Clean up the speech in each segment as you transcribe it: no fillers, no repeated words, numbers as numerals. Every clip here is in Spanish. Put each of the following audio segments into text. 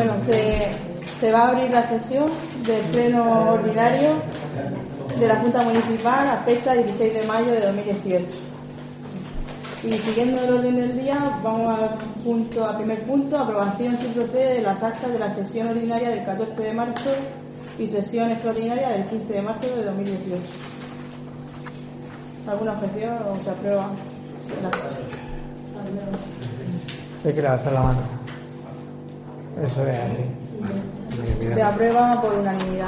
Bueno, se va a abrir la sesión del pleno ordinario de la Junta Municipal a fecha 16 de mayo de 2018. Y siguiendo el orden del día, vamos a primer punto, aprobación si procede de las actas de la sesión ordinaria del 14 de marzo y sesión extraordinaria del 15 de marzo de 2018. ¿Alguna objeción o se aprueba? Hay que levantar la mano. Eso es así. Se aprueba por unanimidad.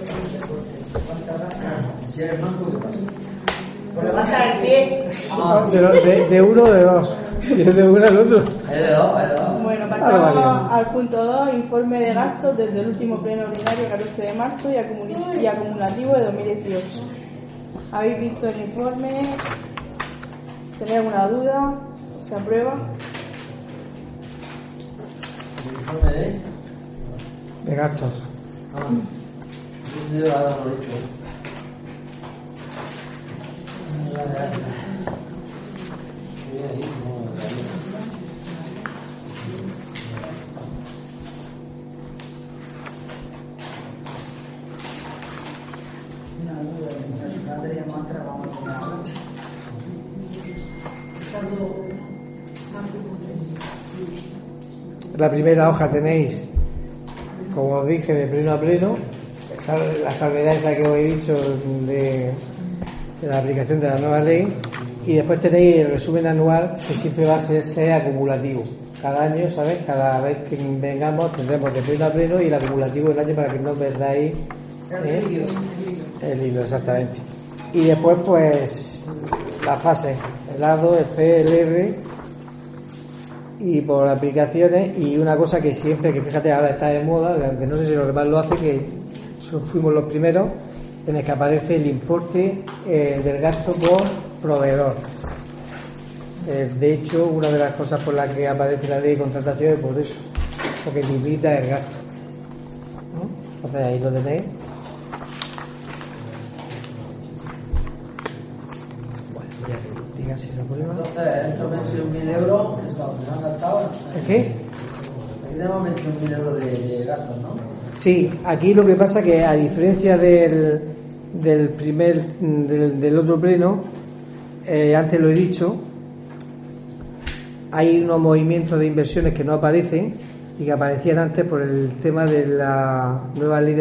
Si eres manco, ¿qué pasa? Pues levanta el pie. De uno o de dos. Si es de uno al otro. Es de dos. Bueno, pasamos al punto 2, informe de gastos desde el último pleno ordinario 14 de marzo y acumulativo de 2018. ¿Habéis visto el informe? ¿Tenéis alguna duda? ¿Se aprueba? ¿El informe de gastos? Yo lo hago por esto. La primera hoja tenéis, como os dije, de pleno a pleno, la salvedad esa que os he dicho de la aplicación de la nueva ley, y después tenéis el resumen anual, que siempre va a ser acumulativo. Cada año, ¿sabes? Cada vez que vengamos tendremos de pleno a pleno y el acumulativo del año para que no perdáis el hilo, exactamente. Y después, pues, la fase, el A2, el C, el R, y por aplicaciones. Y una cosa que siempre, que fíjate, ahora está de moda, aunque no sé si los demás lo hacen, que fuimos los primeros, en el que aparece el importe del gasto por proveedor. De hecho, una de las cosas por las que aparece la ley de contratación es por eso, porque limita el gasto, ¿no? Entonces ahí lo tenéis. Bueno, ya que diga si se aprueba. Entonces, estos 21.000 euros que se han gastado. ¿El qué? Aquí tenemos 21.000 euros de gastos, ¿no? Sí, aquí lo que pasa que a diferencia del otro pleno, antes lo he dicho, hay unos movimientos de inversiones que no aparecen y que aparecían antes por el tema de la nueva ley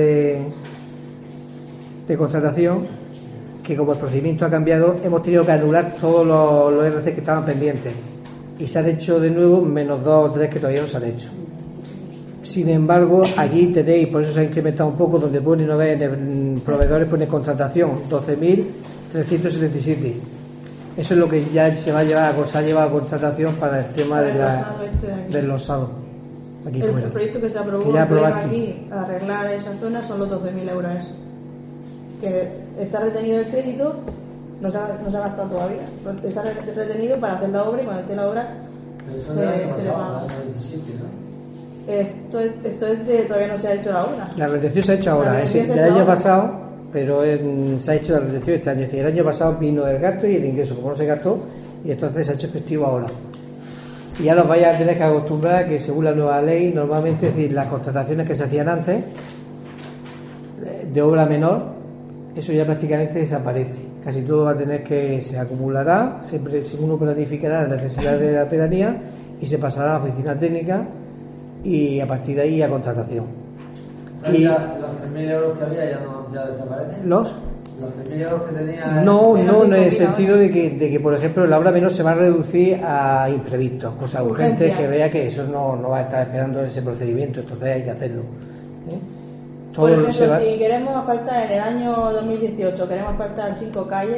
de contratación, que como el procedimiento ha cambiado, hemos tenido que anular todos los RC que estaban pendientes y se han hecho de nuevo menos 2 o 3 que todavía no se han hecho. Sin embargo, aquí tenéis, por eso se ha incrementado un poco, donde pone, no ven, en proveedores pone contratación, 12.377. Eso es lo que ya se ha llevado a contratación para el tema del losado. Aquí fuera. El proyecto que se aprobó que ya aprobaste aquí a arreglar esa zona son los 12.000 euros. Que está retenido el crédito, no se ha gastado todavía. Está retenido para hacer la obra y cuando esté la obra se le paga. Esto es de todavía no se ha hecho la obra. La retención se ha hecho ahora, es del año pasado, pero se ha hecho la retención este año. Es decir, el año pasado vino el gasto y el ingreso, como no se gastó, y entonces se ha hecho efectivo ahora. Y ya los vais a tener que acostumbrar a que según la nueva ley, normalmente, es decir, las contrataciones que se hacían antes de obra menor, eso ya prácticamente desaparece. Casi todo va a tener que se acumulará, siempre uno planificará las necesidades de la pedanía y se pasará a la oficina técnica y a partir de ahí a contratación. Y los 3.000 euros que había ya desaparecen. Los 3.000 euros que tenía. no en el sentido de que por ejemplo la obra menor se va a reducir a imprevistos, cosas urgentes, que vea que eso no va a estar esperando ese procedimiento, entonces hay que hacerlo. Por ejemplo, si queremos asfaltar en el año 2018, queremos asfaltar 5 calles,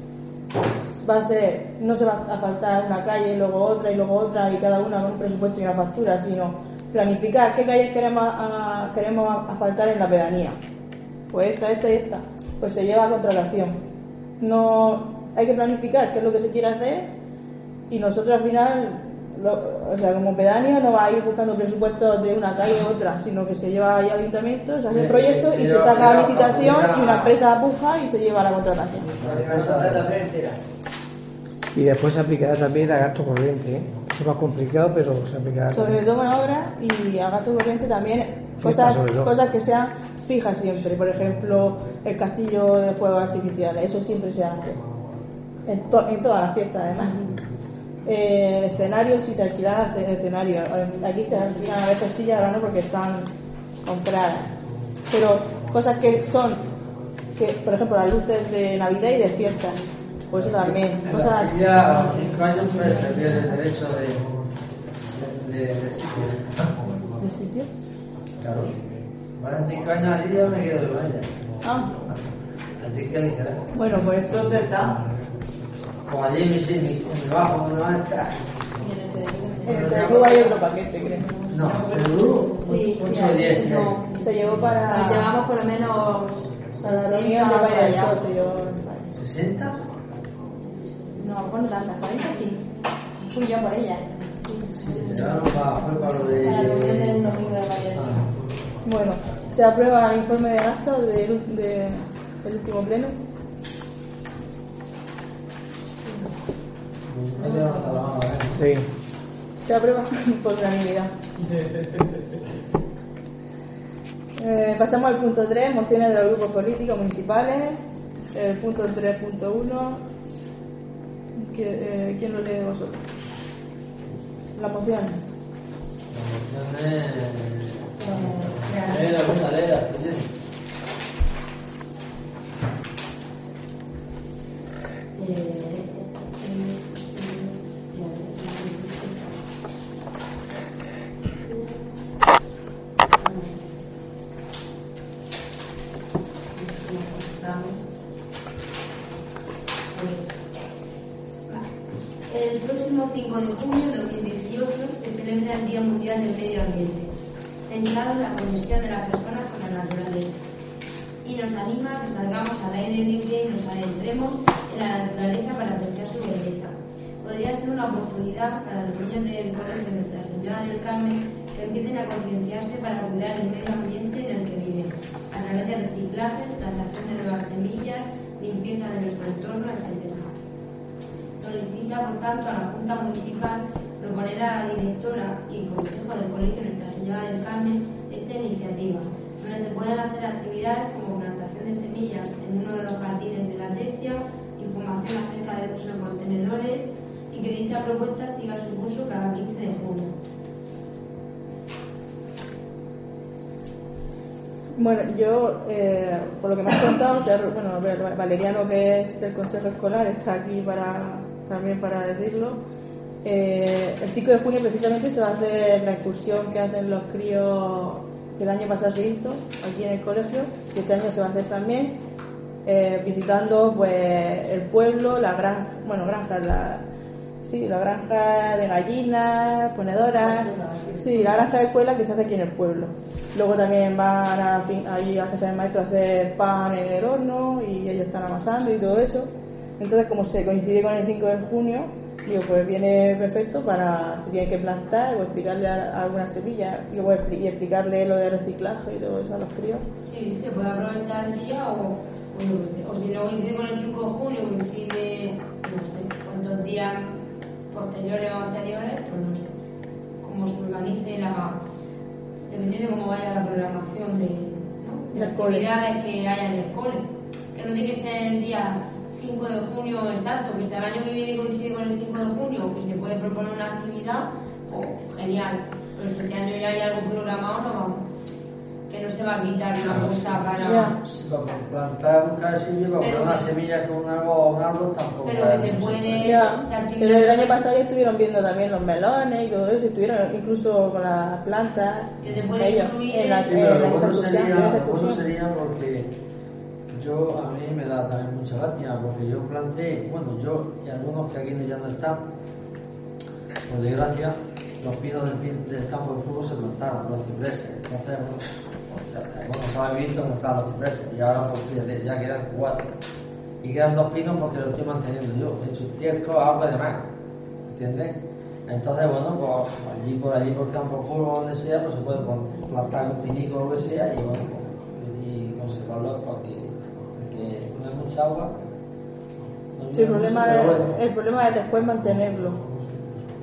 no se va a asfaltar una calle y luego otra y cada una con un presupuesto y una factura, sino planificar qué calles queremos asfaltar en la pedanía. Pues esta y esta. Pues se lleva a contratación. No hay que planificar qué es lo que se quiere hacer y nosotros al final, como pedáneo, no va a ir buscando presupuestos de una calle u otra, sino que se lleva ahí al ayuntamiento, se hace el proyecto y se saca la licitación y una empresa puja y se lleva a la contratación. Y después se aplicará también a gasto corriente, mucho más complicado, pero se aplicará. Sobre todo en obras y a gasto corriente también cosas que sean fijas siempre. Por ejemplo, el castillo de fuegos artificiales, eso siempre se hace. En todas las fiestas, además. Escenarios, si se alquilan escenarios. Aquí se alquilan a veces sillas, ahora no porque están compradas. Pero cosas que son, por ejemplo, las luces de Navidad y de fiestas. Pues eso también. Cosas así. Ya a los 5 años pues se pierde el derecho de sitio. ¿De sitio? Claro. Van 5 años allí yo me quedo con ella. Ah. Así que ligera. Bueno, pues ¿dónde está? Como allí mi bajo no va a estar. En el Perú hay otro paquete, creo. No, Perú, Sí, 8 o 10. no. Se llevó para... Nos llevamos por lo menos para la reunión de Valle del Sol, se llevó... ¿60? No, bueno, tantas, 40 sí. Fui yo por ella. Se llevaron fue para lo de... Para la reunión del domingo de Valle del Sol. Bueno, se aprueba el informe de gastos del último pleno. Ahí levanta la mano, Sí. Se aprueba por unanimidad. Pasamos al punto 3, mociones de los grupos políticos municipales. El punto 3.1. ¿Quién lo lee de vosotros? La moción. La moción es... Léela. El próximo 5 de junio de 2018 se celebra el Día Mundial del Medio Ambiente, centrado en la conexión de las personas con la naturaleza. Y nos anima a que salgamos al aire libre y nos adentremos en la naturaleza para apreciar su belleza. Podría ser una oportunidad para los niños del Colegio Nuestra Señora del Carmen que empiecen a concienciarse para cuidar el medio ambiente en el que viven, a través de reciclajes, plantación de nuevas semillas, limpieza de nuestro entorno, etc. Solicita, por tanto, a la Junta Municipal proponer a la directora y Consejo del Colegio Nuestra Señora del Carmen esta iniciativa, donde se puedan hacer actividades como plantación de semillas en uno de los jardines de la Tesia, información acerca del uso de contenedores y que dicha propuesta siga su curso cada 15 de junio. Bueno, yo, por lo que me has contado, o sea, bueno, Valeriano, que es del Consejo Escolar, está aquí también para decirlo. El 5 de junio precisamente se va a hacer la excursión que hacen los críos, que el año pasado se hizo aquí en el colegio, y este año se va a hacer también, visitando pues el pueblo, la granja, la granja de gallinas, ponedoras, sí, la granja de escuela que se hace aquí en el pueblo. Luego también van allí a casa del maestro a hacer pan en el horno y ellos están amasando y todo eso. Entonces, como se coincide con el 5 de junio, digo, pues viene perfecto para si tienen que plantar o explicarle alguna semilla y luego explicarle lo de reciclaje y todo eso a los críos. Sí, se puede aprovechar el día o si no coincide con el 5 de junio, coincide, no sé, cuántos días posteriores o anteriores, pues no sé, cómo se organice dependiendo de cómo vaya la programación de las actividades que haya en el cole, que no tiene que ser el día 5 de junio exacto, que si el año que viene coincide con el 5 de junio, que se puede proponer una actividad, pues genial, pero si este año ya hay algo programado, no vamos, que no se va a quitar una cosa para plantar un calcillo, para poner una semilla con un árbol tampoco. Pero que se puede. Desde el año pasado ya estuvieron viendo también los melones y todo eso, estuvieron incluso con las plantas. Que se puede incluir en la excursión sería porque a mí me da también mucha lástima, porque yo planté, yo y algunos que aquí ya no están, por desgracia, los pinos del campo de fútbol se plantaron, los cipreses. Entonces, estaba visto cómo estaban los cipreses y ahora pues fíjate, ya quedan 4 y quedan 2 pinos porque los estoy manteniendo yo, he hecho estiércol, agua y demás, ¿entiendes? Entonces, pues allí por el campo de fútbol, donde sea, pues se puede plantar un pinico o lo que sea y conservarlo porque no hay mucha agua. Sí, el problema es después mantenerlo.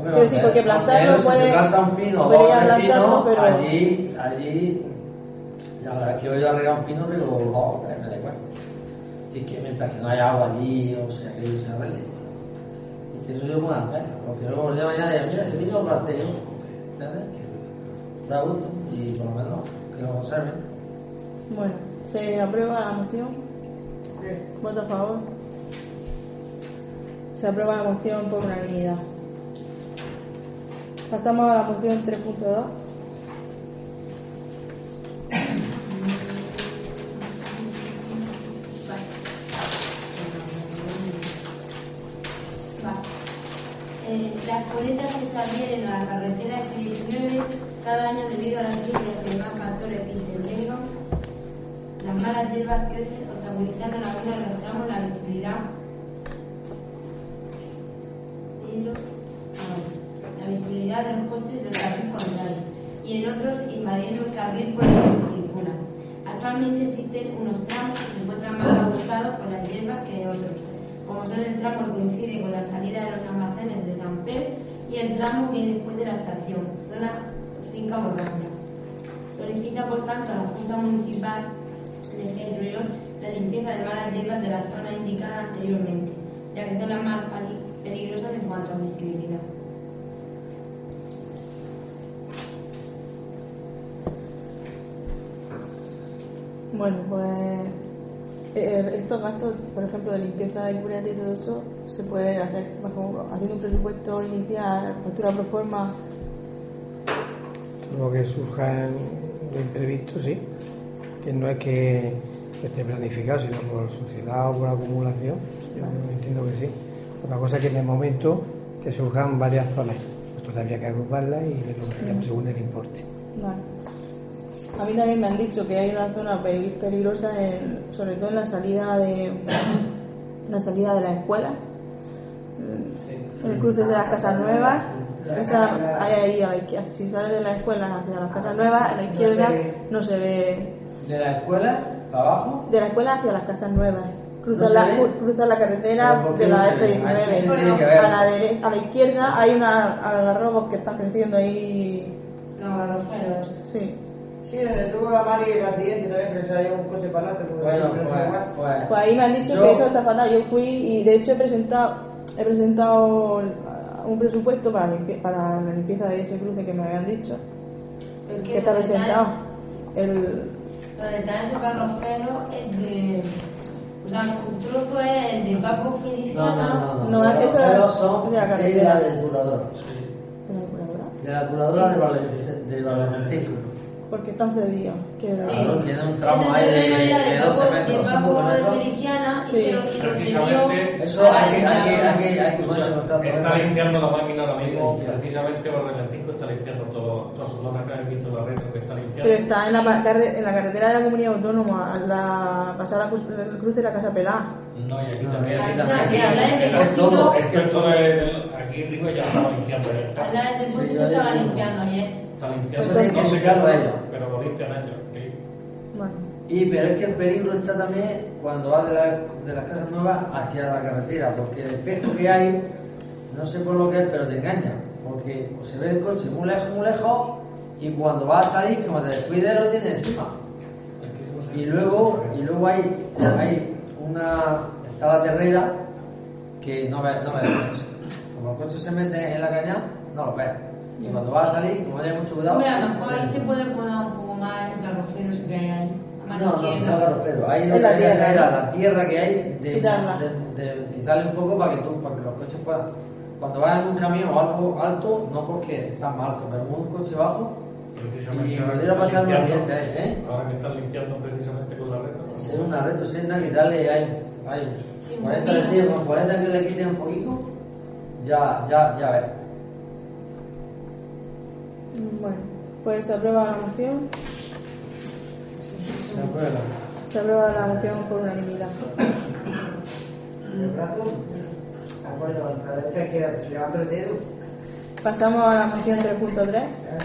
Quiero decir, porque plantarlo si puede. se planta un pino o podría dos plantarlo, pinos, pero. allí, ya la verdad que yo arreglar un pino, pero no, me da igual. Y que mientras que no haya agua allí, o sea, que ellos se arregle. Y que eso yo puedo hacer, porque luego el día de mañana digan, mira, ese pino lo planté yo, ¿entiendes? Da gusto, y por lo menos que lo conserven. Bueno, ¿se aprueba la moción? ¿Voto a favor? Se aprueba la moción por unanimidad. Pasamos a la moción 3.2. Las coletas que se adhieren a la carretera F19 cada año debido a las lluvias y demás factores que intervienen, las malas hierbas crecen obstaculizando en algunos de los tramos la visibilidad, de los coches del carril contrario y en otros invadiendo el carril por el que se circula. Actualmente existen unos tramos que se encuentran más agrupados por las hierbas que otros, como son el tramo que coincide con la salida de los almacenes de San Pedro y el tramo que hay después de la estación, zona Finca Borrambla. Solicita, por tanto, a la Junta Municipal de Gel la limpieza de malas hierbas de la zona indicada anteriormente, ya que son las más peligrosas en cuanto a visibilidad. Bueno, pues estos gastos, por ejemplo, de limpieza de cubierta y todo eso, se puede hacer haciendo un presupuesto inicial, factura pro forma. Todo lo que surja de imprevisto, sí. Que no es que esté planificado, sino por sociedad o por acumulación. Yo entiendo que sí. Otra cosa es que en el momento te surjan varias zonas. Entonces habría que agruparlas y verlo según el importe. Vale. A mí también me han dicho que hay una zona peligrosa, sobre todo en la salida de la escuela, el cruce de las Casas Nuevas. Esa, ahí a la izquierda. Si sales de la escuela hacia las Casas Nuevas, a la izquierda no se ve. ¿De la escuela para abajo? De la escuela hacia las Casas Nuevas. Cruza la carretera de la F19. A la izquierda hay algarrobos que están creciendo ahí. Los garroferos. Sí. Sí, donde tuvo la Mari el accidente también, pero se ha llevado un coche para adelante. Pues ahí me han dicho que eso está fatal. Yo fui y de hecho he presentado un presupuesto para la limpieza de ese cruce que me habían dicho. Que está presentado. Lo de tal esos garroferos es de. O sea, un trozo es el de Paco Feliciano. No, eso son de la carretera. De la depuradora. ¿De la depuradora? De la depuradora de Valentín. Porque están cedidos. Claro, tiene un tramo ahí de 12 metros. De Paco de Feliciana y se lo precisamente eso hay que está limpiando la máquina ahora mismo, precisamente Valentín está limpiando toda su zona que habéis visto en la red que está limpiando. Pero está en la carretera de la comunidad autónoma, al pasar el cruce de la Casa Pelá. No, y aquí también. Aquí Rico ya estaba limpiando. Al lado del depósito estaba limpiando ayer. Está limpiando, pero lo limpian ellos. ¿Sí? Bueno. Pero es que el peligro está también cuando va de las Casas Nuevas hacia la carretera, porque el espejo que hay, no sé por lo que es, pero te engaña, porque se ve el coche muy lejos, y cuando va a salir, como te descuides, lo tiene encima. Y luego está la terrera que no ves. Como el coche se mete en la caña, no lo ves. Y cuando va a salir, como haya mucho cuidado. Hombre, a lo mejor ahí se puede poner un poco más el garrofero ese que hay ahí. No garrofero. Ahí no la tierra que hay de quitarle un poco para que los coches puedan. Cuando vas en un camión o algo alto, no porque está mal alto, pero en un coche bajo. Y podría pasar un accidente ahí, Ahora que están limpiando precisamente con la red. Es una red, sienta quitarle ahí 40 de tío, con 40 que le quiten un poquito, ya ves. Bueno, pues se aprueba la moción. Se aprueba. Se aprueba la moción por unanimidad. El brazo, a la derecha queda levantando el dedo. Pasamos a la moción 3.3.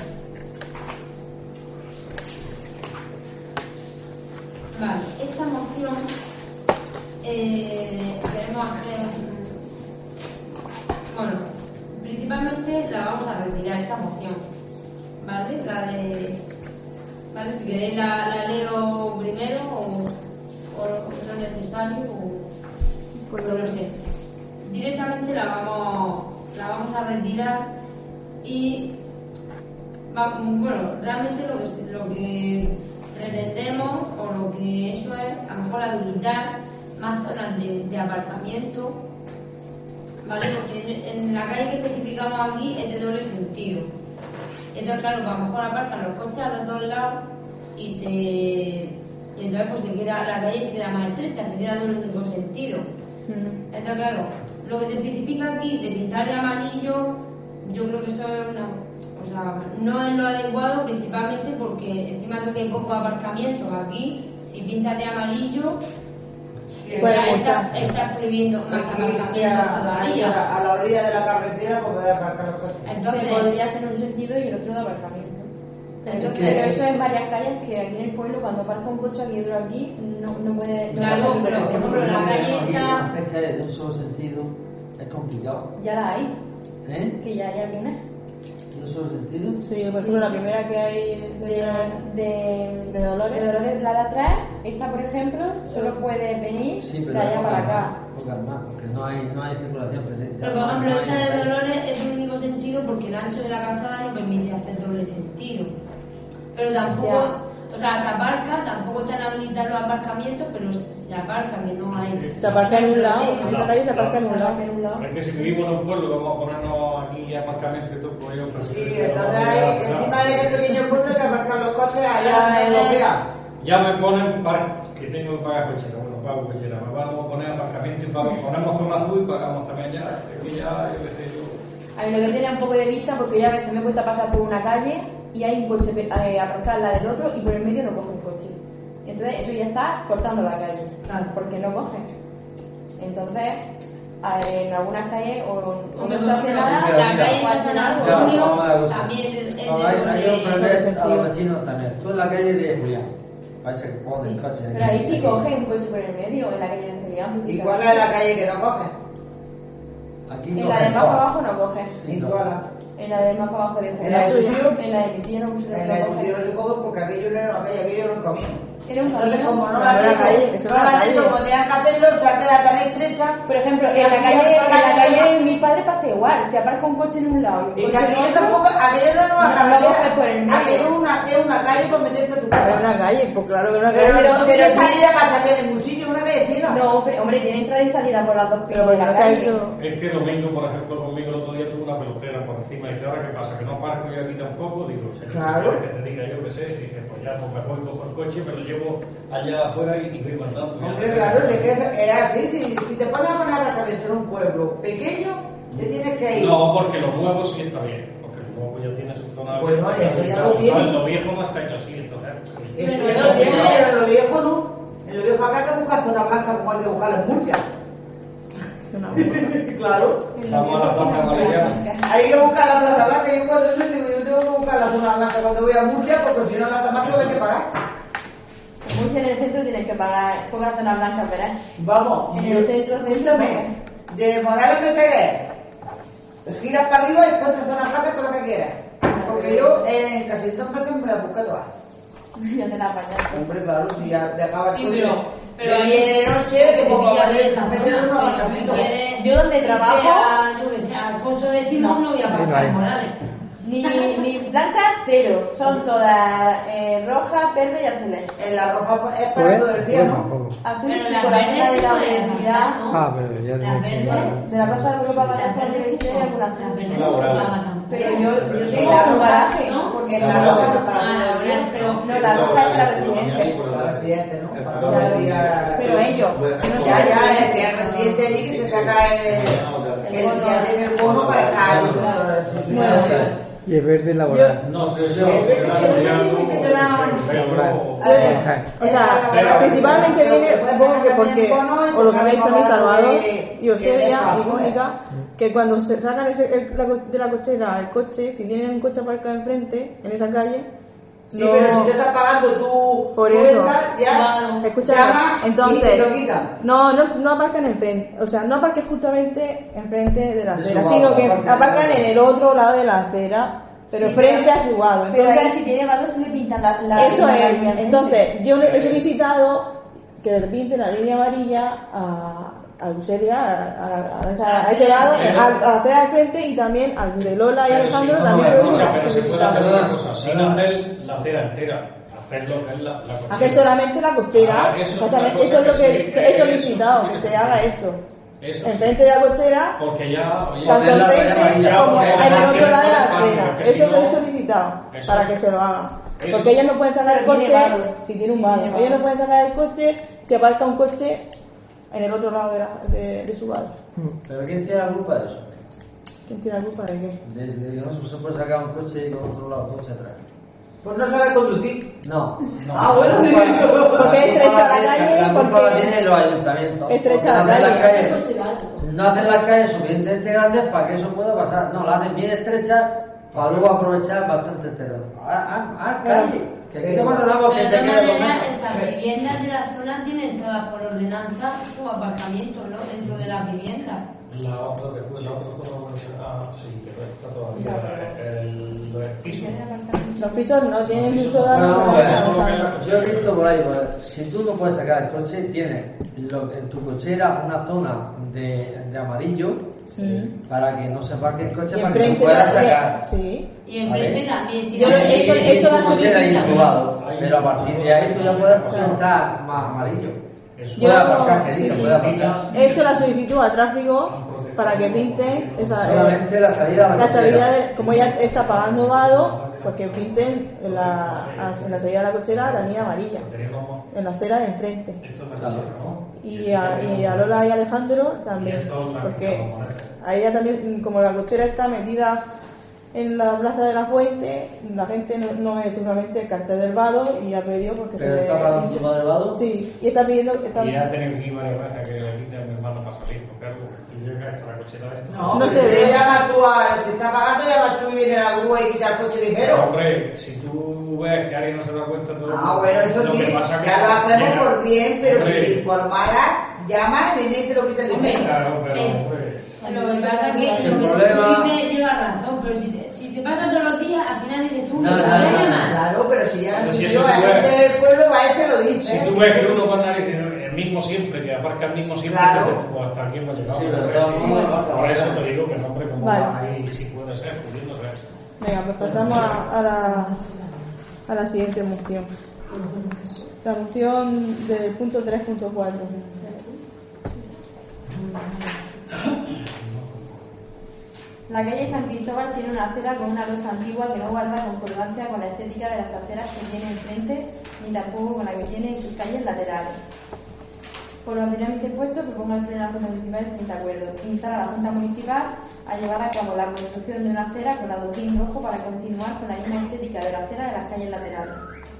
Vale, esta moción queremos hacer. Bueno, en principio principalmente la vamos a retirar, esta moción, ¿vale? Vale, si queréis la leo primero o es necesario o no lo sé. Directamente la vamos a retirar y bueno, realmente lo que pretendemos o lo que eso es a lo mejor habilitar más zonas de aparcamiento, ¿vale? Porque en la calle que especificamos aquí es de doble sentido. Entonces, claro, a lo mejor aparcan los coches a los dos lados y entonces pues la calle se queda más estrecha, se queda de un único sentido. Entonces, claro, lo que se especifica aquí de pintar de amarillo, yo creo que eso es no es lo adecuado, principalmente porque encima de que hay poco aparcamiento aquí, si pintas de amarillo, estás prohibiendo más aparcamiento todavía. A la orilla de la carretera, pues puedes aparcar los coches. Entonces, se podría hacer un sentido y el otro de aparcamiento. Entonces, pero eso en varias calles que aquí en el pueblo, cuando aparca un coche aquí y otro aquí, no puede. Claro, pero por ejemplo, en la calle está. Hacer calles de un solo sentido es complicado. Ya la hay, ¿Eh? que ya hay algunas. ¿De un solo sentido? Sí, por ejemplo, la primera que hay de Dolores. De Dolores, la de atrás, esa por ejemplo, solo puede venir Sí, de pero allá para acá. pocas más, porque no hay circulación presente. Pero por ejemplo, esa de Dolores es el único sentido porque el ancho de la calzada no permite hacer doble sentido. Pero tampoco, o sea, se aparca, tampoco están habilitados los aparcamientos, pero se aparca, que no hay. Se aparca en un lado, en esa calle se aparca en un lado. Es que si vivimos en un pueblo, vamos a ponernos aquí aparcamiento y todo, pues yo Sí, entonces ahí, encima de ese pequeño pueblo hay que aparcar los coches allá en Lojea. ya me ponen que tengo que pagar cochera, bueno, pago cochera, me vamos a poner aparcamiento y ponemos zona azul y pagamos también ya, es que ya, yo qué sé, yo. A mí lo que tenía un poco de vista, porque ya a veces me cuesta pasar por una calle y hay un coche aparcado al lado del otro y por el medio no coge un coche. Entonces eso ya está cortando la calle, Claro. porque no coge. Entonces, en algunas calles o Hombre, no se hace por nada, ejemplo, la calle o de hacen San algo. Ya, Antonio vamos a ver cosas. también es de Hay un doble. problema a los vecinos también. Tú en la calle de Julián, parece que ponen coches. Pero ahí sí coge un coche por el medio, en la calle de Julián. ¿Y cuál es la calle que no coge? Aquí En no la de hay más para todas. abajo no coge. Sí, ¿Y no. cuál? En la de más para abajo de ¿En la Julián. suya? En la de mi tía no En la de tu tío no se coge porque aquello no era una calle, aquello era un camino. Era un Entonces, camino. como no No, la no han era hecho, calle, eso no era la han calle. hecho como tenían que hacerlo, se ha quedado tan estrecha. Por ejemplo, que en la calle deja- de mi padre pasa igual. Se aparca un coche en un lado y Y un que coche en aquello otro. tampoco, aquello no es una No, no carretera. coge por el medio. Aquello es una calle para meterte a tu Es casa. una calle, pues claro que es una Pero calle. no tiene salida para salir de ningún sitio, una calle ciega. No, pero, hombre, tiene entrada y salida por las dos Pero pilas porque de no la se ha calle. hecho. Es que Domingo, por ejemplo, conmigo el otro día tuvo una pelotera por encima y dice, ¿ahora qué pasa? ¿Que no parco yo aquí tampoco? Digo, señor, Claro. que te diga yo qué sé. Dice, pues ya, pues me voy, cojo el coche, me lo llevo allá afuera y voy mandando. Hombre, claro, si es que es así, si te pones a poner aparcamiento en un pueblo pequeño, te tienes que ir. No, porque lo nuevo sí está bien, porque lo nuevo ya tiene su zona. Bueno, eso ya lo tiene. Lo viejo no está hecho así, entonces. Eso Pero ya no lo tiene, tiene- pero en lo viejo no. En lo viejo habrá que buscar zona blanca como hay que buscarla en Murcia. Claro. Vamos a la plaza valenciana. Hay que buscar la plaza blanca. Yo cuando soy digo, yo tengo que buscar la zona blanca cuando voy a Murcia, porque si no la tamaño hay que pagar. En Murcia, en el centro tienes que pagar pocas zonas blancas, ¿verdad? Vamos, En el centro de escúchame, de Morales Meseguer, giras para arriba y encuentras zonas blancas todo lo que quieras. Porque yo en casi 2 meses me las busqué todas. Ya te la pasaste. Hombre, claro, si ya dejaba el Sí, coche pero de ahí- 10 de noche, que te como pilla para de esa meter zona, uno al pero si casito. quieres Yo donde irte trabajo- a, yo que sé, a Alfonso X no voy a Sí, no aparcar hay. en Morales. Ni blancas, pero son todas rojas, verdes y azules. En la roja es para todo el día, ¿no? Tampoco. Azules Pero y las por la verdes zona de sí la pueden universidad. aparcar, ¿no? Ah, pero ya Las tiene que verdes. De la plaza de Europa para Las la verdes universidad hay alguna las zona. verdes no se pagan tampoco. Pero yo En tengo la un roja, garaje. ¿no? porque en la roja no es para Ah, todo el día. pero No, la roja es para residencia. Para residentes, ¿no? Para Claro. todos los días. Pero ellos. Ya, el que es residente allí que se saca el ya tiene el bono para estar ahí. Bueno, Y es verde laboral. No sé, Sí, sí, que te dan- O sea, principalmente viene, supongo que porque, o lo que me ha dicho a mí Salvador y Eusebia y Mónica, que cuando se sacan de la cochera el coche, si tienen un coche aparcado enfrente, en esa calle, Sí, pero si tú estás pagando Por tu eso. esa, ya Escucha, llama y te entonces, lo quitan. no aparcan enfrente, o sea, no aparques justamente enfrente de la De acera, su sino lado, que aparca aparcan en el otro lado de la acera, pero Sí, frente a su lado. Pero ahí Entonces, si tiene vado se le pintan la eso la es. línea Entonces, yo he solicitado que le pinten la línea amarilla a Luceria, a ese lado, a la acera de frente y también al de Lola y Pero Alejandro si no, también no, se lo escucha, he pero se puede hacer solicitado. otra cosa, sin hacer la acera entera, hacer lo que es la cochera. Hacer solamente la cochera, Ah, eso es exactamente, otra eso es lo cosa que que sí, he eso solicitado, sí, que eso se haga eso. Eso sí. Enfrente de la cochera, Porque ya, oye, tanto poner la raya enfrente amarilla, como porque en el no otro tiene lado de la espacio, acera. porque si Eso lo he no- solicitado eso para es- que se lo hagan. eso- Porque ellos no pueden sacar el Pero tiene coche vado. si tiene un Sí, vado. tiene Ellos no vado. pueden sacar el coche si aparca un coche en el otro lado de su vado. ¿Pero quién tiene la culpa de eso? ¿Quién tiene la culpa de qué? De que no se puede sacar un coche y con otro lado coche atrás. Pues no sabe conducir. No. Ah, bueno, sí. Porque es estrecha la calle, La culpa la porque tienen los ayuntamientos. estrecha Porque la no hacen calle. las calles- No hacen las calles suficientemente grandes para que eso pueda pasar. No, las hacen bien estrechas para luego aprovechar bastante terreno. Calle. Que aquí no pasa nada porque De te todas queda maneras, lo esas viviendas de la zona tienen todas por ordenanza su aparcamiento, ¿no? Dentro de las viviendas. la otra zona, sí, pero está todavía los pisos. Los pisos no tienen Los uso pisos de no, No, la eso es lo que casa. es. yo he visto por ahí, pues, si tú no puedes sacar el coche, tienes en tu cochera una zona de amarillo para que no se parque el coche Y para que enfrente tú puedas también, sacar. sí. Y enfrente Vale. también. Si Yo no, he hecho- Y he hecho la tu cochera solicitud. incubado, pero a partir de ahí tú ya puedes presentar más amarillo. Eso. Puede Yo- aparcar, que sí, diga, sí, puede sí. aparcar. He hecho la solicitud a tráfico para que pinten esa, Solamente la salida a la salida, cochera. como ella está pagando vado, pues que pinten en la salida de la cochera la línea amarilla, Teníamos en la acera de enfrente. esto me lo ¿no? Y a Lola y Alejandro también, porque a ella también, como la cochera está metida en la plaza de la Fuente, la gente no ve seguramente el cartel del vado y ha pedido porque Pero está pagando tu madre vado. Sí, y está pidiendo... Y ya tenido que ir varias veces que le quite a mi hermano para salir, porque algo, y llega hasta la cochera de esto. No, No pero se ve. llama tú si está pagando, llama tú y viene la grúa y quita el coche Pero, ligero. hombre, si tú ves que alguien no se da cuenta todo Ah, bueno, eso lo sí, que pasa ya lo hacemos llega- por bien, pero Hombre, si por mala, llama, viene y te lo quita el ligero. Claro, pero, hombre, Lo que pasa es que El lo que problema- tú dices lleva razón, pero si te pasa todos los días, al final dices tú, No, me no, voy a no, llamar. Claro, pero si ya Pero si yo, eso la tú ves. gente del pueblo va a ese lo dice. si tú ves que uno va a decir el mismo siempre, que aparca el mismo siempre, Claro. dices tú, hasta aquí hemos llegado. Sí, Pero pero sí, todo el mundo va. por eso te digo que no, hombre, como Vale. ahí sí puede ser, pudiendo ser. Venga, pues pasamos a la siguiente moción. La moción del punto 3.4. La calle San Cristóbal tiene una acera con una losa antigua que no guarda concordancia con la estética de las aceras que tiene enfrente, ni tampoco con la que tiene en sus calles laterales. Por lo anteriormente expuesto, propongo al Pleno de la Junta Municipal el siguiente acuerdo: instar a la Junta Municipal a llevar a cabo la construcción de una acera con adoquín rojo para continuar con la misma estética de la acera de las calles laterales.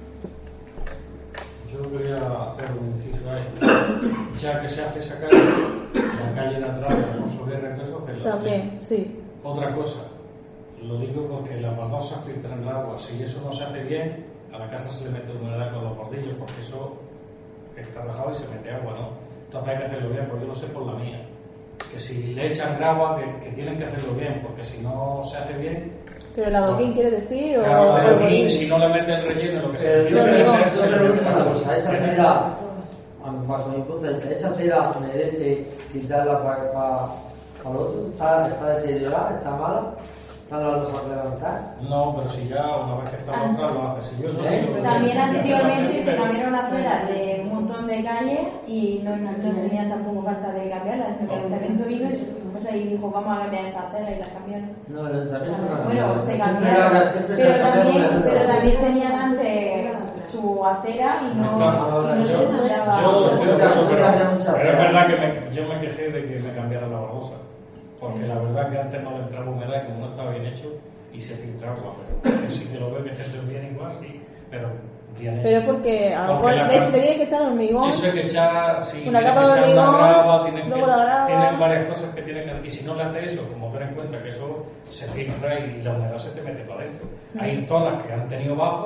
Yo quería hacer un inciso ahí. Ya que se hace esa calle, la calle de atrás, de Alfonso Guerra, y todo eso, hacerla También, bien. sí. Otra cosa, lo digo porque las baldosas filtran el agua. Si eso no se hace bien, a la casa se le mete humedad con los bordillos, porque eso está rajado y se mete agua, ¿no? Entonces hay que hacerlo bien, porque yo lo sé por la mía. Que si le echan grava, que tienen que hacerlo bien, porque si no se hace bien, ¿Pero el adoquín quiere decir? claro, o el el adoquín, bolillo? si no le mete el relleno, lo que sea, Pero tiene yo que digo, meterse, yo le pregunto mete una la cosa, esa acera, bajo mi punto de vista, esa acera merece quitarla para el otro, está deteriorada, está mala, están las losas levantadas. No, pero si ya una vez que está la otra lo hace. Si yo eso sí lo veo. También Si hace antiguamente falta, se pero- cambiaron aceras de un montón de calles y no tenía tampoco falta de cambiarlas. El ayuntamiento vino y pues ahí dijo, vamos a cambiar esta acera y las cambiaron. No, el ayuntamiento no. Bueno, se Siempre cambiaron, siempre se pero ha cambiado también, la pero acera. también tenían antes su acera y no se les Yo daba. estoy de acuerdo, pero Cambia muchas pero es veces. verdad que yo me quejé de que me cambiaran la baldosa. Porque la verdad que antes no le entraba humedad y como no estaba bien hecho y se filtraba. Pero sí que lo veo que esté bien igual, sí, pero bien hecho. Pero es porque a lo Porque mejor la te cam- tienes que echar hormigón. Eso hay que echar, sí, Una tiene capa que de echar hormigón, una grava, tienen, luego la grava. tienen varias cosas que tienen que... Y si no le hace eso, como ten en cuenta que eso se filtra y la humedad se te mete para adentro. Hay zonas que han tenido bajo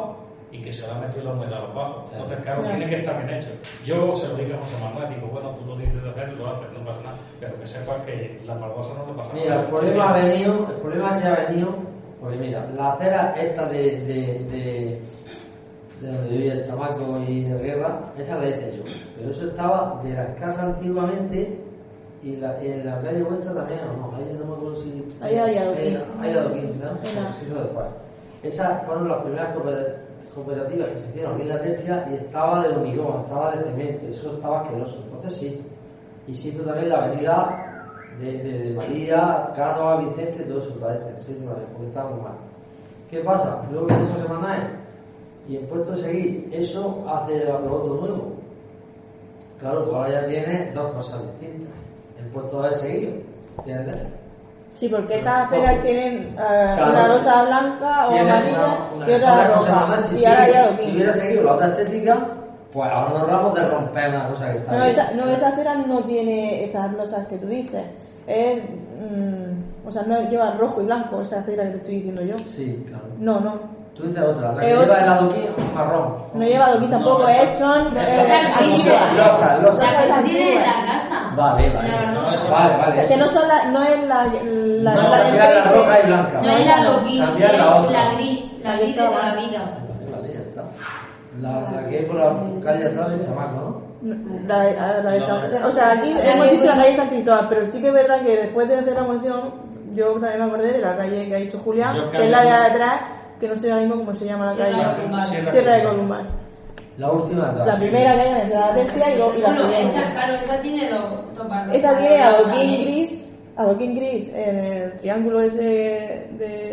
y que se le ha metido la humedad a los bajos. Entonces, claro, tiene que estar bien hecho. Yo se lo dije a José Manuel, digo, bueno, tú lo dices de hacer, lo haces, no pasa nada, pero que sepas que la pardosa no le pasa nada. Mira, el problema se ha venido, porque mira, la acera esta de donde vivía el chamaco y de guerra, esa la hice yo, pero eso estaba de las casas antiguamente y en la calle vuestra también, o no, ahí no me acuerdo si... Ahí hay adoquín. Hay adoquín, ¿no? Se hizo después. Esas fueron las primeras cooperativas que se hicieron aquí en la tercia y estaba de hormigón, estaba de cemento, eso estaba asqueroso. Entonces sí, y se hizo también la avenida de María, Cano, Vicente, todo eso, se hizo también, porque estaba muy mal. ¿Qué pasa? Luego viene José Manuel y en puesto de seguir, eso hace lo otro nuevo. Claro, pues ahora ya tiene dos cosas distintas. En puesto de haber seguido, ¿entiendes? Sí, porque estas aceras tienen una rosa blanca o amarilla y otra roja. Y ahora ya lo si hubiera seguido la otra estética, pues ahora nos hablamos de romper una cosa que está no, esa acera no tiene esas rosas que tú dices. Es, o sea, no lleva rojo y blanco esa acera que te estoy diciendo yo. Sí, claro. No. Tú dices otra, la que lleva el adoquín marrón. No lleva adoquín tampoco, no, son losa. La que tiene en la casa. Vale. No, que no son no es la la roja y blanca. No es la adoquín, es la la gris, la gris de toda la vida. Vale, ya está. La que hay por la calle atrás del chamaco, ¿no? La de Chamaco. O sea, aquí hemos dicho la calle San Cristóbal, pero sí que es verdad que después de hacer la moción, yo también me acordé de la calle que ha dicho Julián, que es la de atrás, que no sé ahora mismo cómo se llama la calle. Sierra de Columbal. La última de la primera que hay en la tercia y la segunda. Esa tiene dos partes. Esa tiene adoquín gris en el triángulo ese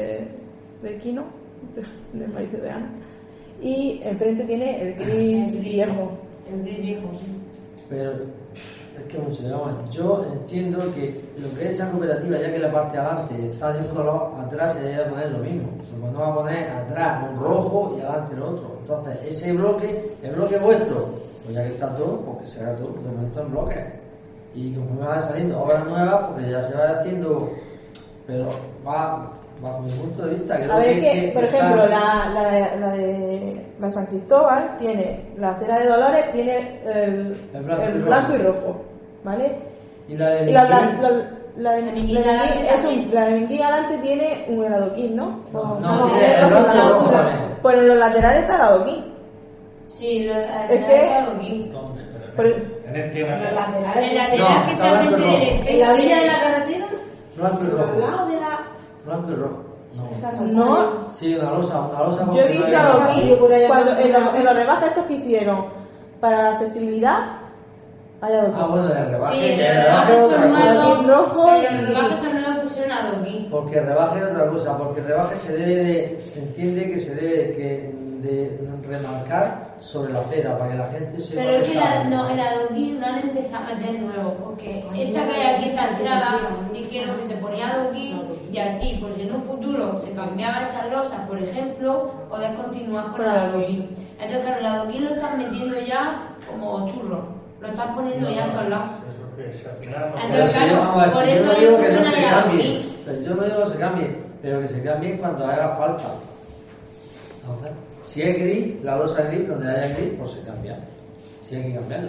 de Quino, del maíz de Ana. Y enfrente tiene el gris viejo. El gris viejo, sí. Pero es que mucho, digamos, yo entiendo que lo que es esa cooperativa, ya que la parte de adelante está de un color, atrás se debe poner lo mismo. Pues no va a poner atrás un rojo y adelante el otro. Entonces, ese bloque, el bloque vuestro, pues ya que está todo, porque se haga todo de momento en bloques. Y conforme van saliendo obras nuevas, porque ya se va haciendo, pero va bajo mi punto de vista. Creo que por ejemplo, la de San Cristóbal tiene la acera de Dolores, tiene el blanco y rojo, ¿vale? Y la de la de Menguí adelante tiene un adoquín, ¿no? No, tiene el rojo también. Pues en los laterales está el adoquín. Sí, los laterales está el adoquín. En el lateral que está frente del espejo. ¿En la orilla de la carretera? Blanco y rojo. ¿Al lado de la...? Blanco y rojo. No. Sí, una losa. Yo he visto adoquín cuando en los rebajes estos que hicieron para la accesibilidad. Bueno, el rebaje. Sí, el rebaje son nuevos. Rojo El rebaje son nuevos, pusieron adoquín. Porque el rebaje es otra cosa. Porque el rebaje se entiende que se debe de remarcar sobre la acera para que la gente se. Pero es que el adoquín no han empezado a meter nuevo. Porque esta que hay aquí, esta entrada, dijeron que se ponía adoquín y así, pues en un futuro se cambiaban estas losas, por ejemplo, podés continuar con el adoquín. Entonces, claro, el adoquín lo están metiendo ya como churro. Lo están poniendo ya a todos lados. Entonces, claro, por eso yo no digo que no se se cambie. Yo no digo que se cambie, pero que se cambie cuando haga falta. Entonces, si es gris, la losa gris, donde haya gris, pues se cambia. Si hay que cambiarlo.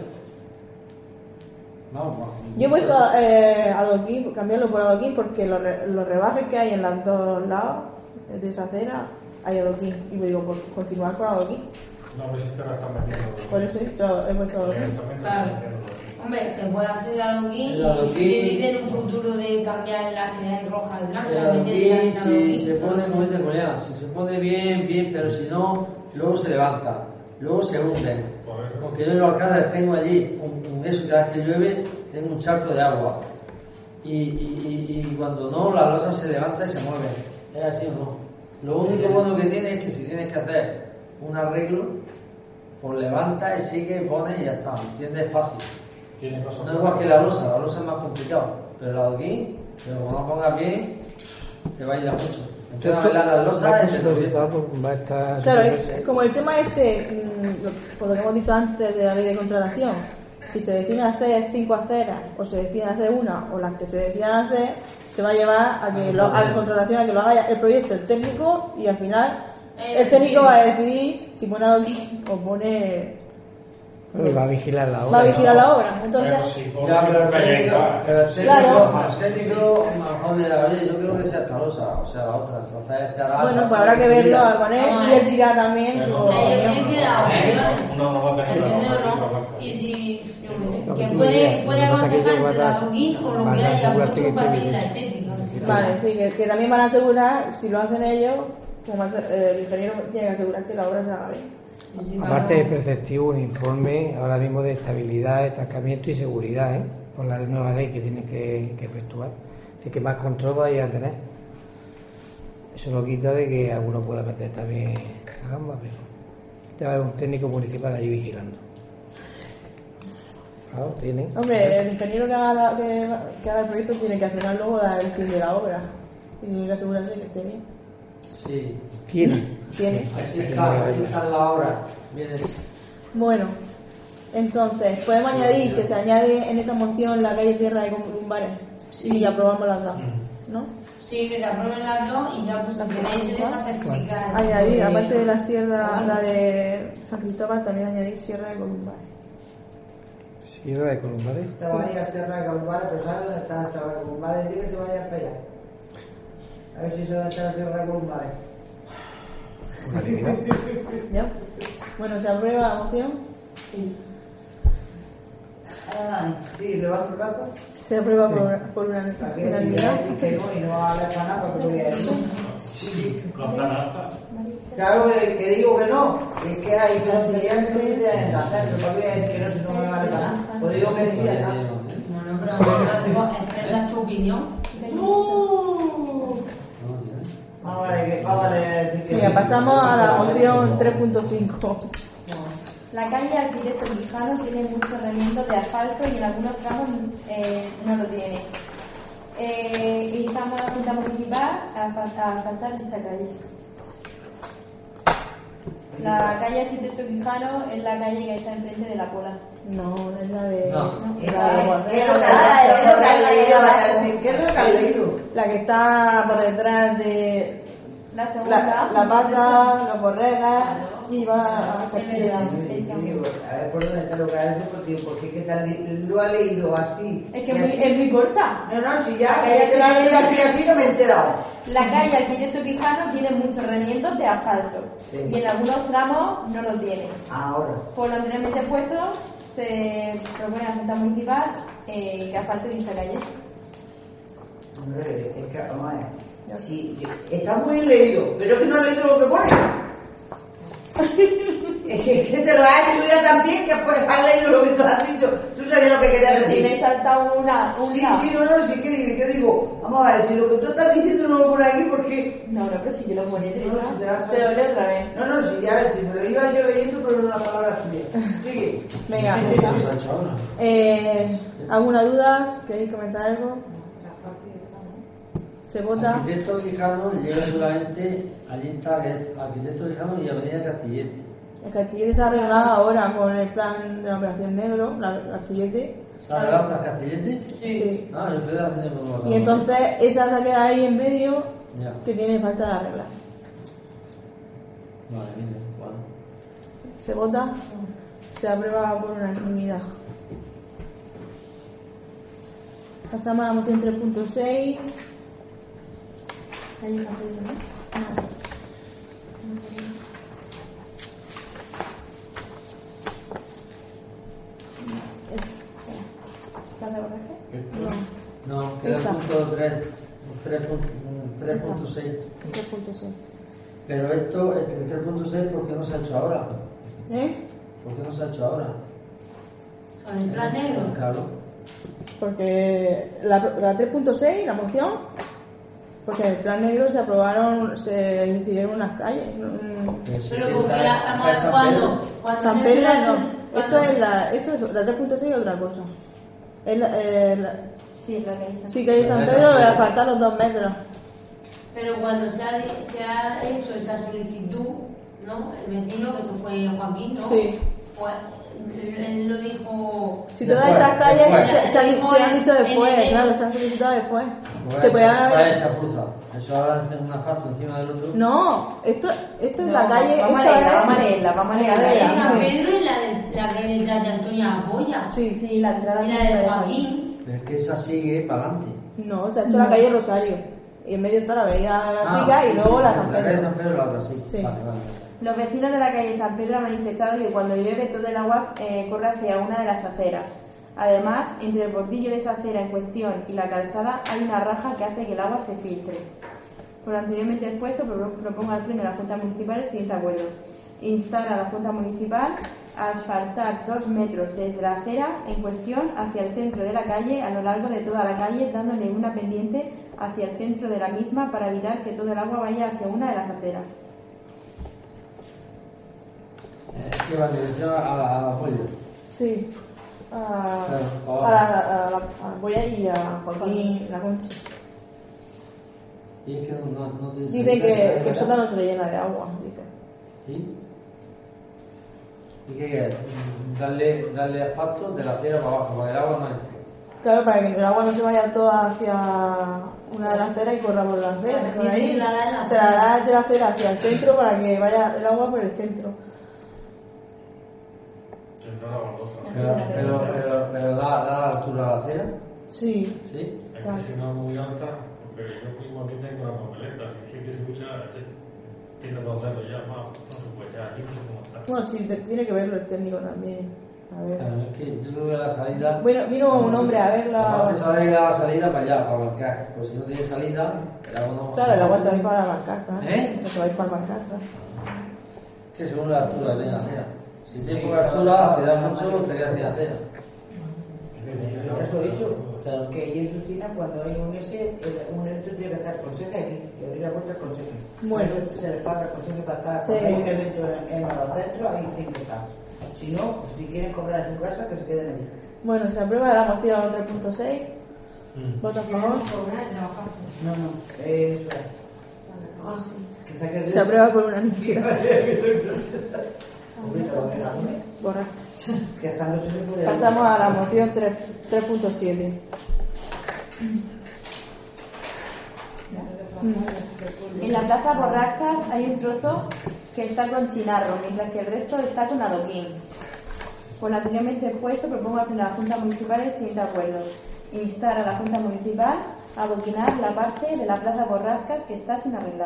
Vamos. Yo he puesto adoquín, cambiarlo por adoquín, porque los rebajes que hay en los dos lados de esa acera hay adoquín. Y me digo, por continuar con adoquín. No, pues es que ahora están metiendo. Por eso he puesto adoquín. Claro. Hombre, se puede hacer adoquín y si dice en un futuro de cambiar las que hay rojas y blancas. El adoquín, si se pone, como dice Julián, si se pone bien, pero si no, luego se levanta, luego se hunde. Porque yo en los alcaldes tengo allí un eso, cada vez que llueve, tengo un charco de agua. Y cuando no, la losa se levanta y se mueve. ¿Es así o no? Lo único bueno que tiene es que si tienes que hacer un arreglo, pues levanta y sigue, pone y ya está. ¿Entiendes? Es fácil. No es igual que la losa es más complicado. Pero el adoquín, como no pongas bien, te va a ir a mucho. Entonces, la losa va a estar. Claro, como el tema por lo que hemos dicho antes de la ley de contratación, si se deciden hacer 5 aceras o se deciden hacer una o las que se decidan hacer, se va a llevar a que a la contratación, a que lo haga el proyecto, el técnico, y al final el técnico va a decidir si pone adoquín o pone... Bueno, y va a vigilar la obra. Va a vigilar la obra. Pero Entonces, si Ya, pero el técnico, Claro. el técnico, mejor dirá, oye, yo creo que sea Tolosa, o sea, la otra. Entonces, te hará. bueno, pues habrá que verlo con él y él dirá también su Pero Ellos opinión. tienen que dar opciones. uno no va a tener ¿Entiendes la o no? otra. Y si, yo qué sé, Lo que que tú puede digas, puede lo que pasa es que aconsejar tú entre la vas a- adoquín o lo vas que a haya asegurarte que otro esté para seguir bien. la estética. Vale, sí, que también van a asegurar, si lo hacen ellos, como el ingeniero tiene que asegurar que la obra se haga bien. Sí, sí, Aparte es preceptivo un informe ahora mismo de estabilidad, estancamiento y seguridad, por la nueva ley que tiene que efectuar. Así que más control vais a tener. Eso no quita de que alguno pueda meter también a gamba, pero ya va a haber un técnico municipal ahí vigilando. Claro, tiene. Hombre, el ingeniero que haga, que haga el proyecto tiene que hacer luego el fin de la obra y tiene que asegurarse que esté bien. Sí, Tiene. así está la obra. Viene. Bueno, entonces, podemos añadir que se añade en esta moción la calle Sierra de Columbares y aprobamos las dos, ¿no? Sí, que se aprueben las dos y ya pues si queréis se les especificar. Añadir, aparte de la sierra, la de San Cristóbal, también añadir Sierra de Columbares. Sierra de Columbares. Te vaya a Sierra de Columbares, pero ¿sabes dónde está la Sierra de Columbares? Dile que se vaya para allá. A ver si se va a estar la Sierra de Columbares. Vale, mira. ¿Ya? Bueno, ¿se aprueba la moción? Sí, levanta el brazo. Se aprueba por Para que unanimidad. que no, y no va a dar para nada para que vea eso. Contra nada. Claro que digo que no, es que hay tonterías que no se deben de hacer, pero para que que no, si no me vale para nada. Pues digo que sí, ya está. Bueno, pero expresas tu opinión. Vamos a ver. Venga, pasamos a la moción 3.5. La calle Arquitecto Quijano tiene muchos elementos de asfalto y en algunos tramos no lo tiene. Instamos a la Junta Municipal a asfaltar esta calle. La calle Arquitecto Quijano es la calle que está enfrente de la Pola. No, es la de... No. ¿Qué es lo que has leído? La que está por detrás de La segunda. la vaca, los borregas y va a Castilla. A ver por dónde está lo que ha hecho, porque ¿qué tal? Lo ha leído así. Es que es muy corta. No, si ya que lo ha leído así no me he enterado. La calle Arquitecto Quijano tiene muchos rendimientos de asfalto Sí. y en algunos tramos no lo tiene. Ahora. Por lo anteriormente puesto, se propone a la Junta Municipal que asfalte dicha calle. Hombre, es que, vamos a ver. Sí, está muy bien leído, pero es que no has leído lo que pone. Es que te lo has estudiado tan bien que pues has leído lo que tú has dicho. Tú sabías lo que querías Si me he decir. saltado una. Sí, que yo digo, vamos a ver, si lo que tú estás diciendo no lo pone aquí, ¿por qué? No, pero si yo lo ponía, Teresa. No, si te vas a- Pero leo otra vez. No, si ya ves, si me lo iba yo leyendo, pero no las palabras tuyas. Sigue. Venga, ¿Qué se ha hecho ahora? ¿alguna duda? ¿Queréis comentar algo? Se vota. Arquitecto Quijano llega seguramente, allí está, que es Arquitecto Quijano y Avenida Castillete. El Castillete se ha arreglado ahora con el plan de la operación negro, la Castillete. ¿Se ha arreglado hasta Castillete? Sí. Ah, yo estoy haciendo como Y entonces esa se queda ahí en medio Ya. que tiene falta de arreglar. Vale, mira, bueno. Se vota, se aprueba por unanimidad. Pasamos a la moción 3.6. Ahí San Pedro, ¿no? No. ¿Está de Borraje? No. No, queda el Esta. punto 3.6. 3.6. Pero esto, el 3.6, ¿por qué no se ha hecho ahora? ¿Eh? ¿Por qué no se ha hecho ahora? Con el plan negro. Claro. Porque la 3.6, la moción, porque en el plan negro se aprobaron, se decidieron unas calles. Pero porque cuando San se Pedro hace no. Esto es la 3.6 y otra cosa. Es Sí, es la calle. sí que hay San Pedro le faltan los 2 metros. Pero cuando se ha hecho esa solicitud, ¿no? El vecino, que eso fue Joaquín, ¿no? Sí. Pues él lo dijo. Si todas Después, estas calles después. se han dicho después, En enero. claro, se han solicitado después. Pues Se puede vaya haber... chapuza. Eso ahora hacen una facto encima del otro. No, esto es No, la calle. vamos a esto leerla, es- vamos a leerla, vamos a leerla. La de Cadera, San sí. Pedro y la que hay detrás de Antonia Apoya. Sí, Sí, la entrada Y la de Joaquín. Pero es que esa sigue para adelante. no, se ha hecho la calle Rosario. Y en medio está la avenida Sica y luego la San La calle Pedro. San Pedro la otra, sí. Sí. Vale. Los vecinos de la calle San Pedro han manifestado que cuando llueve todo el agua corre hacia una de las aceras. Además, entre el bordillo de esa acera en cuestión y la calzada hay una raja que hace que el agua se filtre. Por lo anteriormente expuesto, propongo al Pleno de la Junta Municipal el siguiente acuerdo. Instar a la Junta Municipal a asfaltar 2 metros desde la acera en cuestión hacia el centro de la calle a lo largo de toda la calle, dándole una pendiente hacia el centro de la misma para evitar que todo el agua vaya hacia una de las aceras. Es que va en dirección al apoyo. Sí. Claro, Voy a ir a Joaquín La Concha. Y es que no te Dicen que el sótano se le llena de agua, dicen. ¿Sí? ¿Y qué quieres? Darle asfalto de la acera para abajo, para que el agua no entre. Claro, para que el agua no se vaya toda hacia una de las aceras y corra por la acera. Claro, Por y ahí se la da en la se la da de la acera hacia el centro para que vaya el agua por el centro. Centro de la baldosa. Pero da la altura a la acera. Sí. ¿Sí? Es que si no es muy alta, porque yo mismo aquí tengo la papeleta, si hay que subirla, tiene 2 dedos ya, más, no se puede, ya aquí no sé cómo está. Bueno, sí, tiene que verlo el técnico también. A ver. Claro, es que yo creo que la salida. Bueno, vino un hombre a ver Aparte la... sabe la salida para allá, para bancar. Pues si no tiene salida, el agua no. Claro, el agua se va a ir para la barcaza. ¿Eh? Se va a ir para la barcaza. Que según la altura que tiene la acera. Si tiene poca altura, si da mucho, te quedas sin acera. Por eso he dicho Claro. que ahí en su esquina, cuando hay un evento tiene que estar con seca aquí, que abrir la puerta con seca. Bueno. Por eso se les paga con seca para estar. Sí. Cuando hay un evento en el centro, ahí tienen que estar. Si no, si quieren cobrar en su casa, que se queden allí. Bueno, se aprueba la moción 3.6. Vota a favor. No, eso es. Ah, sí. Que saques Se aprueba por unanimidad. Borra. Quejándose se puede. Pasamos a la moción 3.7. En la plaza Borrascas hay un trozo que está con chinarro, mientras que el resto está con adoquín. Por lo anteriormente expuesto, propongo a la Junta Municipal el siguiente acuerdo. Instar a la Junta Municipal a adoquinar la parte de la plaza Borrascas que está sin arreglar.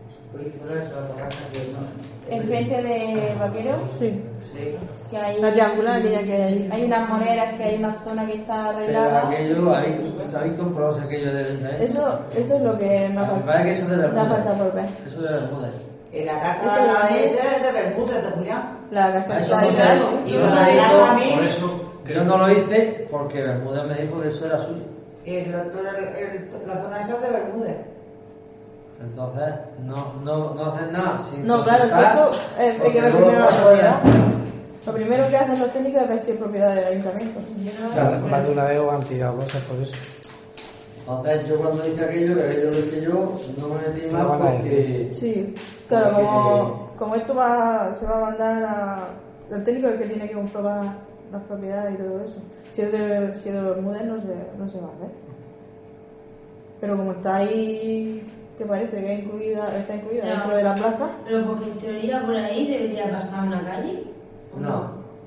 Enfrente de Vaquero, Sí. Sí. que hay, La triangular, aquella que hay ahí. hay unas moreras, que hay una zona que está Pero arreglada. aquello, habéis comprado aquello del ayuntamiento. Eso es lo que me ha Me parece que eso de me ha Bermúdez. faltado por ver. Eso de Bermúdez. En la casa Eso de lo la que- esa es de Bermúdez, de Julián. La casa Eso está no ahí, sé, claro. Y yo lo no de sé, la a mí, Por eso, yo no lo hice porque Bermúdez me dijo que eso era suyo. la zona esa es de Bermúdez. Entonces, no hacen nada sin No, claro, consultar, exacto. Hay porque que ver luego primero la no propiedad. pueden. Lo primero que hacen los técnicos es ver si es propiedad del ayuntamiento. Claro, más de una vez os han tirado cosas por eso. Entonces, yo cuando hice aquello, que aquello lo hice yo, no me metí Lo más van a porque. Sí, claro, Porque- como esto se va a mandar al técnico es el que tiene que comprobar las propiedades y todo eso. Si es de Bermúdez no se va a hacer. Pero como está ahí, que parece que está incluida Ya. dentro de la plaza, Pero porque en teoría por ahí debería pasar una calle. ¿o No.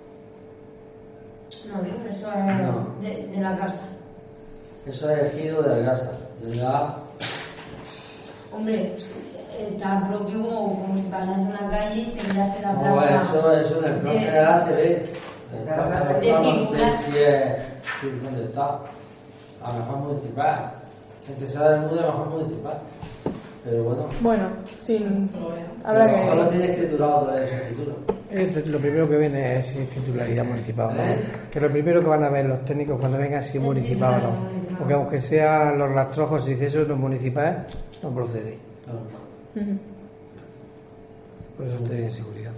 No, eso es No. de la casa. Eso es el giro de la casa. Ya. Hombre, está propio como si pasase una calle y se mirase la No, plaza. eso en el plan de- general se ve. circular. Si dónde está. A lo mejor municipal. El que sea del mundo, a lo mejor municipal. Pero bueno. habrá a lo mejor lo que... tiene escriturado toda esa escritura. Lo primero que viene es titularidad municipal, ¿no? Que lo primero que van a ver los técnicos cuando vengan si es municipal o no. Porque aunque sean los rastrojos, si dice eso no es municipal, no procede. Claro. Por eso estoy en seguridad.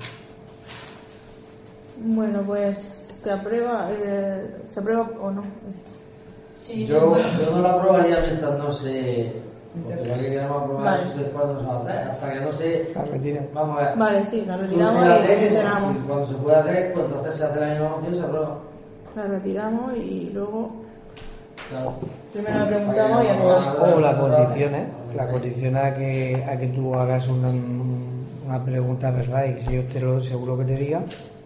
Bueno, pues se aprueba o no. Sí, Yo no lo aprobaría mientras no se Porque lo que queremos aprobar Vale. eso después no se va a hacer, hasta que no se... La retiran. Vamos a ver. Vale, sí, la Porque retiramos la y ley que cerramos. cuando se puede hacer, pues entonces se hace la misma moción y se aprueba. La retiramos y luego Claro. primero le preguntamos y aprobamos. O la condición, ¿eh? La condición a que tú hagas una pregunta verbal y que si yo te lo seguro que te diga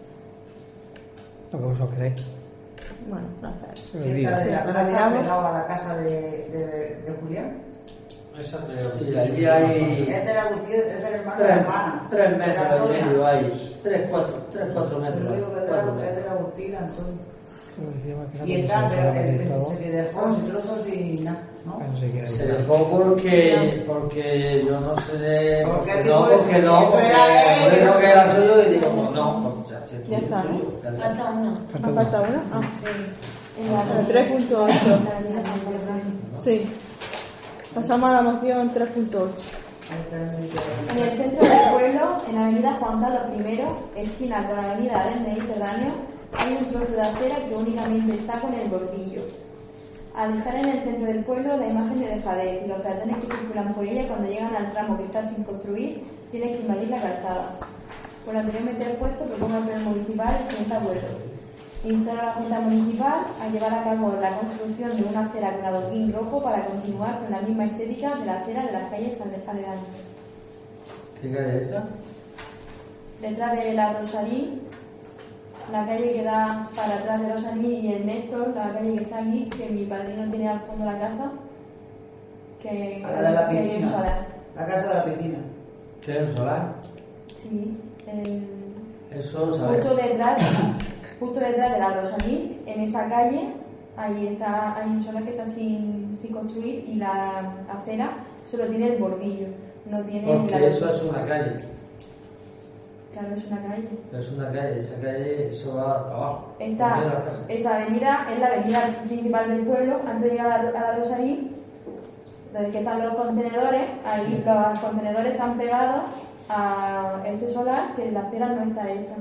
lo que vosotros queréis. Bueno, gracias. Se lo digo. Esta de la Sí, plaza retiramos. pegado a la casa de Julián. Esa Sí, allí hay Es de la Gutiérrez, es del hermano de la hermana. 3 De la metros Antonia. y medio hay. 3-4 metros. Yo digo que es de 4 la- es de metros. la Agustina, Antonio. Lo decía más que nada Y porque está, se pero acaba de estado, se dejó sin trozos y nada, ¿no? no se quiere Se quitar. dejó porque yo no sé. Porque Porque digo no, eso, porque no, eso porque era de él, yo creo que eso. era suyo y digo, pues no, pues ya, si es Ya tuyo, está, es ¿no? tuyo, ya está. Falta uno. Falta ¿Ha uno. faltado una? Ah, En la el 3.8. Sí. Pasamos a la moción 3.8. En el centro del pueblo, en Avenida Juan Carlos I, esquina con Avenida del Mediterráneo, hay un trozo de acera que únicamente está con el bordillo. Al estar en el centro del pueblo, la imagen de dejadez y los peatones que circulan por ella cuando llegan al tramo que está sin construir tienen que invadir la calzada. Por lo anteriormente expuesto, propongo al Pleno Municipal el siguiente acuerdo. Instar a la Junta Municipal a llevar a cabo la construcción de una acera con adoquín rojo para continuar con la misma estética de la acera de las calles aledañas. ¿Qué calle es esa? Detrás de la Rosalí, la calle que da para atrás de Rosalí y el Néstor, la calle que está aquí, que mi padrino tiene al fondo de la casa, que A la de la que hay un piscina. solar. La casa de la piscina. ¿Tiene un solar? Sí, Eso, ¿sabes? justo detrás de la Rosalí, en esa calle, ahí está, hay un solar que está sin construir y la acera solo tiene el bordillo, no tiene Porque la... eso es una calle. Claro, es una calle. Es una calle, esa calle, eso va para abajo. Está, También a la casa. esa avenida es la avenida principal del pueblo, antes de llegar a la Rosalí, donde que están los contenedores, ahí los contenedores están pegados a ese solar que la acera no está hecha.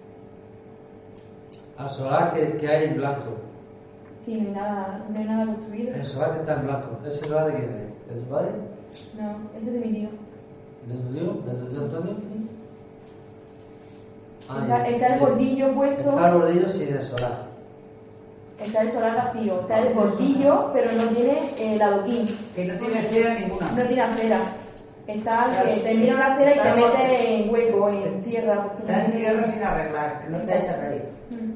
Al solar que hay en blanco. Sí, no hay nada construido. El solar que está en blanco. ¿Ese solar de quién es? ¿De tu padre? No, ese es de mi tío. ¿De tu tío? ¿De tu tío Antonio? Sí. Ah, Está el bordillo puesto, Está el bordillo sin el solar. está el solar vacío, está el bordillo, pero no tiene el adoquín, Que no tiene cera ninguna. no tiene acera. Está Claro, que sí. termina la acera y Está te el mete en hueco, en tierra. Porque Está no en tiene- tierra sin arreglar, que no está hecha calle. Mm.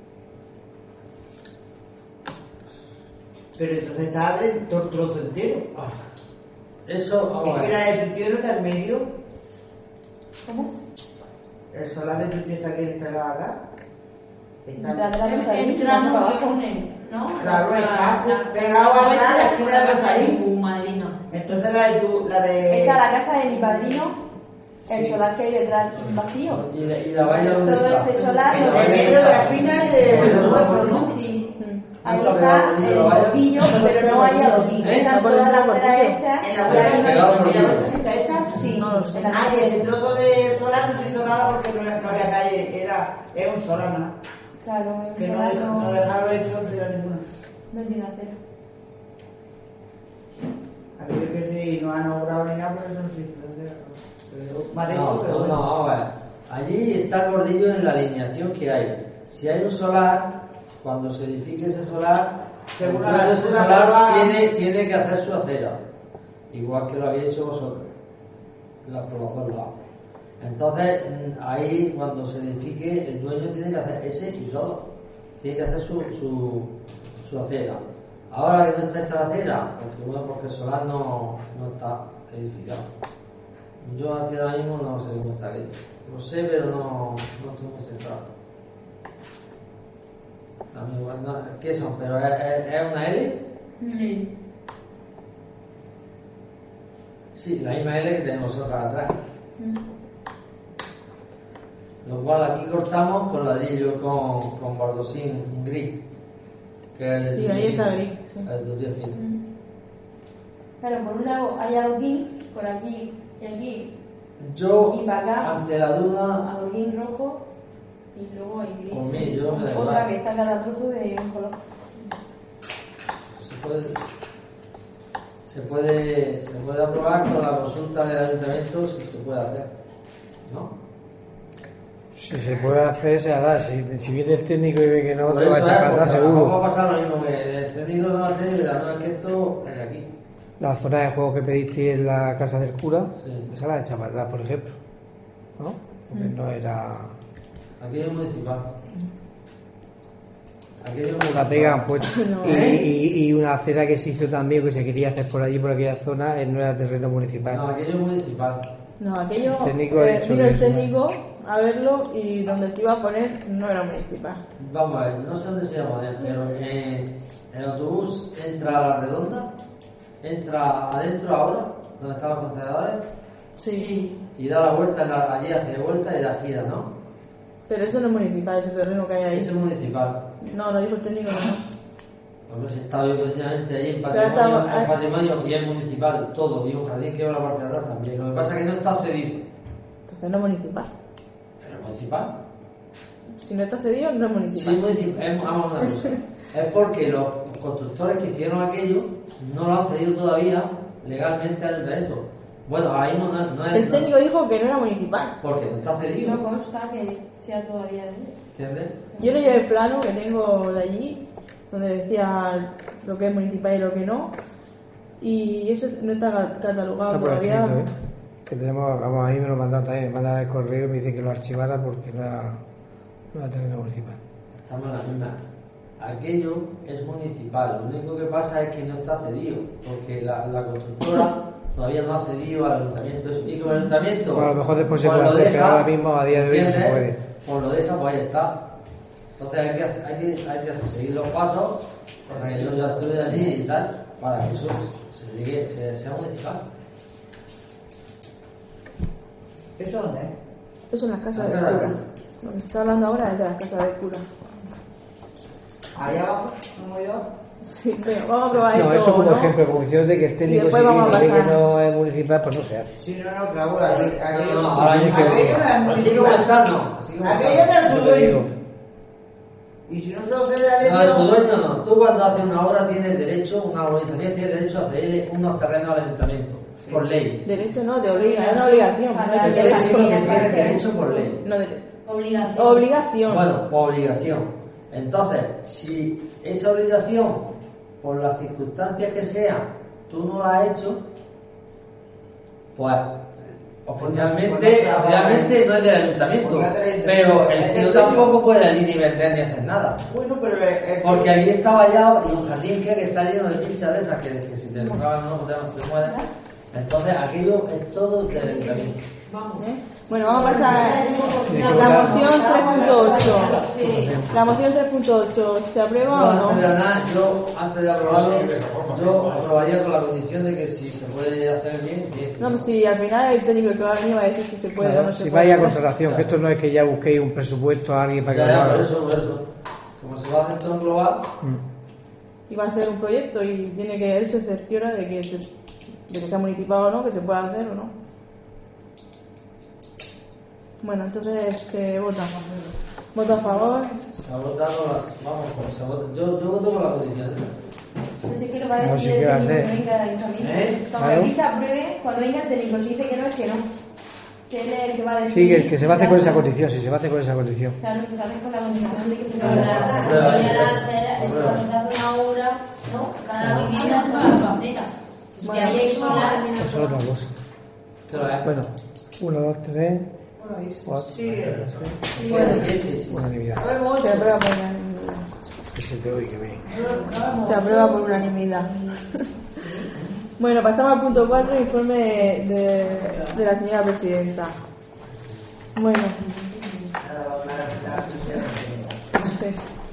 Pero entonces está de todo el trozo entero. Ah, eso, vamos Es a que ver. la de tu tío no está en medio. ¿Cómo? El solar de tu tío está aquí, está acá. Está Detrás de la Rosalí, Entrando para que abajo. unen, ¿no? Claro, está pegado a la esquina de Rosalí. Madrina. Entonces la de tu, la de... Está la casa de mi padrino, el Sí. solar que hay detrás vacío. ¿Y la valla dónde Todo está? ese solar ¿Y la lo valla En dónde medio de la está? fina y de los huevos, ¿no? Sí. Ahí está está pegado el la valla? bordillo, pero no hay adoquín. ¿Eh? Están Por todas dentro las del ceras bordillo. hechas. En la y huella hay pegado una- por ¿En la dentro. bolsa está hecha? Sí, No lo sé. en la Ah, y ese trozo de solar no se hizo nada porque no había calle, es un solar nada. Claro, el Que no, solar no dejaron hecho cera ninguna. no tiene acera. Aquello que si no han obrado ni nada, por eso no se hizo cera. Pero mal hecho, No, pero no, bueno. no, vamos a ver. Allí está el bordillo en la alineación que hay. Si hay un solar, cuando se edifique ese solar, Según el la dueño de ese altura solar que va- tiene que hacer su acera. Igual que lo habéis hecho vosotros. Por los dos lados. Entonces, ahí cuando se edifique, el dueño tiene que hacer ese y todo. Tiene que hacer su acera. Ahora que no está hecha la acera, porque el solar no está edificado. Yo aquí ahora mismo no sé cómo está aquello. Lo sé, pero no estoy muy centrado. A mí igual no, ¿qué son? ¿Pero es una L? Sí. Sí, la misma L que tenemos nosotros atrás. Lo cual aquí cortamos con ladrillo con baldosín gris. Que es Sí, ahí está gris, sí. El de 10 fino. Claro, por un lado hay adoquín, por aquí y aquí, Yo, Y para acá. ante la duda, adoquín rojo y luego hay gris. Por mí, yo me da Otra igual. que está cada trozo de un color. se puede. se puede aprobar con la consulta del ayuntamiento si se puede hacer, ¿no? Si se puede hacer, se hará. Si viene el técnico y ve que no, Por te va a eso echar para atrás Vamos seguro. a pasar lo mismo que el técnico no va a hacer y la no es que esto es de aquí. La zona de juego que pediste en la casa del cura, Sí. esa la echa para atrás, por ejemplo. ¿No? Porque no era. Aquí es municipal. Aquí es municipal. La pega han puesto. No, Y una acera que se hizo también, que se quería hacer por allí, por aquella zona, no era terreno municipal. No, aquello es municipal. No, aquello. El técnico ha dicho vino que el es técnico a verlo y donde se iba a poner no era municipal. Vamos a ver, no sé dónde se va a poner, pero el autobús entra a la redonda, entra adentro ahora, donde están los contenedores, Sí. y da la vuelta, allí hace vuelta y la gira, ¿no? Pero eso no es municipal, ese terreno que hay ahí. Eso es municipal. No, lo dijo el técnico, no. Hombre, si estaba yo precisamente allí en Pero estaba- patrimonio y es municipal, todo, y un jardín que va a la parte de atrás también. Lo que pasa es que no está cedido, Entonces no es municipal. pero es municipal. Si no está cedido, no es Sí, municipal. municipal. Vamos a una cosa. Es porque los constructores que hicieron aquello no lo han cedido todavía legalmente al ayuntamiento. Bueno, ahora mismo no es. El técnico dijo que no era municipal. Porque no está cedido. No consta que sea todavía de él. ¿Entiendes? Yo le llevé el plano que tengo de allí, donde decía lo que es municipal y lo que no. Y eso no está catalogado Está por todavía. escrito, ¿eh? Que tenemos, vamos, ahí me lo mandaron también, me mandan el correo y me dicen que lo archivara porque no era terreno municipal. Estamos en la misma. Aquello es municipal. Lo único que pasa es que no está cedido. Porque la constructora todavía no ha cedido al ayuntamiento. Y con el ayuntamiento. Bueno, a lo mejor después se pues puede lo hacer, deja, pero ahora mismo, a día de hoy, no se ¿entiendes? puede. Pues lo deja, pues ahí está. Entonces hay que seguir los pasos para que yo actúe de allí y tal, para que eso sea municipal. ¿Eso dónde es? Eso en las casas del Claro. cura. Lo que se está hablando ahora es de las casas del cura. Allá abajo, como yo. Sí, venga, vamos a probar No, esto, eso como ¿no? ejemplo, como diciendo de que el técnico después civil vamos a ve que pasar. no es municipal, pues no se hace. Sí, no, claro, aquello No, ahora tienes que ver. aquello no es Así como municipal. está, no. Así como Aquello está. no es Eso su te digo. dueño. Y si no se lo cede a No, de su Lesio, dueño no. Tú cuando haces una obra tienes derecho, una organización tiene derecho a cederle unos terrenos al ayuntamiento, por ley. Derecho no, te obliga, es una obligación. No es el Entonces, derecho. tienes derecho por ley. No, Obligación. obligación. Bueno, por obligación. Entonces, si esa obligación, por las circunstancias que sean, tú no la has hecho, pues oficialmente no es del ayuntamiento. Pero el tío tampoco puede allí ni vender ni hacer nada. bueno, pero Porque ahí está vallado y un jardín que está lleno de pinchas de esas que si te tocaban no te mueres. Entonces aquello es todo del ayuntamiento. ¿Eh? Bueno, vamos a pasar la moción 3.8. La moción 3.8, ¿se aprueba o no? Yo antes de aprobarlo, yo aprobaría con la condición de que si se puede hacer bien, bien. No, pues si al final el técnico que va a venir va a decir si se puede o Claro, no se si puede. vaya a contratación, que esto no es que ya busquéis un presupuesto a alguien para que Ya, lo ya, haga. por eso. Como se va a hacer todo global, Y va a ser un proyecto y tiene que él se cerciora de que sea municipal o no, que se pueda hacer o no. Bueno, entonces se vota. ¿Voto a favor? se ha votado las. Vamos, pues, se vota. Yo voto con la condición. Pues es que lo va a No, decir sí que va a el técnico ser. cuando venga el ayuntamiento. ¿Eh? Cuando Claro. aquí se apruebe, cuando venga el técnico, si dice que no, es que no. Que él es el que va a decir. Sí, que se va a hacer con esa condición, sí, se va a hacer con esa condición. Claro, se sale con la condición de que se Pero pueda la acera, cuando se hace una obra, ¿no? Cada vivienda es para su acera. Si ahí hay solar, Eso es otra cosa. Claro, ¿eh? Bueno, 1, 2, 3, 4, Sí. unanimidad. Se aprueba por unanimidad. Que se te oiga bien. Se aprueba por unanimidad. Bueno, pasamos al punto 4, informe de la señora presidenta. Bueno. Sí.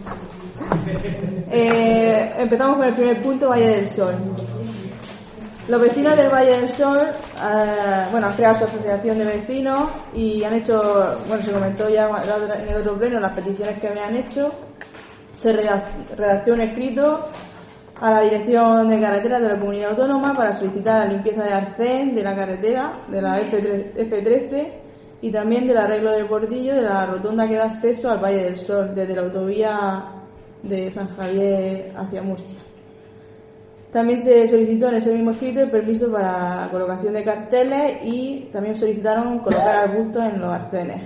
Empezamos con el primer punto, Valle del Sol. Los vecinos del Valle del Sol han creado su asociación de vecinos y han hecho, se comentó ya en el otro pleno las peticiones que habían hecho. Se redactó un escrito a la Dirección de Carreteras de la Comunidad Autónoma para solicitar la limpieza de arcén de la carretera, de la F13 y también del arreglo del bordillo de la rotonda que da acceso al Valle del Sol desde la autovía de San Javier hacia Murcia. También se solicitó en ese mismo escrito el permiso para colocación de carteles y también solicitaron colocar arbustos en los arcenes.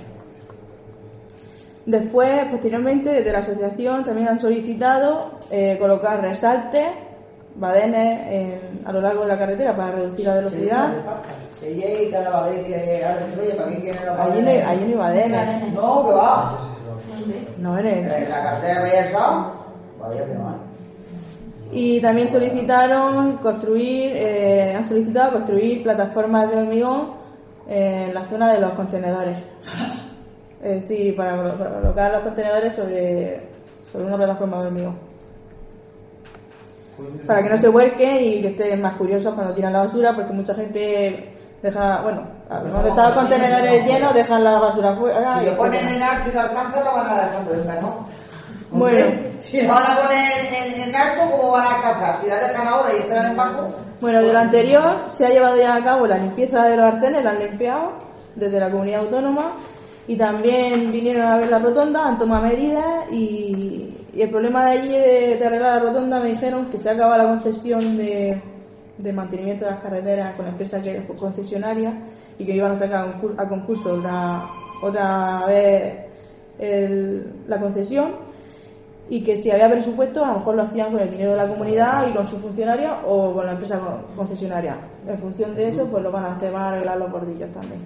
Después, posteriormente, desde la asociación también han solicitado colocar resaltes, badenes a lo largo de la carretera para reducir la velocidad. Allí cada vez que ¿para qué quieren los badenes? Allí no hay badenes. No, que va. No, en La cartera de eso, vaya que no hay. Y también han solicitado construir plataformas de hormigón en la zona de los contenedores. Es decir, para colocar los contenedores sobre una plataforma de hormigón. Para que no se vuelquen y que estén más curiosos cuando tiran la basura, porque mucha gente deja, cuando están los contenedores llenos, dejan la basura fuera. Si lo ponen en alto y no alcanzan, la van a dejar vuelta, ¿no? Bueno, si la van a poner en alto, ¿cómo van a alcanzar? Si la dejan ahora y están en bajo. Bueno, de lo anterior se ha llevado ya a cabo la limpieza de los arcenes, la han limpiado desde la comunidad autónoma y también vinieron a ver la rotonda, han tomado medidas y el problema de allí de arreglar la rotonda me dijeron que se acaba la concesión de mantenimiento de las carreteras con la empresa que es concesionaria y que iban a sacar a concurso otra vez la concesión. Y que si había presupuesto, a lo mejor lo hacían con el dinero de la comunidad y con sus funcionarios o con la empresa concesionaria. En función de eso, pues lo van a hacer, van a arreglar los bordillos también.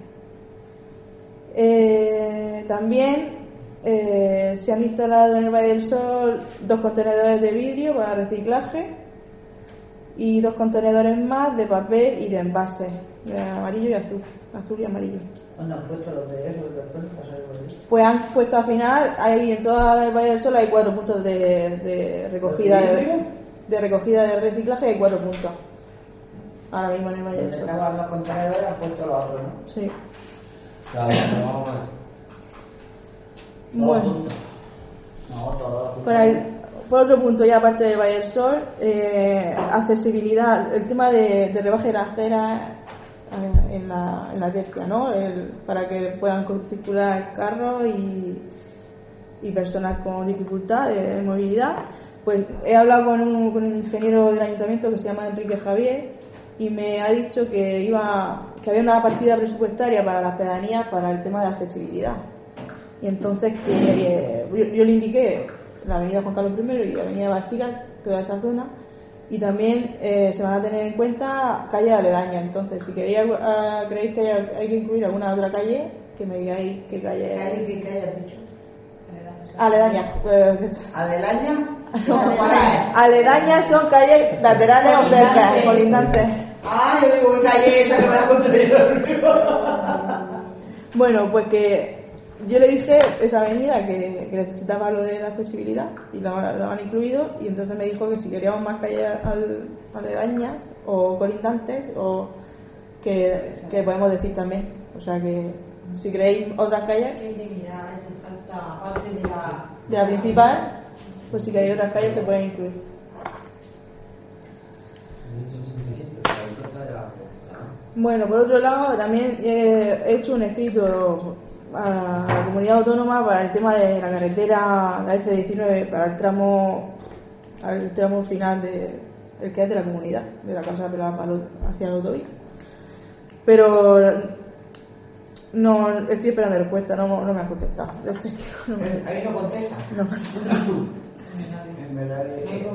También se han instalado en el Valle del Sol 2 contenedores de vidrio para reciclaje y 2 contenedores más de papel y de envases, de amarillo y azul y amarillo. ¿Dónde han puesto los de eso? Pues han puesto al final, ahí en toda el Valle del Sol hay 4 puntos de recogida de recogida de reciclaje, hay 4 puntos. Ahora mismo en el Valle del Sol. Estaban los contenedores, han puesto los otros, ¿no? Sí. Claro, vamos a ver. Bueno. Por otro punto, ya aparte del Valle del Sol, accesibilidad, el tema de rebaje de la acera en la tercia, ¿no? Para que puedan circular carros y personas con dificultad de movilidad. Pues he hablado con un ingeniero del ayuntamiento que se llama Enrique Javier y me ha dicho que había una partida presupuestaria para las pedanías para el tema de accesibilidad. Y entonces yo le indiqué la avenida Juan Carlos I y la avenida Basica, toda esa zona, y también se van a tener en cuenta calles aledañas. Entonces, si creéis que hay que incluir alguna otra calle, que me digáis qué calle es. ¿Qué calle has dicho? Aledañas. ¿Aledañas? Aledañas son calles laterales o cerca, colindantes. Ah, yo digo, ¿qué calle es esa que me la construyeron? Bueno, pues que yo le dije esa avenida que necesitaba lo de la accesibilidad y lo han incluido, y entonces me dijo que si queríamos más calles aledañas o colindantes o que podemos decir también. O sea que si queréis otras calles aparte de la principal, pues si queréis otras calles se pueden incluir. Bueno, por otro lado, también he hecho un escrito a la comunidad autónoma para el tema de la carretera, la F19, para el tramo final el que es de la comunidad, de la casa de la hacia la autovía. Pero no estoy esperando respuesta, no me han contestado. Ahí no contesta. No. En verdad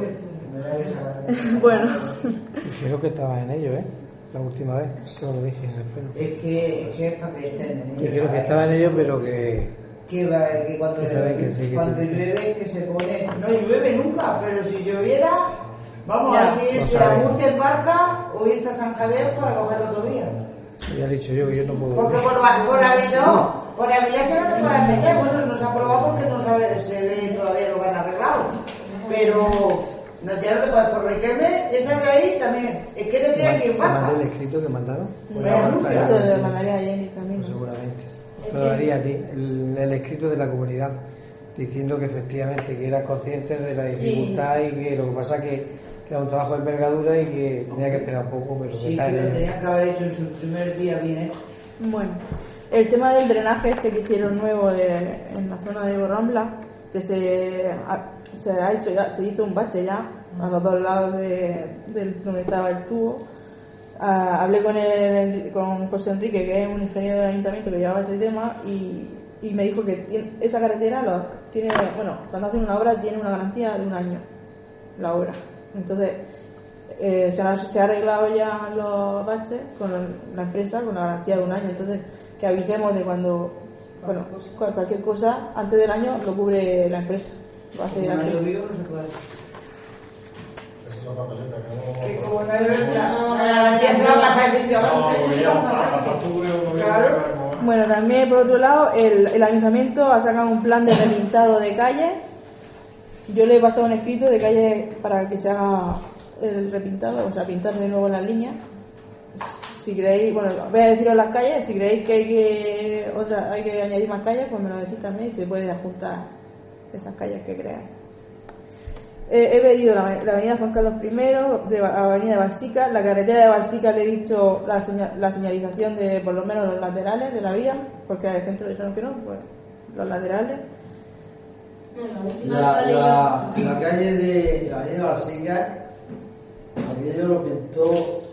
Bueno. Creo que estabas en ello, la última vez que lo dije. Es que es para que estén en ello. Yo creo que estaba en ello, pero que cuando que llueve, que se pone. No llueve nunca, pero si lloviera, vamos Ya. a ir No si a sabe. Murcia en barca o irse a San Javier para coger la autovía. ya he dicho yo que yo no puedo. Porque por la vía se van a poder meter. Bueno, no se ha aprobado porque no se ve todavía lo que han arreglado. Pero ya no te puedes por Riquelme, esa de ahí también. Es que no tiene aquí en ¿Te barca. mandé el escrito que mandaron? Eso lo mandaría a Jenny también. Seguramente. Te lo daría a ti, el escrito de la comunidad, diciendo que efectivamente que eras consciente de la dificultad y que lo que pasa es que era un trabajo de envergadura y que tenía que esperar un poco, pero Sí, está que en lo ello. tenían que haber hecho en su primer día bien hecho. Bueno, el tema del drenaje que hicieron nuevo en la zona de Borrambla, que se ha hecho ya, se hizo un bache ya a los dos lados de donde estaba el tubo. Hablé con José Enrique, que es un ingeniero del ayuntamiento que llevaba ese tema, y me dijo que esa carretera cuando hacen una obra tiene una garantía de 1 año la obra. Entonces se ha arreglado ya los baches con la empresa con la garantía de 1 año. Entonces que avisemos de cuando cualquier cosa antes del año lo cubre la empresa. Lo hace la empresa. Esa es la papeleta que Que no... como no hay la garantía se va a pasar el sitio. No, porque ya hasta octubre uno viene Claro. a remover. Bueno, también por otro lado, el ayuntamiento ha sacado un plan de repintado de calles. Yo le he pasado un escrito de calle para que se haga el repintado, o sea, pintar de nuevo las líneas. Si queréis, bueno, voy a deciros las calles, si creéis que hay que añadir más calles, pues me lo decís también y se puede adjuntar esas calles que creáis. He pedido la avenida Juan Carlos I, la avenida de Balsica, la carretera de Balsica le he dicho la señalización de por lo menos los laterales de la vía, porque al centro dijeron que no, pues los laterales. La calle de la avenida Balsica, aquello lo pintó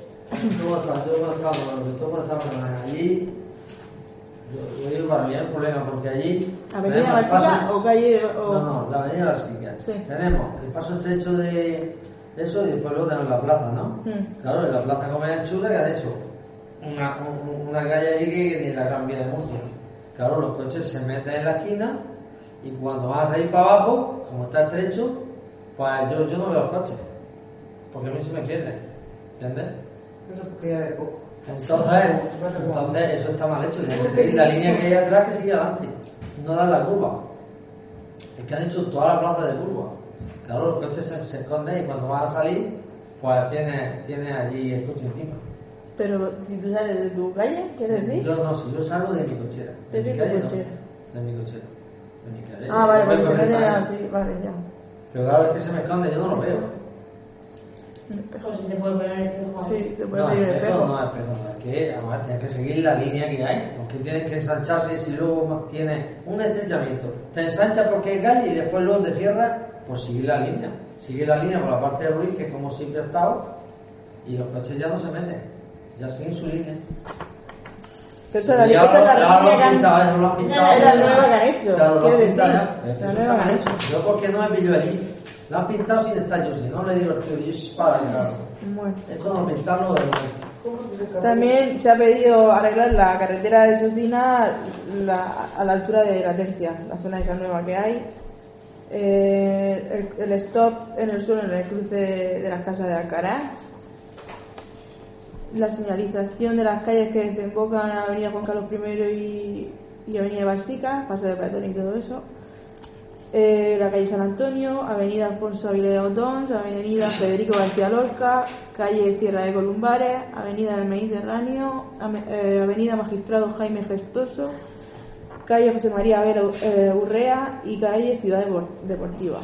allí. Yo digo para mí es un problema porque allí. ¿Avenida Balsica o calle.? No, la avenida Balsica. Sí. Tenemos el paso estrecho de eso y después luego tenemos la plaza, ¿no? Claro, en la plaza Comer Chula que han hecho una calle allí que tiene la Gran Vía de Murcia. Claro, los coches se meten en la esquina y cuando vas a ir para abajo, como está estrecho, pues yo no veo los coches porque a mí se me pierden, ¿entiendes? Eso es porque ya de poco. Entonces eso está mal hecho. Tiene que seguir la línea que hay atrás, que sigue adelante. No dar la curva. Es que han hecho toda la plaza de curva. Claro, los coches se esconden y cuando vas a salir, pues tiene allí el coche encima. Pero si tú sales de tu calle, ¿quieres decir? Yo no, si yo salgo de mi cochera. ¿De mi tu calle cochera? no. De mi cochera. De mi calle. Ah, vale, porque se Después meten con el así, vale, ya. Pero claro, es que se me esconde, yo no lo veo. Pues se te puede poner el espejo. Sí, se puede No, pedir el espejo. no, es que además tienes que seguir la línea que hay, porque tienes que ensancharse y si luego tienes un estrechamiento, te ensanchas porque hay calle y después luego te cierras, pues sigue la línea. Sigue la línea por la parte de Ruiz, que es como siempre ha estado, y los coches ya no se meten, ya siguen su línea. Pero esa es la línea que han... Es la nueva que han hecho, claro, quiero decir. La nueva que han hecho. Yo porque no me pillo allí. La han pintado sin estar yo, si no le digo que es para claro. Bueno. Esto no pintarlo de nuevo. También se ha pedido arreglar la carretera de Socina a la altura de la Tercia, la zona esa nueva que hay. El stop en el suelo en el cruce de las casas de Alcaraz. La señalización de las calles que desembocan a Avenida Juan Carlos I y Avenida Balsica, paso de peatones y todo eso. La calle San Antonio, Avenida Alfonso Ávila de Otón, Avenida Federico García Lorca, calle Sierra de Columbares, Avenida del Mediterráneo, Avenida Magistrado Jaime Gestoso, calle José María Vera Urrea y calle Ciudad Deportiva.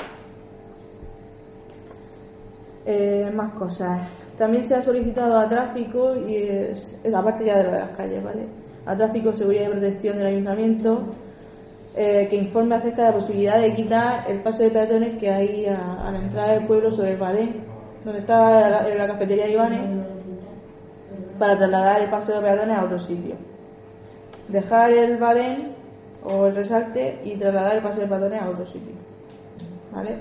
Más cosas. También se ha solicitado a tráfico, y es aparte ya de lo de las calles, ¿vale? A tráfico, seguridad y protección del ayuntamiento, que informe acerca de la posibilidad de quitar el paso de peatones que hay a la entrada del pueblo sobre el Badén, donde está la cafetería de Ibanes, para trasladar el paso de peatones a otro sitio. Dejar el Badén o el resalte y trasladar el paso de peatones a otro sitio, ¿vale?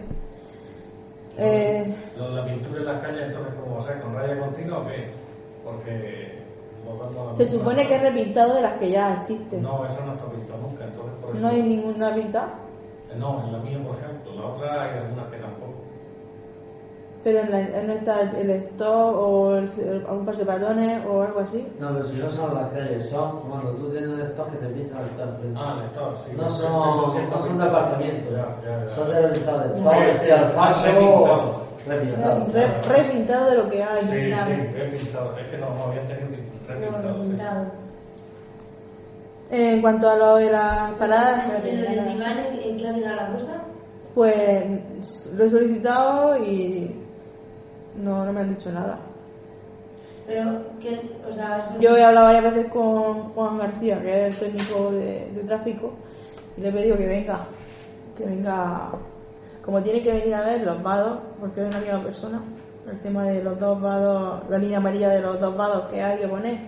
La pintura en las calles, entonces, ¿cómo va a ser? ¿Con raya continua o qué? Porque... Se supone que es repintado de las que ya existen. No, esa no está pintada nunca, entonces por eso... ¿No hay ninguna pintada? No, en la mía, por ejemplo. La otra hay algunas que tampoco. Pero no está el stop o algún paso de peatones o algo así. No, pero si no son las calles, son cuando tú tienes un stop que te pintan el stop. Ah, el stop, sí. No son de aparcamiento, ya. son de repintado de stop, que sea el paso repintado. Repintado de lo que hay. Sí, repintado. Es que no había tenido repintado. En cuanto a lo de las paradas, ¿En el diván en qué avenida la costa? pues lo he solicitado y no me han dicho nada. Pero, o sea, Yo he hablado varias veces con Juan García, que es el técnico de tráfico, y le he pedido que venga que venga, como tiene que venir a ver los vados, porque es una misma persona, el tema de los 2 vados, la línea amarilla de los 2 vados que hay que poner,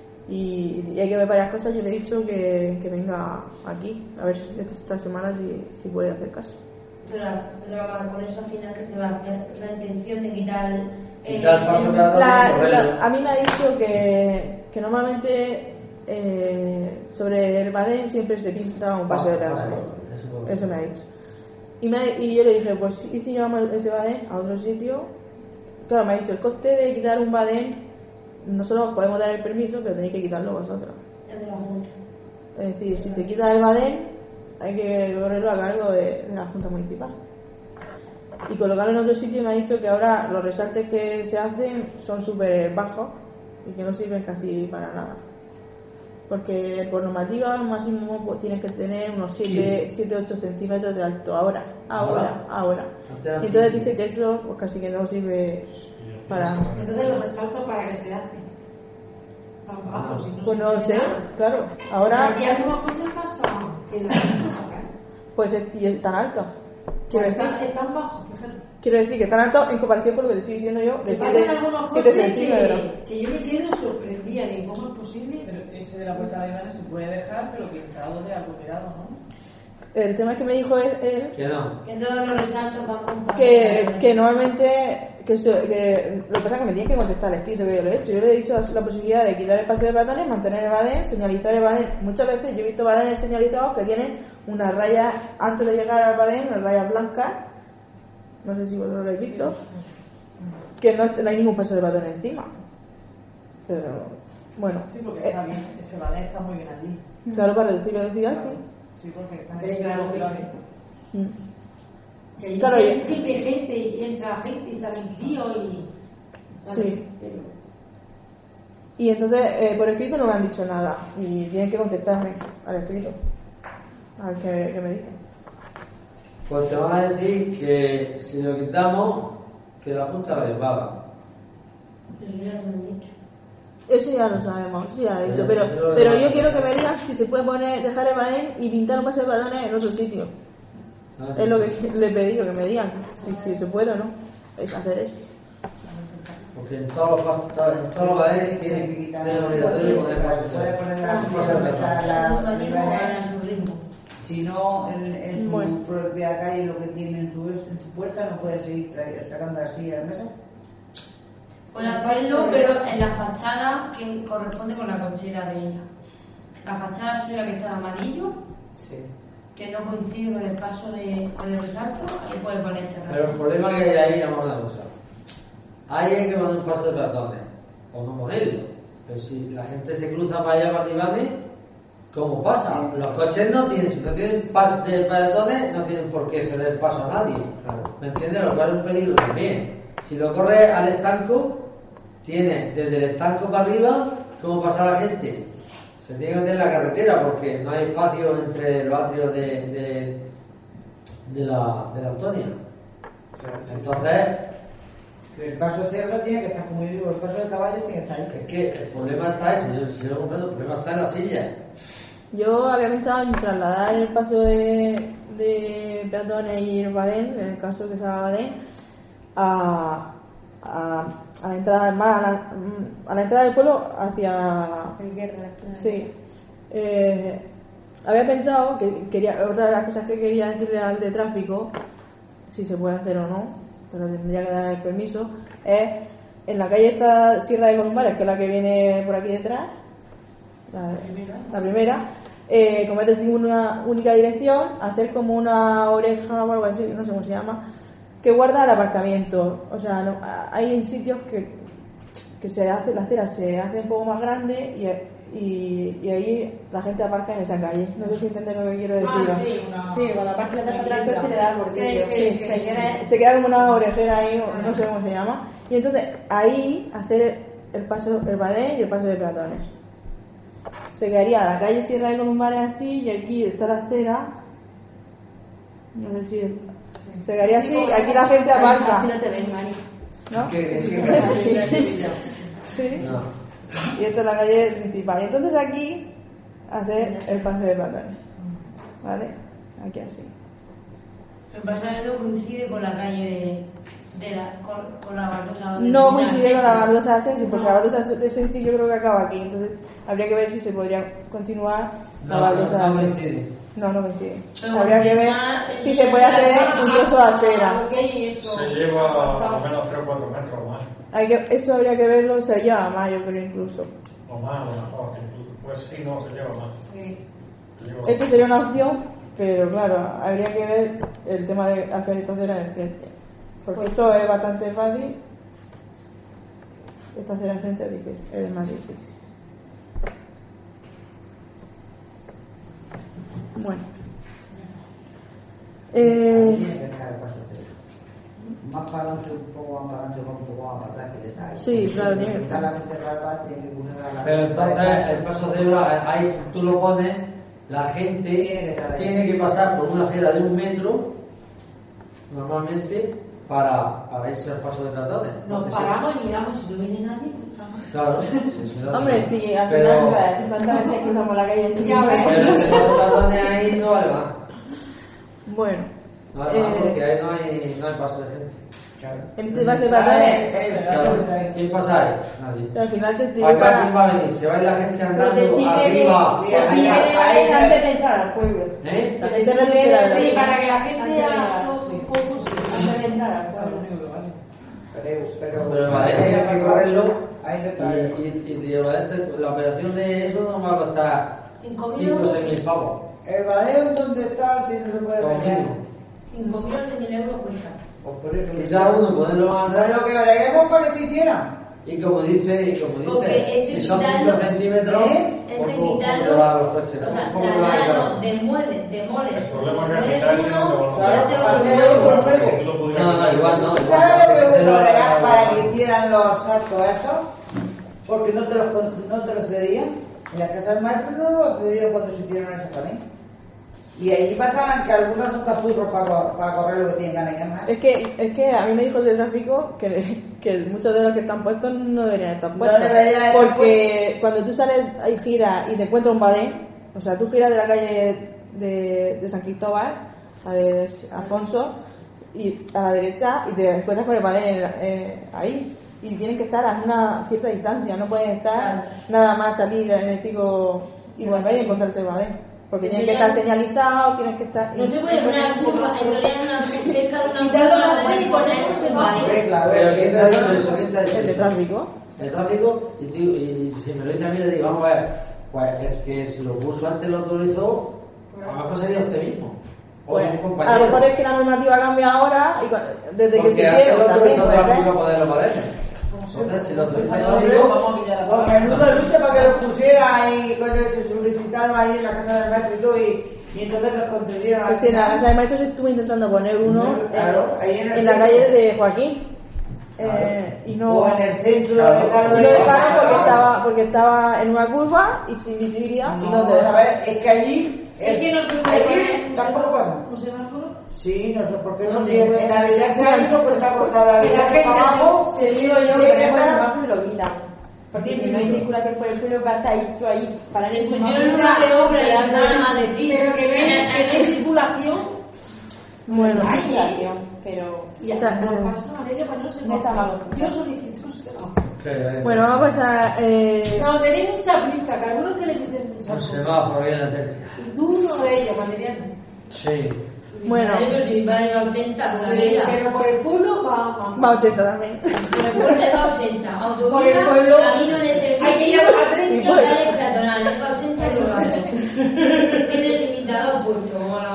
y hay que ver varias cosas. Yo le he dicho que venga aquí, a ver esta semana si puede hacer caso. Pero con eso al final que se va a hacer, o sea, la intención de quitar el paso peatonal. A mí me ha dicho que normalmente sobre el badén siempre se pinta un paso de peatones. Eso me ha dicho. Y yo le dije, pues ¿y si llevamos ese badén a otro sitio? Claro, me ha dicho, el coste de quitar un badén, nosotros podemos dar el permiso, pero tenéis que quitarlo vosotros. Es de la Junta. Es decir, si se quita el badén, hay que correrlo a cargo de la Junta Municipal. Y colocarlo en otro sitio. Me ha dicho que ahora los resaltes que se hacen son súper bajos y que no sirven casi para nada. Porque por normativa máximo pues, tienes que tener unos 7-8 centímetros de alto ahora. Y entonces dice que eso pues casi que no sirve para... Entonces los resaltos, ¿para qué se hacen? Tan bajos. Pues no lo sé, claro. Ahora... Aquí algunos coches pasan que la gente no sabe. Pues y es tan alto. Quiero decir, Es tan bajo, fíjate. quiero decir que tan alto en comparación con lo que te estoy diciendo yo, de Que pasan algunos 7 coches centímetros. que yo me quedo sorprendida de cómo es posible. Pero ese de la puerta de Iván se puede dejar, pero pintado de algo pegado, ¿no? El tema es que me dijo él Que no. Que todos los resaltos van con que normalmente que lo que pasa es que me tiene que contestar el escrito que yo le he hecho. Yo le he dicho la posibilidad de quitar el paso de peatones, mantener el badén, señalizar el badén. Muchas veces yo he visto badenes señalizados que tienen una raya antes de llegar al badén, una raya blanca, no sé si vosotros lo habéis visto, que no hay ningún paso de peatones encima. Pero bueno, Sí, porque está bien, ese badén está muy bien allí. claro, para reducir velocidad, sí. Sí, porque están Pero claro que claro. Mm. Que allí Claro, siempre hay gente y entra gente y salen críos y... Sí. Pero... Y entonces por escrito no me han dicho nada y tienen que contestarme al escrito, a ver qué me dicen. Pues te van a decir que si lo quitamos, que la Junta lo paga. Eso ya lo han dicho. Eso ya lo sabemos, eso ya lo he dicho, Pero pero yo quiero que me digan si se puede dejar el badén y pintar un paso de peatones en otro sitio. Es lo que le he pedido, que me digan si se puede o no, es hacer eso. Porque en todos los badenes tienen que quitar el obligatorio poner pasos. Puede poner la A su ritmo. Si no, en su Bueno. propia calle, lo que tiene en su puerta, no puede seguir sacando así a la mesa. Puede hacerlo, pero en la fachada que corresponde con la cochera de ella. La fachada suya que está de amarillo, Sí. que no coincide con el paso con el resalto, ahí puede poner Pero el problema que hay ahí, vamos a una cosa. Ahí hay que poner un paso de peatones, o no ponerlo. Pero si la gente se cruza para allá, para Iván, ¿cómo pasa? Los coches no tienen, si no tienen paso de peatones, no tienen por qué ceder paso a nadie. ¿Me entiendes? Lo cual es un peligro también. Si lo corres al estanco, tiene desde el estanco para arriba, ¿cómo pasa la gente? Se tiene que meter en la carretera porque no hay espacio entre los atrios de la Antonia. Entonces, El paso de cerdo tiene que estar como yo digo, el paso de caballo tiene que estar ahí. es que el problema está ese, si lo comprendo, el problema está en la silla. Yo había pensado en trasladar el paso de peatones y el badén, en el caso que sea badén, a la entrada a la entrada del pueblo hacia sí. Había pensado que otra de las cosas que quería decirle al de tráfico, si se puede hacer o no, pero tendría que dar el permiso, es en la calle esta Sierra de Columbares, que es la que viene por aquí detrás, la primera, como es de una única dirección, hacer como una oreja o algo así, no sé cómo se llama, que guarda el aparcamiento. O sea, hay en sitios que se hace, la acera se hace un poco más grande y ahí la gente aparca en esa calle. No sé si entendés lo que quiero decir. Sí, cuando aparte le das para atrás el coche le da el bordillo. Sí. Se queda como una orejera ahí, no sé cómo se llama. Y entonces ahí hacer el paso, el badén y el paso de peatones. Se quedaría la calle Sierra de Columbares así y aquí está la acera. No sé si se quedaría así, aquí la gente aparca. Así no te ves, Mari. ¿No? Sí. No. Y esta es la calle principal. Y entonces aquí hacer el paso de peatones. ¿Vale? Aquí así. Lo que pasa es que no coincide con la calle con la baldosa. No coincide con la baldosa de Asensi, porque la baldosa de Asensi yo creo que acaba aquí. Entonces habría que ver si se podría continuar la baldosa de Asensi. No coincide. Habría que ver si se puede hacer un trozo de acera. Se lleva por lo menos 3 o 4 metros o más. Eso habría que verlo, se lleva más, yo creo incluso. O más, a lo mejor, incluso. Pues sí, no, se lleva más. Sí. Esto sería una opción, pero claro, habría que ver el tema de hacer esta acera de frente. Porque esto es bastante fácil. Esta acera de frente es difícil, es más difícil. Bueno. Tiene que estar el paso cero. Más para adelante, un poco más para adelante, un poco más para atrás que de tal. Sí, claro, tiene que estar. La gente rara tiene que poner a la. Pero entonces el paso cero, ahí tú lo pones, la gente tiene que pasar por una acera de 1 metro, normalmente, para irse al paso de peatones. Nos paramos y miramos, si no viene nadie, pues vamos. Claro. Hombre, sí, al final, falta que cruzamos la calle. Ya ves. Pero si los peatones ahí no vale más. Bueno. No vale más porque ahí no hay paso de gente. Claro. En este paso de peatones. ¿Quién pasa ahí? Nadie. Al final te sigue Acá quién va para. a venir, se va a ir la gente Pero andando te sigue arriba. te sigue antes de entrar al pueblo. ¿Eh? La gente no quiere la Sí, verdad. para que la gente Antes de haga llegar, un poco, sí. Antes de entrar al Claro, lo pueblo. único que vale. Pero el Valente hay que correrlo Ahí no está. y el Valente, la operación de eso nos va a costar 5 o 6 mil pavos. El badeo, ¿dónde está? Si no se puede Como vender. mínimo. 5.000 o 6.000 euros cuesta. Pues por eso. Quitar uno y ponerlo más Pues atrás. lo que veremos para que se hiciera. Y como dice, Porque ese si son quitarlo- 5 centímetros, ese ¿cómo quitarlo- va a los coches? O sea, ¿Cómo le va a trasladarlo quitar? demoles El problema es que demoles quitar ese uno no y hace Claro, otro hacer nuevo. otro nuevo. Si tú lo pudieras No, igual no. ¿Sabes lo que hubo para que hicieran los saltos esos? Porque no te los cedían. En las casas maestras no los cedieron cuando se hicieron eso también. Y ahí pasaban que algunos son cazurros para correr lo que tienen ganas de más. Es que a mí me dijo el de tráfico que muchos de los que están puestos no deberían estar puestos. deberían estar Porque cuando tú sales ahí giras y te encuentras un badén, o sea, tú giras de la calle de San Cristóbal, la de Afonso, y a la derecha y te encuentras con el badén ahí. Y tienen que estar a una cierta distancia, no pueden estar nada más salir en el pico y volver y encontrarte el badén. Porque tienen que estar señalizados, tienes que estar. No se puede En una poner curva, en teoría en una cerca de una Quitarlo curva a la puedes ley y poner ponemos un el badén. Claro, Pero ¿quién te ha dicho eso? ¿Quién te ha dicho El de eso? tráfico. El tráfico, y si me lo dice a mí, le digo, vamos a ver, pues es que si lo puso antes lo autorizó, a lo mejor sería usted mismo. O Pues, un a lo compañero. mejor es que la normativa cambia ahora y desde que Porque se antes hicieron lo también autorizó puede ser. tráfico poder los poderes. Entonces, si lo autoriza el Vamos tráfico, a pillar la Con palabra. menudo luce para que los pusiera y cuando se solicitaron ahí en la casa del maestro y todo, y entonces nos concedieron. Pues sí, en la casa de maestros estuve intentando poner uno Claro, ahí en el en la centro. calle de Joaquín. Claro. Y no, O en el centro Claro. donde está y lo no de dejaron porque estaba en una curva y sin visibilidad y no te a dejaron. ver, es que allí. Es que no se puede allí poner un tampoco pasa. semáforo. ¿Un semáforo? Sí, no sé por qué no. No, Sí, sí, en Navidad se ha ido porque está cortada la Que la vida gente para abajo. Te digo yo Tiene que que ponemos el estar- semáforo y lo quitan. Porque si no hay circulación por el pueblo, va a estar ahí, tú ahí, para Se el pusieron semáforo. una de obra y empezaron a maldecir. Pero que no hay circulación. Bueno, Ay, circulación, pero Y está, no pasa a medio para no ser no está mal. Yo solicito un semáforo. bueno, vamos a pasar. No, tenéis mucha prisa, que algunos que le pisen mucha un prisa. semáforo ahí en la tele. Y tú uno de ellos, material. Sí. Bueno. Pero si mi padre va 80 por la Sí, vida. pero por el pueblo va. Va a 80 también. Por el pueblo le va 80. Por el Autovía, pueblo camino de servicio. hay que ir a 30 y calles peatonales. Va 80 y lo tiene limitado puesto. Bueno,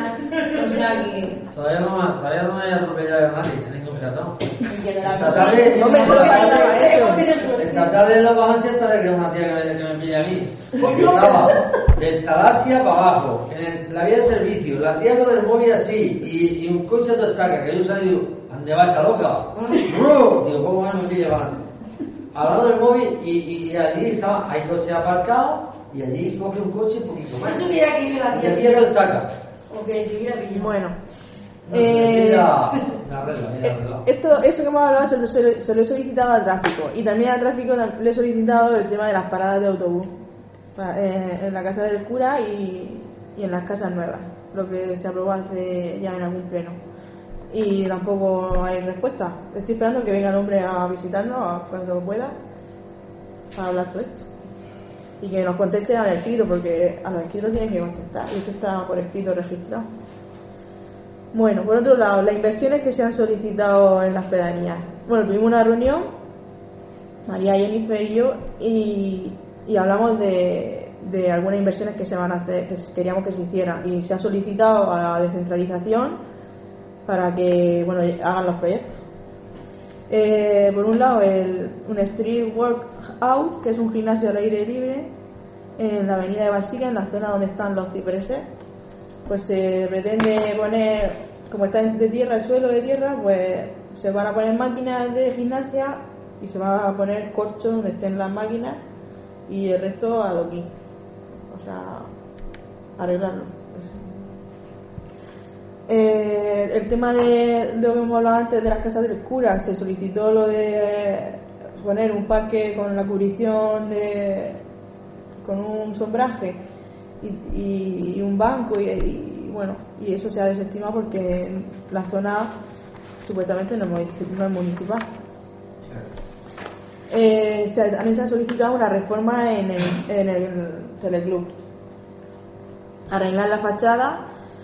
o sea que. Todavía no me haya atropellado a nadie, en ningún peatón. Esta Sí, tarde, hombre, solo faltaba Queremos eso. tener suerte. esta tarde en los balances estaré que una tía que me pilla a mí. Coño. Estaba del Talasia para abajo, en la vía de servicio, la tía con el móvil así, y un coche de estaca, que yo salí y digo, ¿dónde va esa loca? Digo, poco más me pilla para adelante. Hablando del móvil, y allí estaba, hay coches aparcados, y allí coge un coche un poquito más. Más hubiera que ir a la Y tía. aquí es de estaca. O que te hubiera pillado. Bueno. No, me arregla, me arregla. Eso que hemos hablado se lo he solicitado al tráfico y también al tráfico le he solicitado el tema de las paradas de autobús en la casa del cura y en las casas nuevas. lo que se aprobó hace ya en algún pleno. Y tampoco hay respuesta. Estoy esperando que venga el hombre a visitarnos cuando pueda para hablar todo esto. Y que nos conteste al escrito, porque a los escritos tienen que contestar. Y esto está por escrito registrado. Bueno, por otro lado, las inversiones que se han solicitado en las pedanías. Bueno, tuvimos una reunión, María, Jennifer y yo, y hablamos de algunas inversiones que se van a hacer, que queríamos que se hicieran. Y se ha solicitado a la descentralización para que hagan los proyectos. Por un lado, un street workout, que es un gimnasio al aire libre en la avenida de Balsica, en la zona donde están los cipreses. Pues se pretende poner, como está de tierra, el suelo de tierra, pues se van a poner máquinas de gimnasia y se va a poner corcho donde estén las máquinas y el resto adoquín. O sea, arreglarlo. El tema de lo que hemos hablado antes de las casas del cura, se solicitó lo de poner un parque con la cubrición con un sombraje y un banco y eso se ha desestimado porque la zona supuestamente no es municipal. También se ha solicitado una reforma en el teleclub, arreglar la fachada,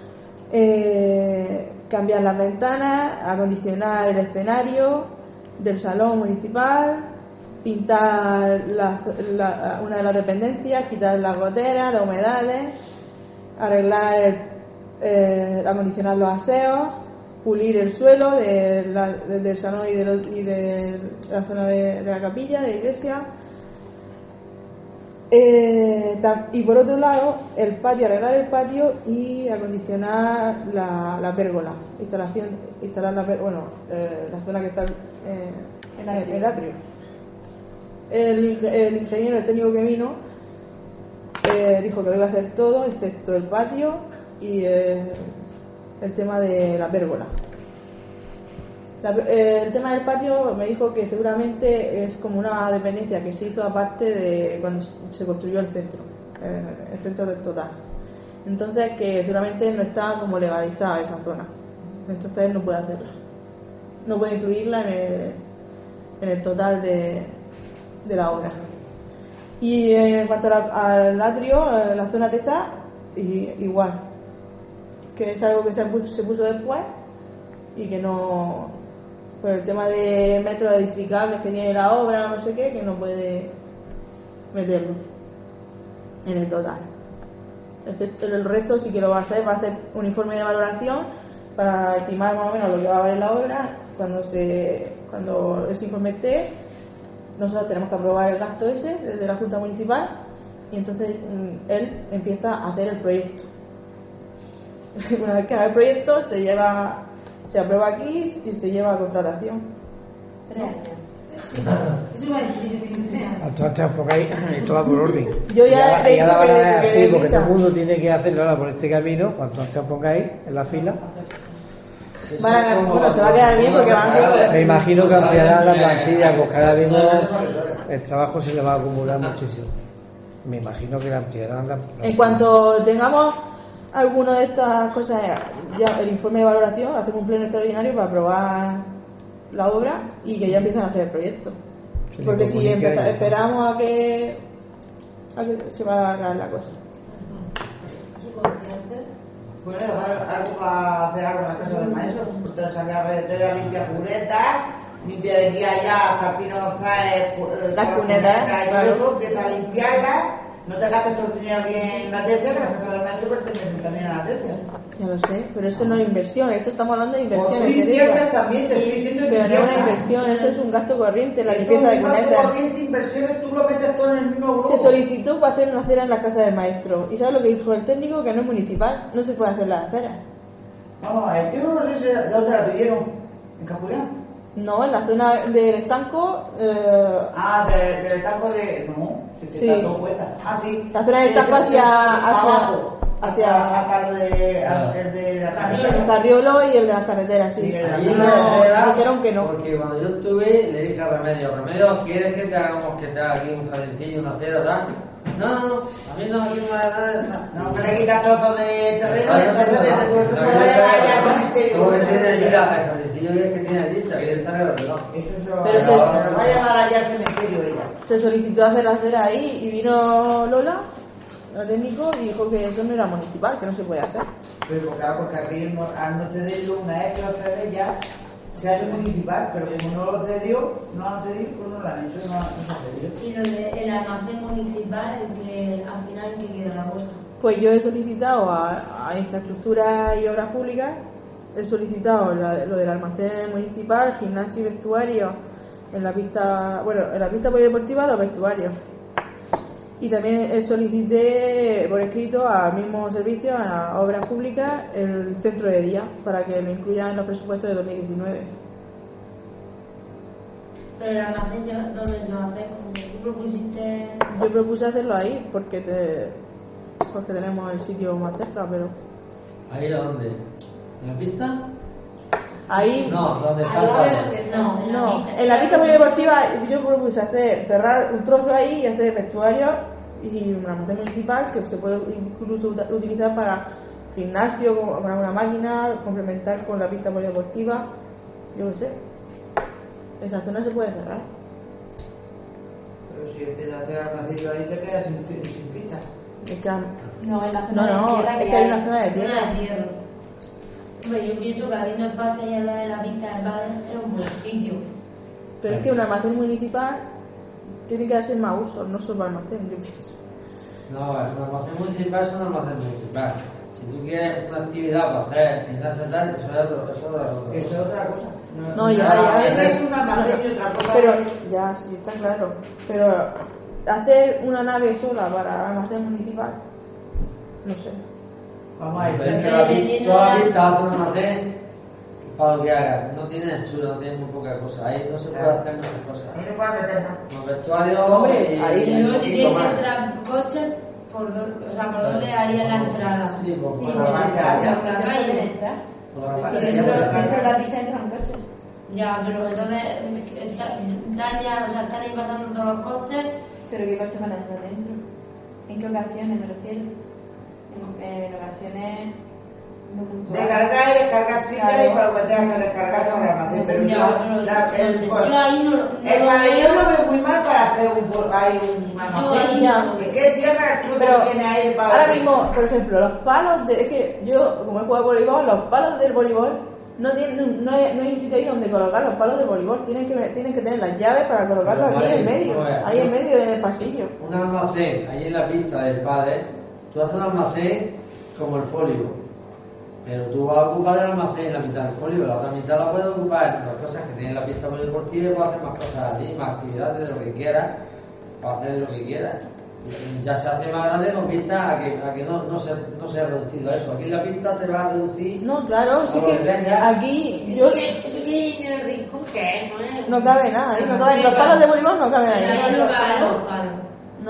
cambiar las ventanas, acondicionar el escenario del salón municipal, pintar una de las dependencias, quitar las goteras, las humedades, arreglar, acondicionar los aseos, pulir el suelo del salón y de la zona de la capilla, de la iglesia. Y por otro lado, el patio, arreglar el patio y acondicionar la pérgola, instalar la zona que está en el atrio. El ingeniero, el técnico que vino, dijo que lo iba a hacer todo, excepto el patio y el tema de la pérgola. El tema del patio me dijo que seguramente es como una dependencia que se hizo aparte de cuando se construyó el centro del total. Entonces que seguramente no está como legalizada esa zona. Entonces él no puede hacerla. No puede incluirla en el total de la obra. Y en cuanto al atrio, la zona techada, igual. Que es algo que se puso después y que no... por el tema de metros edificables que tiene la obra, no sé qué, que no puede meterlo en el total. El resto sí que lo va a hacer un informe de valoración para estimar más o menos lo que va a valer la obra. Cuando ese informe esté, nosotros tenemos que aprobar el gasto ese desde la Junta Municipal y entonces él empieza a hacer el proyecto. Una vez que haga el proyecto se aprueba aquí y se lleva a contratación. 3 años. Eso va a decir. Entonces, porque ahí esto va por orden. Yo ya he dicho la verdad es que así, porque todo el mundo tiene que hacerlo ahora por este camino. Cuando os pongáis en la fila, se va a quedar bien porque van a... Me imagino que ampliarán la plantilla, porque ahora mismo el trabajo se le va a acumular muchísimo. Me imagino que la ampliarán la plantilla. En cuanto tengamos alguna de estas cosas, ya el informe de valoración, hacemos un pleno extraordinario para aprobar la obra y que ya empiezan a hacer el proyecto. Porque si esperamos a que se va a alargar la cosa. Bueno, algo para hacer algo en la casa del maestro, pues sacar carretera, limpia cunetas, limpia de aquí a allá hasta el Pino González, las cunetas, y todo eso, empieza a limpiarlas. No te gastes todo el dinero aquí en la tercia, que la casa del maestro pertenece también a la tercia. Ya lo sé, pero eso no es inversión, esto estamos hablando de inversión. Pues inviertes también, te estoy diciendo que pero no es una inversión, eso es un gasto corriente, la limpieza de cunetas. Es un gasto corriente, inversiones, tú lo metes todo en el mismo grupo. Se solicitó para hacer una acera en la casa del maestro. ¿Y sabes lo que dijo el técnico? Que no es municipal, no se puede hacer las aceras. Vamos a ver, yo no sé de dónde la pidieron, ¿en Cajulián? No, en la zona del estanco. Del estanco de. No, sí. Está todo cuenta. Sí. La zona del estanco hacia abajo. Hasta lo de. El de la carretera. El Carriolo y el de las carreteras, sí. Dijeron que no. Porque cuando yo estuve, le dije a Remedio, ¿quieres que te hagamos aquí un jardincillo, una acera, tal? No, a mí no me da nada. No, que le quita trozos de terreno, Vale, entonces no, después no, se no, puede allá no, con este. todo lo que tiene allí la ejercicio es que tiene allí, que está arreglado. Eso se lo Pero se se- lo va a llamar allá al cementerio ella. Se solicitó hacer la acera ahí y vino Lola, la técnico, y dijo que eso no era municipal, que no se puede hacer. Pero claro, porque aquí al no cederlo, una vez que lo cede ya se ha hecho municipal, pero como no lo cedió, no han cedido, pues no lo han hecho, no se ha cedido. Y lo del almacén municipal, que al final, ¿en qué queda la cosa? Pues yo he solicitado a Infraestructura y Obras Públicas, he solicitado lo del almacén municipal, gimnasio y vestuario en la pista, bueno, en la pista polideportiva los vestuarios. Y también solicité por escrito al mismo servicio, a Obras Públicas, el centro de día, para que lo incluyan en los presupuestos de 2019. Pero el almacén, ¿dónde se va a hacer? ¿Tú propusiste? Yo propuse hacerlo ahí porque tenemos el sitio más cerca, pero ¿Ahí a dónde? ¿En la pista? ahí No, ¿dónde está Al el lado de padre? no, en la pista polideportiva yo propuse cerrar un trozo ahí y hacer vestuarios y un almacén municipal que se puede incluso utilizar para gimnasio, con alguna máquina, complementar con la pista polideportiva, yo qué sé. Esa zona se puede cerrar. Pero si empiezas a hacer almacenillo ahí te quedas sin pista. Es que, No, en la zona no, de tierra es que hay una zona de Zona tierra. de tierra. Hombre, yo pienso que habiendo espacio allá al lado de la pista de pádel es un buen sitio. Pero es que un almacén municipal tiene que darse más uso, no solo almacén, yo pienso. No, el almacén municipal es un almacén municipal. Si tú quieres una actividad para hacer gimnasia y tal, eso es otra cosa. Eso es otra cosa. No, ya, un almacén ya. es un almacén y otra cosa. Pero, ya, sí, está claro. Pero hacer una nave sola para almacén municipal, no sé. Vamos a Es decir. que toda la pista hace un almacén para lo que haga. No tiene hechura, no tiene muy poca cosa. Ahí no se puede hacer muchas cosas. Ahí no puedes meter nada. Los vestuarios Hombre, y, ahí- Y luego, si poquito tienes que más. entrar coches, ¿por dónde harían la entrada? Sí, por Sí, fuera. por la calle. por la calle pueden entrar. Por la Sí, calle. Sí, dentro de la pista entran coches. Ya, pero entonces están ahí pasando todos los coches. Pero ¿qué coches van a entrar dentro? ¿En qué ocasiones me refiero? En ocasiones no puntuales. De cargar y descargar siempre y para lo que tengas que descargar para el almacén. Pero Ya, yo, pero el yo ahí no lo pabellón lo veo muy mal para hacer ahí un almacén. ya. Es que cierra el trozo Pero que tiene ahí de pabellón. ahora mismo, por ejemplo, los palos es que yo, como he jugado al voleibol, los palos del voleibol no hay un sitio ahí donde colocar los palos del voleibol. Tienen que tener las llaves para colocarlos Pero aquí vale, en medio, no es, ahí ¿no? en medio del pasillo. Un almacén, ahí en la pista del padre, tú haces un almacén como el folio. Pero tú vas a ocupar el almacén en la mitad del folio, la otra mitad la puedes ocupar en otras cosas que tiene la pista polideportiva y puedes hacer más cosas allí, más actividades de lo que quieras, para hacer lo que quieras. Ya se hace más grande con pista a que no se ha reducido a eso. Aquí la pista te va a reducir. No, claro, sí lo que que tenga. aquí yo, Eso que en el rincón, ¿qué es? no cabe nada, ahí no caben Sí, los palos claro. de voleibol, no caben Pero ahí. ahí no caben los palos. No,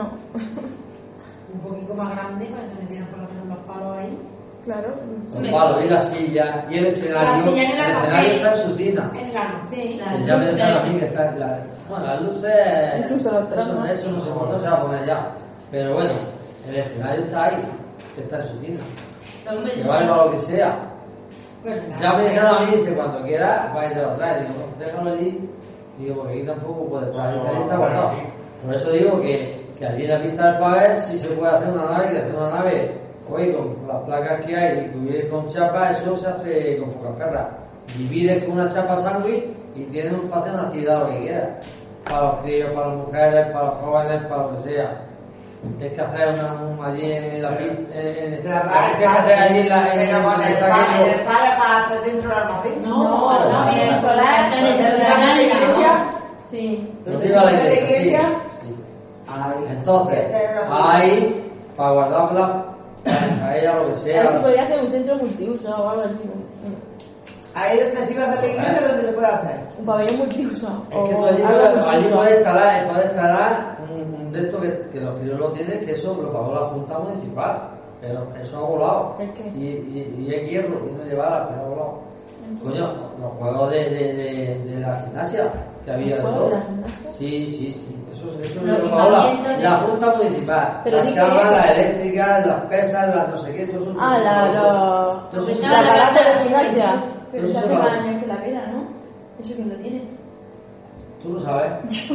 Un poquito más grande para que se metieran por lo menos los palos ahí. claro. Los palos y la silla y el escenario. La silla en el el escenario almacén. está en su cina. En el almacén. Las Que ya me dejan a luces. mí que está bueno, las luces. Incluso los tramos. Eso no se va a poner ya. Pero bueno, el escenario está ahí, que está en su cina. Hombre, Que vale para lo que sea. Pero en el Ya me almacén. dijeron a mí, dice, cuando quiera, va a ir de atrás. Digo, no, déjalo allí. Digo, porque aquí tampoco puede estar. Ahí está guardado. Por eso digo que allí en la pista del pádel sí se puede hacer una nave, que hacer una nave, oye, con las placas que hay y cubrir con chapa, eso se hace con pocas perras. Divides con una chapa sándwich y tienes para hacer una actividad lo que quieras. Para los críos, para las mujeres, para los jóvenes, para lo que sea. Tienes que hacer allí en la pista. Tienes que hacer allí en la. Pero con el padre para hacer dentro del almacén. No, en el solar. En el ¿En solar, la iglesia? Sí. No te iba a la iglesia. Sí, sí. Ay, Entonces, ese es lo- ahí, para guardarla, a ella lo que A sea. ver si podría hacer un centro multiuso o algo así. Ahí donde se iba a hacer la iglesia, donde se puede hacer. Un pabellón multiuso. Es que o tú allí algo puedes multiuso. instalar un de estos que los críos lo tienen, que eso lo pagó la Junta Municipal. Pero eso ha volado. ¿El qué? Y es hierro, y no llevarla, pero ha volado. Coño, los juegos de la gimnasia, que había de ¿Juego todo. de la gimnasia? Sí. Eso Los lo equipamientos de- la Junta Municipal. Pero Las di que- cámaras, las eléctricas, las pesas, las no sé qué, todo eso. Ah, Entonces, la aparato de gimnasia. Pero Eso se hace se va. más años que la pera, ¿no? Eso que lo tiene. tú lo sabes.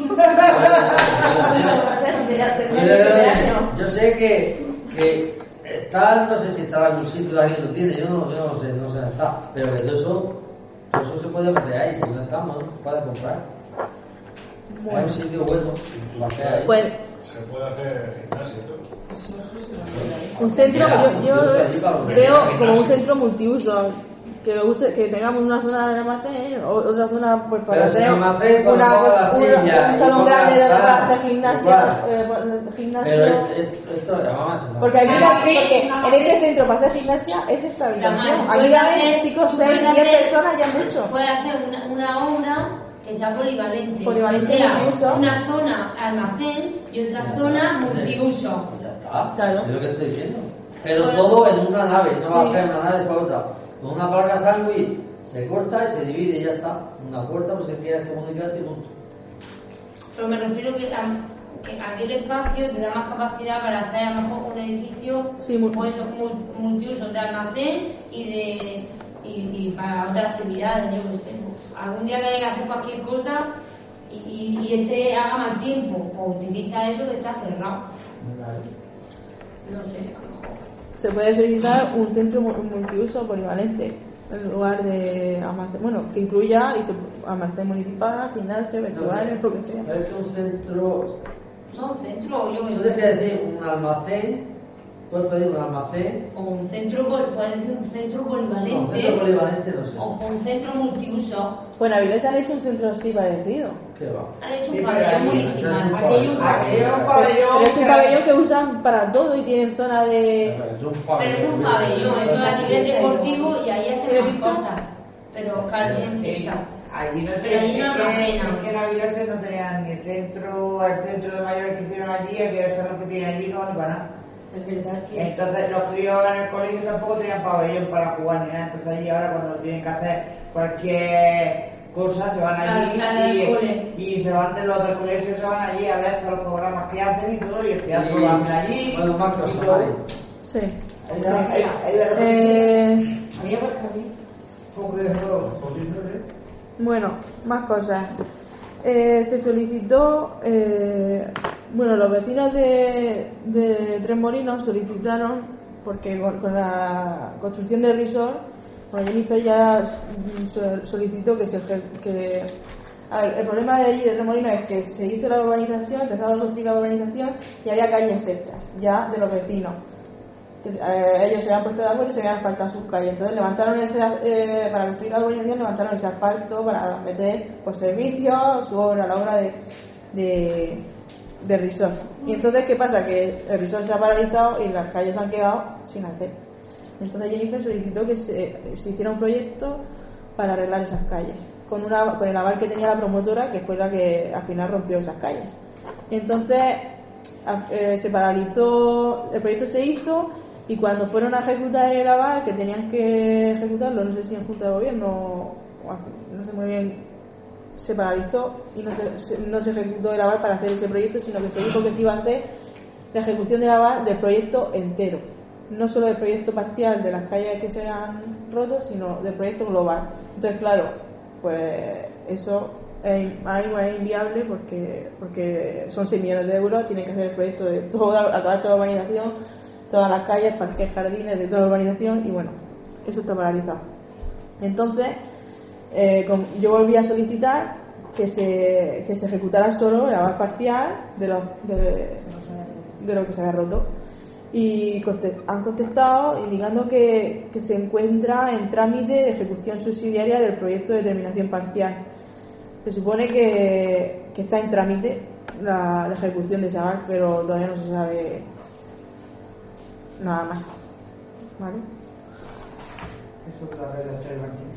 Yo sé que está, no sé si está en algún sitio, alguien lo tiene, yo no sé dónde está, pero que todo eso se puede meter ahí, si no estamos, ¿no? Se puede comprar. Bueno. Hay un sitio bueno, lo hace ahí. Pues Se puede hacer gimnasio y todo. un centro, yo Mira, veo como un centro multiuso. Que lo use, que tengamos una zona de almacén, otra zona pues para Pero si tener almacén, pues, todas las sillas, un y salón pongas grande donde tal, para hacer gimnasia, Pero gimnasio. esto, vamos a Porque aquí porque en este centro para hacer gimnasia es esta habitación. Aquí ya ven, chicos, 6, 10 personas ya es mucho. Puede hacer una obra que sea polivalente. Polivalente, que sea multiuso. una zona almacén y otra zona multiuso. Pues ya está, Claro. eso es lo que estoy diciendo. Pero todo en una nave, no va a hacer una nave para otra. Con una placa sándwich se corta y se divide y ya está. Una puerta pues se queda comunicante y punto. Pero me refiero que aquel espacio te da más capacidad para hacer a lo mejor un edificio Sí, pues, multiuso de almacén y para otras actividades, yo qué sé. Algún día que haya que hacer cualquier cosa y haga mal tiempo, pues utiliza eso que está cerrado. No sé, a lo mejor. Se puede solicitar un centro multiuso polivalente en lugar de almacén, bueno, que incluya almacén municipal, gimnasio, vestuarios, lo que sea. Pero es un centro. No, un centro, yo Tú qué tienes que sé. decir un almacén, puedes pedir un almacén. O un centro, puede decir un centro No, polivalente. un centro polivalente no sé. O un centro multiuso. Pues en Avilés han hecho un centro así parecido. ¿Qué va? Han hecho Sí, un pero pabellón ahí- municipal. Aquí hay un pabellón. Pero es un pabellón que usan para todo y tienen zona de... Pero es un Pero es un pabellón, eso es a nivel deportivo y ahí hacen ¿Tiene más pinta? cosas. Pero claro, tienen pinta. Allí no Pero allí no es que almacenan. en Avilés no tenían ni el centro de mayores que hicieron allí, que el salón que tienen allí no vale para nada. Es verdad que Entonces los críos en el colegio tampoco tenían pabellón para jugar ni nada, entonces allí ahora cuando tienen que hacer cualquier cosa se van allí Claro, del cole. y se van de los del colegio, se van allí a ver todos los programas que hacen y todo, y el teatro lo hacen allí. Bueno, más y cosas, todo. vale. Sí. Ahí de lo que sea. había buscado. Porque eso, pues sí, no sé. Bueno, más cosas. Se solicitó, bueno, los vecinos de Tres Molinos solicitaron, porque con la construcción del resort, bueno, Jennifer ya solicitó que a ver, el problema de allí de Tres Molinos es que se hizo la urbanización, empezaron a construir la urbanización y había calles hechas ya de los vecinos. Ellos se habían puesto de acuerdo y se habían asfaltado sus calles. Entonces levantaron para construir la urbanización, levantaron ese asfalto para meter pues servicios, su obra, la obra de resort. Y entonces, ¿qué pasa? Que el resort se ha paralizado y las calles se han quedado sin hacer. Entonces Jennifer solicitó que se hiciera un proyecto para arreglar esas calles, con el aval que tenía la promotora, que fue la que al final rompió esas calles. Y entonces se paralizó, el proyecto se hizo. Y cuando fueron a ejecutar el aval, que tenían que ejecutarlo, no sé si en Junta de Gobierno, no sé muy bien, se paralizó y no se ejecutó el aval para hacer ese proyecto, sino que se dijo que se iba a hacer la ejecución del aval del proyecto entero. No solo del proyecto parcial de las calles que se han roto, sino del proyecto global. Entonces, claro, pues eso ahora mismo es inviable porque son 6 millones de euros, tienen que hacer el proyecto de acabar toda la urbanización, todas las calles, parques, jardines de toda la urbanización y bueno, eso está paralizado. Entonces, yo volví a solicitar que se ejecutara solo el aval parcial de lo que se había roto y han contestado indicando que se encuentra en trámite de ejecución subsidiaria del proyecto de terminación parcial. Se supone que está en trámite la ejecución de ese aval, pero todavía no se sabe nada más, ¿vale? Eso es la red de Tres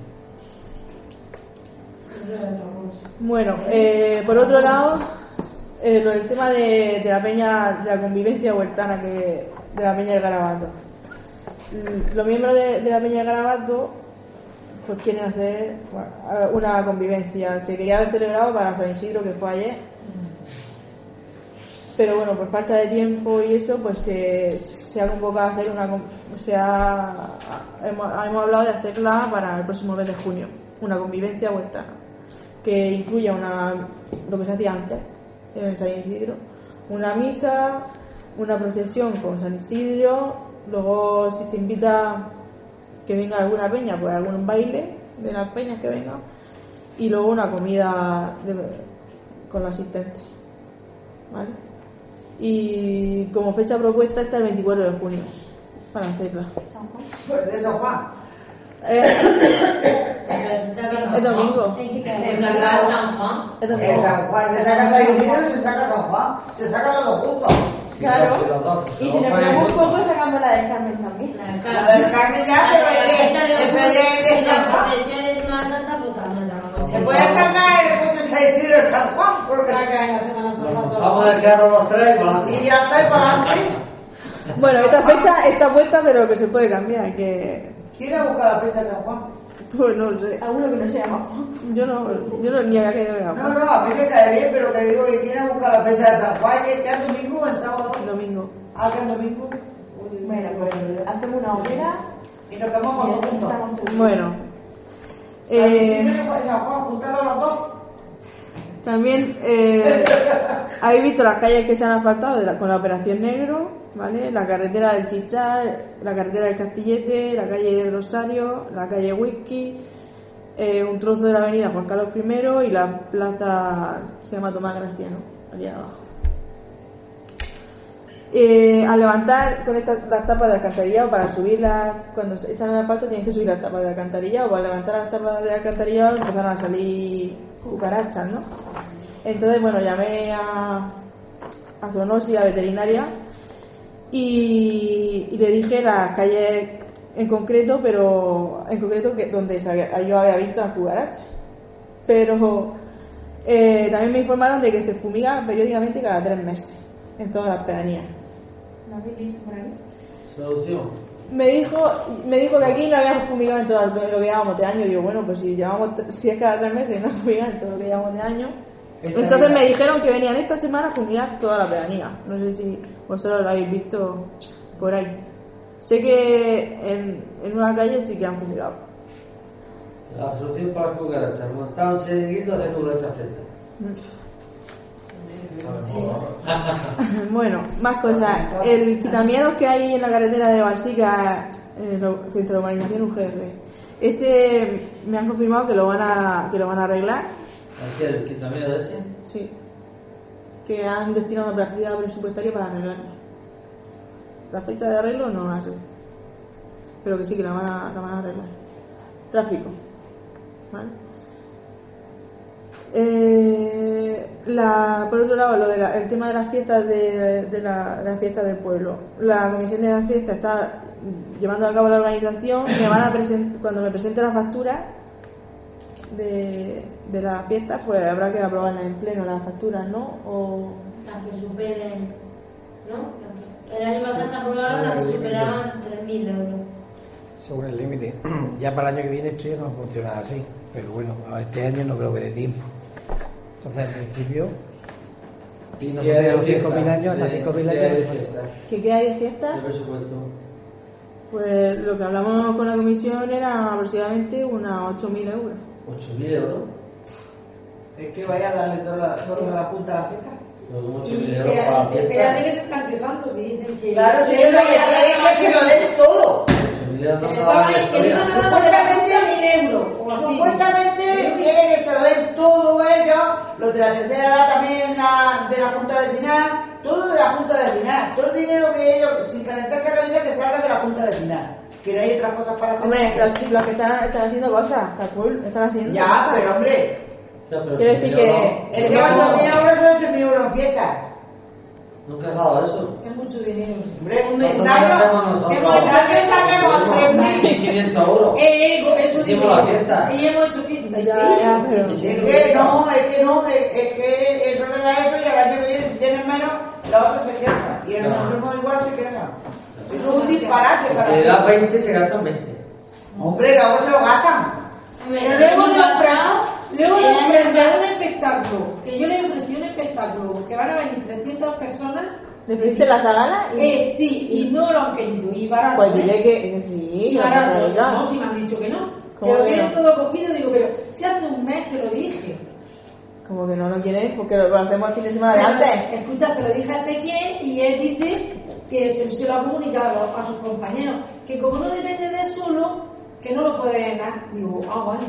Martínez. Bueno, por otro lado, lo del tema de la peña, de la convivencia huertana, de la peña del Garabato. Los miembros de la peña del Garabato pues quieren hacer una convivencia. Se quería haber celebrado para San Isidro, que fue ayer, pero bueno, por falta de tiempo y eso, pues se ha convocado a hacer hemos hablado de hacerla para el próximo mes de junio, una convivencia huertana que incluya lo que se hacía antes en San Isidro, una misa, una procesión con San Isidro, luego si se invita que venga alguna peña, pues algún baile de las peñas que vengan, y luego una comida con los asistentes, ¿vale? Y como fecha propuesta está el 24 de junio para hacerla. Pues de San Juan. Es domingo. ¿En San Juan? Es domingo. En San Juan se saca San Isidro, se saca San Juan, se saca todo junto. Claro. Y si nos ponemos un poco, sacamos la de Carmen también. La del Carmen ya, pero es que ese día es de San Juan. Es más alta, pues también sacamos. Se puede sacar el punto de San Isidro de San Juan, porque Saca en la Semana Santa. Vamos a quedarnos los tres con la y ya está y para adelante. Bueno, esta fecha está puesta, pero que se puede cambiar, que ¿Quién ha buscado la fecha de San Juan? pues no lo sé. Alguno que no se llama Juan. Yo no ni había caído en No, a mí me cae bien, pero te digo que quién ha buscado la fecha de San Juan, que es domingo o el sábado. domingo. Ah, que es domingo. Bueno, pues hacemos una hoguera Y nos quedamos todos juntos. estamos todos. Bueno, San Isidro y San Juan, juntarlos los dos. también habéis visto las calles que se han asfaltado con la operación Negro, ¿vale? La carretera del Chichar, la carretera del Castillete, la calle Rosario, la calle Whisky, un trozo de la avenida Juan Carlos I y la plaza se llama Tomás Graciano, allá abajo. Al levantar con las tapas de alcantarillado para subirlas, cuando se echan el asfalto tienen que subir las tapas de alcantarillado, pues al levantar las tapas de alcantarillado empezaron a salir cucarachas, ¿no? Entonces, bueno, llamé a zoonosis, a veterinaria, y le dije las calles en concreto, que donde yo había visto las cucarachas. Pero también me informaron de que se fumiga periódicamente cada 3 meses en todas las pedanías. ¿Lo habéis visto por ahí? solución. Me dijo que aquí no habíamos fumigado en todo lo que llevamos de año. Digo, bueno, pues si es cada 3 meses y no fumigamos en todo lo que llevamos de año. Entonces me dijeron que venían esta semana a fumigar toda la pedanía. No sé si vosotros lo habéis visto por ahí. Sé que en una calle sí que han fumigado. La solución para las cucarachas, montar un chiringuito de cucarachas frescas. Bueno, más cosas. El quitamiedos que hay en la carretera de Balsica, frente a la urbanización UGR, ese me han confirmado que lo van a arreglar. ¿Aquí el quitamiedo de ese? Sí. Que han destinado una partida presupuestaria para arreglarlo. La fecha de arreglo no la sé, pero que sí que la van a arreglar. Tráfico, ¿vale? Por otro lado, el tema de las fiestas de las fiestas del pueblo. La comisión de las fiestas está llevando a cabo la organización. Cuando me presente la factura de las fiestas, pues habrá que aprobarlas en pleno las facturas, ¿no? O Las que superen, ¿no? El año pasado se aprobaron las que superaban 3.000 euros. Según el límite. Ya para el año que viene esto ya no funciona así. Pero bueno, este año no creo que dé tiempo. Entonces, al principio, Y no se pide los 5.000 años, hasta 5.000 años. ¿qué hay de fiestas? De presupuesto. Pues lo que hablamos con la comisión era aproximadamente unos 8.000 euros. 8.000 euros. Es que vaya a darle todo lo de la Junta a la fiesta. Pero como Y 8.000 euros para la fiesta. espérate que se están quejando, que dicen que... Claro, si ellos lo que quieren es que se lo den todo. 8.000 euros no Que se le va a pagan, dar que digan historia. nada más de la Junta 1.000 euros. O así. Supuestamente quieren que se lo den todo ellos, los de la tercera edad también de la Junta Vecinal, todo de la Junta Vecinal, todo el dinero que ellos, sin calentarse la cabeza, que salga de la Junta Vecinal, que no hay otras cosas para hacer. Hombre, los que están haciendo cosas, está cool, están haciendo Ya, cosas. pero hombre, Quiero decir que es que 8.000 euros son 8.000 euros en fiestas. Nunca se ha dado eso. Es mucho dinero. Hombre, ¿Cuánto un más año, hacemos nosotros? hemos hecho que saquemos 3.000. 1.500 euros. Eso Hicimos la fiesta. Y hemos hecho fiesta. y Ya, sí. ya, pero... Y Es sí, que no, es que eso le da eso y al año que viene si tienen menos, la otra se queja. Y el Claro. mismo igual se queja. Eso es un disparate Si para le mí. da 20, se gastan 20. Hombre, luego se lo gastan. Pero luego le ofrecí un espectáculo, que yo le ofrecí un espectáculo, que van a venir 300 personas. ¿Le pediste la zagana? Sí, y no lo han querido, y barato. Pues dile que sí. Y barato, no, si me han dicho que no. Que lo tienen todo cogido, digo, pero si hace un mes que lo dije. Como que no lo quieres, porque lo hacemos el fin de semana de antes. Escucha, se lo dije a Ezequiel y él dice que se lo ha comunicado a sus compañeros, que como no depende de él solo, que no lo puede ganar. Digo, vale.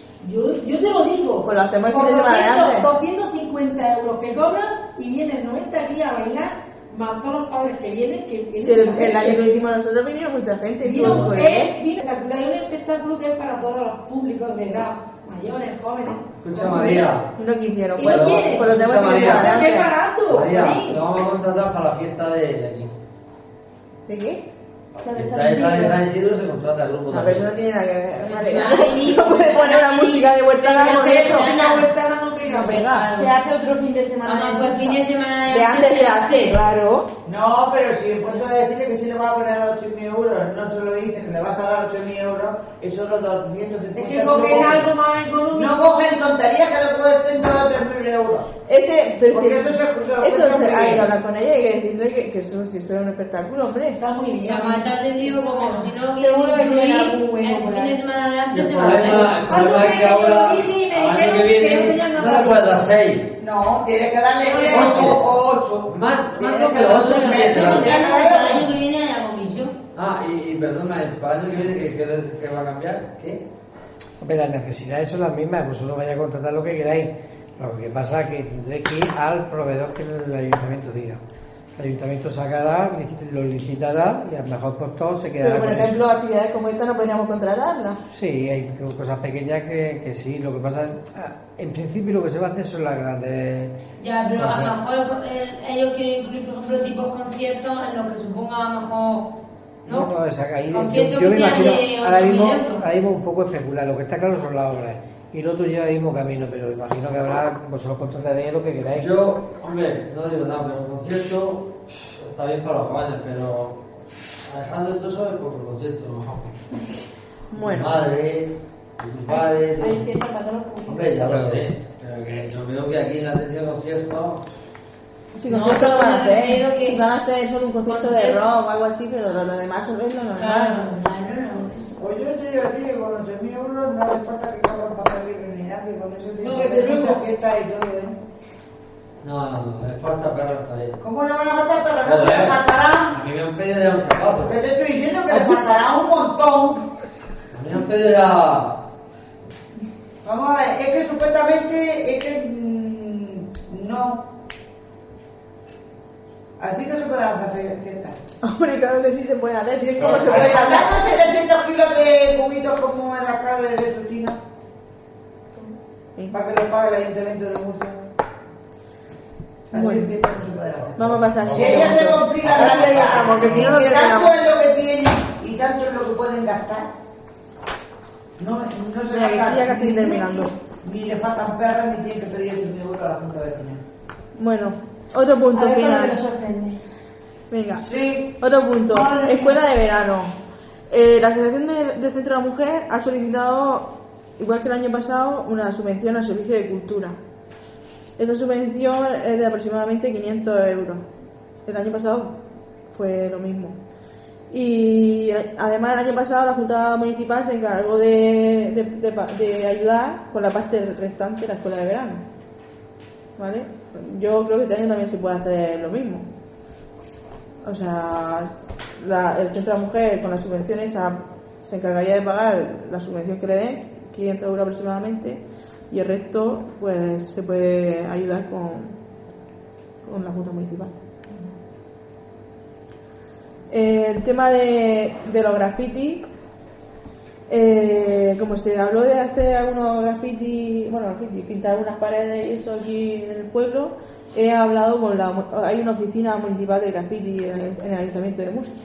Yo te lo digo. Pues lo hacemos el fin por de semana de antes. 250 euros que cobran y vienen 90 aquí a bailar, más todos los padres que vienen. Si el año que lo hicimos nosotros vinieron mucha gente. Vino espectacular, hay un espectáculo que es para todos los públicos de edad, mayores, jóvenes. Escucha, María. No quisieron. ¿Y no quieren? Pues lo tenemos que María, ¡qué barato! María, lo vamos a contratar para la fiesta de aquí. ¿De qué? La fiesta esa de San Isidro se contrata al grupo. La persona no tiene nada que ver. Madre, No puede poner la música de Huertana con esto. La Huertana no pega. Se hace otro fin de semana. Vamos, pues fin de semana De antes se hace, claro. No, pero si el punto de decirle que si le vas a poner a 8.000 euros, no se lo dice que le vas a dar 8.000 euros, eso los 250. Es que cogen algo más económico. No cogen tonterías que le pueden tener 3.000 euros. Pero porque si eso se hay que hablar con ella y hay que decirle que eso si eso era un espectáculo, hombre. Está muy bien. La mata te digo, como si no Seguro que tiene algún incluir bueno el por fin ahí. de semana de antes El se va a hacer. problema es que ahora, dije y me al año dijeron que que viene, no tenían no nada le puedes dar 6. No, tienes que darle 8. 8. Más no que 8 se Estoy queda. buscando para el año que viene haya comisión. Y perdona, para el año que viene, ¿qué va a cambiar? ¿Qué? Hombre, las necesidades son las mismas, vosotros vais a contratar lo que queráis. Lo que pasa es que tendréis que ir al proveedor que el ayuntamiento diga. El ayuntamiento sacará, lo licitará y a lo mejor por todo se quedará. Pero por con ejemplo, eso. actividades como esta no podríamos contratarlas. Sí, hay cosas pequeñas que sí. Lo que pasa, en principio lo que se va a hacer son las grandes. Ya, pero a cosas. lo mejor ellos quieren incluir, por ejemplo, tipos conciertos en los que suponga a lo mejor. ¿No? No, ahí, Conciertos yo me que sean imagino, de ahora 8.000 mismo, euros. ahora mismo un poco especular. Lo que está claro son las obras. Y el otro lleva el mismo camino, pero imagino que habrá, vosotros contrataréis lo que queráis. Yo, hombre, no digo nada, pero el concierto está bien para los jóvenes, pero Alejandro, tú sabes por el concierto, ¿no? Bueno. Tu madre, tu padre. Hay fiesta para todos los públicos. Hombre, ya lo sé, pero que yo creo que aquí en la atención concierto. Si No, concierto no van a me hacer. refiero que- Si van a hacer solo un concierto de rock o algo así, pero lo demás es lo normal. Claro, no. Pues yo te digo a ti que con los 8.000 euros no hace falta que cobren para salir ni nada, que con eso No, tienes que desde hacer muchas luego. fiestas y todo, ¿eh? No, les falta perro hasta ahí. ¿Cómo no van a faltar perros? No se les Joder, faltará. a mí me han pedido ya un trabajo. ¿Qué te estoy diciendo? Que les faltará un montón. A mí me han pedido ya. Vamos a ver, es que supuestamente, no. Así no se pueden hacer fiestas. Hombre, claro que sí se puede hacer. Si es como se puede ¿Hablando ganar. 700 kilos de cubitos como en la cara de su tina? Para que lo pague el ayuntamiento de Murcia. Así Bueno. fiestas no se pueden hacer. Vamos a pasar. Si ella se complica Ahora la sí ya vida, estamos, que si no, no que tanto terminamos. es lo que tienen y tanto es lo que pueden gastar, no se Mira, que gastan estoy ya casi terminando. Ni le faltan perras ni tienen que pedir 8.000 euros a la Junta Vecinal. Bueno, otro punto A ver con lo que final. nos sorprende. Venga, Sí. otro punto. Madre Escuela de verano. La Asociación del Centro de la Mujer ha solicitado, igual que el año pasado, una subvención al Servicio de Cultura. Esta subvención es de aproximadamente 500 euros. El año pasado fue lo mismo. Y además el año pasado la Junta Municipal se encargó de ayudar con la parte restante de la escuela de verano. ¿Vale? Yo creo que este año también se puede hacer lo mismo. O sea, el Centro de la Mujer con las subvenciones se encargaría de pagar la subvención que le den, 500 euros aproximadamente, y el resto pues se puede ayudar con la Junta Municipal. El tema de los grafitis, como se habló de hacer algunos grafitis, pintar algunas paredes y eso aquí en el pueblo, he hablado con hay una oficina municipal de graffiti en el Ayuntamiento de Murcia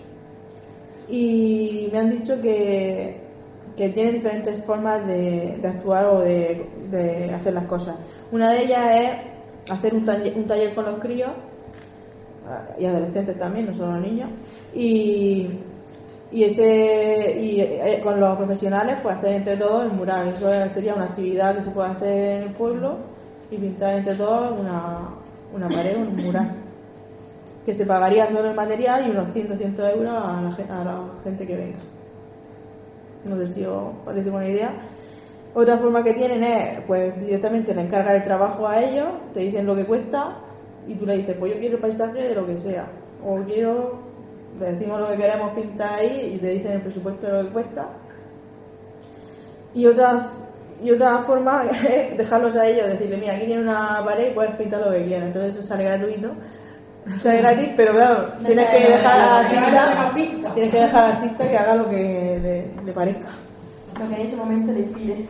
y me han dicho que tienen diferentes formas de actuar o de hacer las cosas. Una de ellas es hacer un taller con los críos y adolescentes también, no solo los niños, y y con los profesionales pues hacer entre todos el mural. Eso sería una actividad que se puede hacer en el pueblo y pintar entre todos una pared, un mural, que se pagaría solo el material y unos 100 euros a la gente que venga. No sé si os parece buena idea. Otra forma que tienen es pues directamente le encargan el trabajo a ellos, te dicen lo que cuesta y tú le dices pues yo quiero el paisaje de lo que sea, o le decimos lo que queremos pintar ahí y te dicen el presupuesto de lo que cuesta. Y otra forma es dejarlos a ellos, decirle mira, aquí tienes una pared y puedes pintar lo que quieras. Entonces eso sale gratuito, sale gratis, pero claro, tienes que dejar al artista que haga lo que le parezca, lo que en ese momento le pide.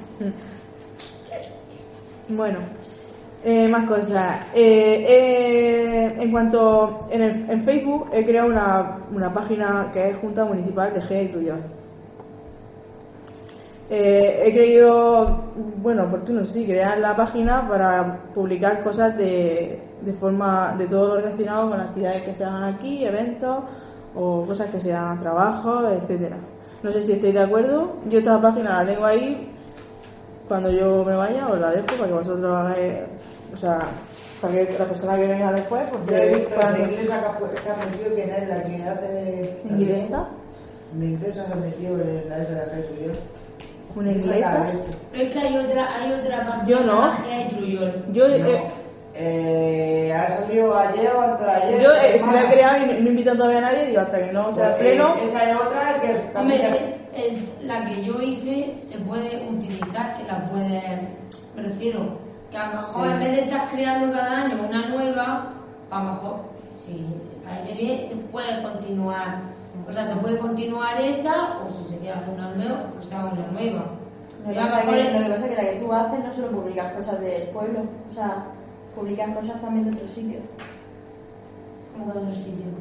Bueno, más cosas. En cuanto en Facebook he creado una página que es Junta Municipal de Gea y Trullón. He creído, oportuno crear la página para publicar cosas de forma de todo lo relacionado con actividades que se hagan aquí, eventos o cosas que sean trabajos, etcétera. No sé si estáis de acuerdo. Yo esta página la tengo ahí. Cuando yo me vaya os la dejo para que vosotros hagáis, para que la persona que venga después, yo he visto la inglesa que ha metido, ¿quién es la que hace? ¿Inglesa? Una inglesa que ha metido en la esa de Jesús. ¿Una inglesa? Es que hay otra página. Yo no. Yo ha salido ayer o antes de ayer. Yo se la he creado y no he invitado todavía a nadie, digo, hasta que no sea pleno. Esa es otra que también. La que yo hice se puede utilizar, que la puedes. Me refiero, que a lo mejor en vez de estar creando cada año una nueva, a lo mejor, si parece bien, se puede continuar. O sea, se puede continuar esa, o si se quiere hacer una nueva, pues haga una nueva. Lo que pasa es que la que tú haces no solo publicas cosas del pueblo, o sea, publicas cosas también de otros sitios. ¿Cómo que de otros sitios?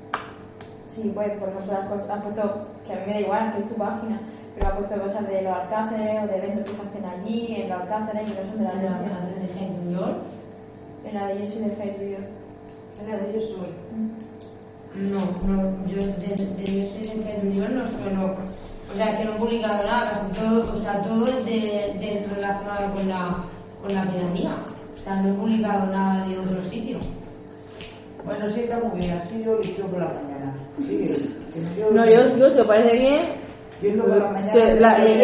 Sí, pues, por ejemplo, has puesto, que a mí me da igual, que es tu página, pero has puesto cosas de los alcáceres o de eventos que se hacen allí, en los alcáceres, y no son de la de Gea y Trullón. En la de yo soy de Gea y Trullón. En la de yo soy. No, yo soy de Gea y Trullón no suelo. O sea, que no he publicado nada, casi todo, todo es relacionado con la pedanía. O sea, no he publicado nada de otro sitio. Bueno, sí, está muy bien, así yo limpio por la mañana. Sí, no, yo si os parece bien, yo por la mañana. Yo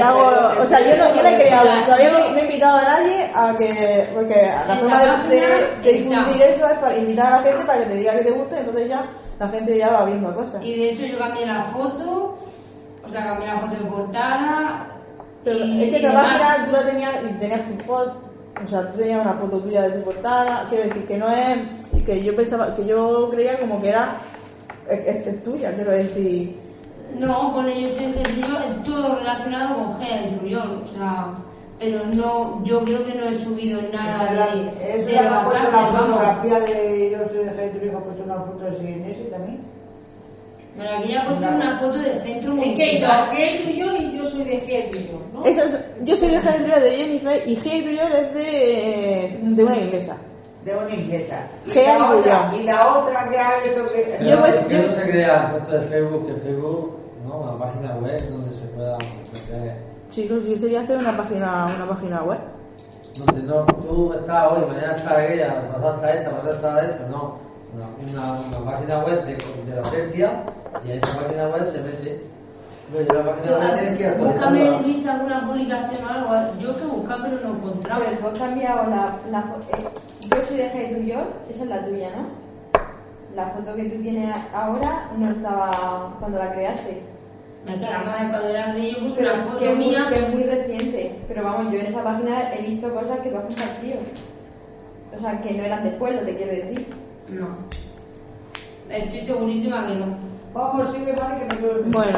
la he creado, todavía no he invitado a nadie porque la forma de difundir eso es para invitar a la gente para que te diga que te gusta, entonces ya la gente ya va viendo cosas. Y de hecho yo cambié la foto, cambié la foto de portada. Pero es que esa página tú la tenías tu foto. O sea, tú tenías una foto tuya de tu portada, quiero decir que no es, que yo creía como que era, es tuya, quiero decir. No, bueno, yo soy de Trullón, todo relacionado con Gea y Trullón, pero no, yo creo que no he subido nada de la fotografía de yo soy de Gea y Trullón, he puesto una foto de Sirinesi también. Bueno, aquí ya he puesto una foto del centro municipal. Es que no, Gea y Trullón y yo soy de Gea y Trullón, ¿no? Yo soy de Gea y Trullón de Jennifer y Gea y Trullón es de una inglesa. De una inglesa. Gea y Trullón. Y la otra que ha hecho que. Yo no sé qué ha puesto de Facebook, ¿no? Una página web donde se pueda meter. Chicos, yo sería hacer una página web. Donde no, tú estás hoy, mañana está aquella, pasada está esta, no. Una página web de la agencia y a esa página web se mete. Bueno, la página web tienes que búscame, Luis, alguna publicación o algo. Yo que buscar, pero no he encontrado. Pero tú has cambiado la foto. Yo soy de Gea y Trullón, esa es la tuya, ¿no? La foto que tú tienes ahora no estaba cuando la creaste. Me quedaba de cuando la creé, yo puse Pero una foto mía. Que es muy reciente. Pero vamos, yo en esa página he visto cosas que tú has compartido. O sea, que no eran del pueblo, te quiero decir. No. Estoy segurísima que no. Vamos, sigue, vale, que me quedo. Bueno.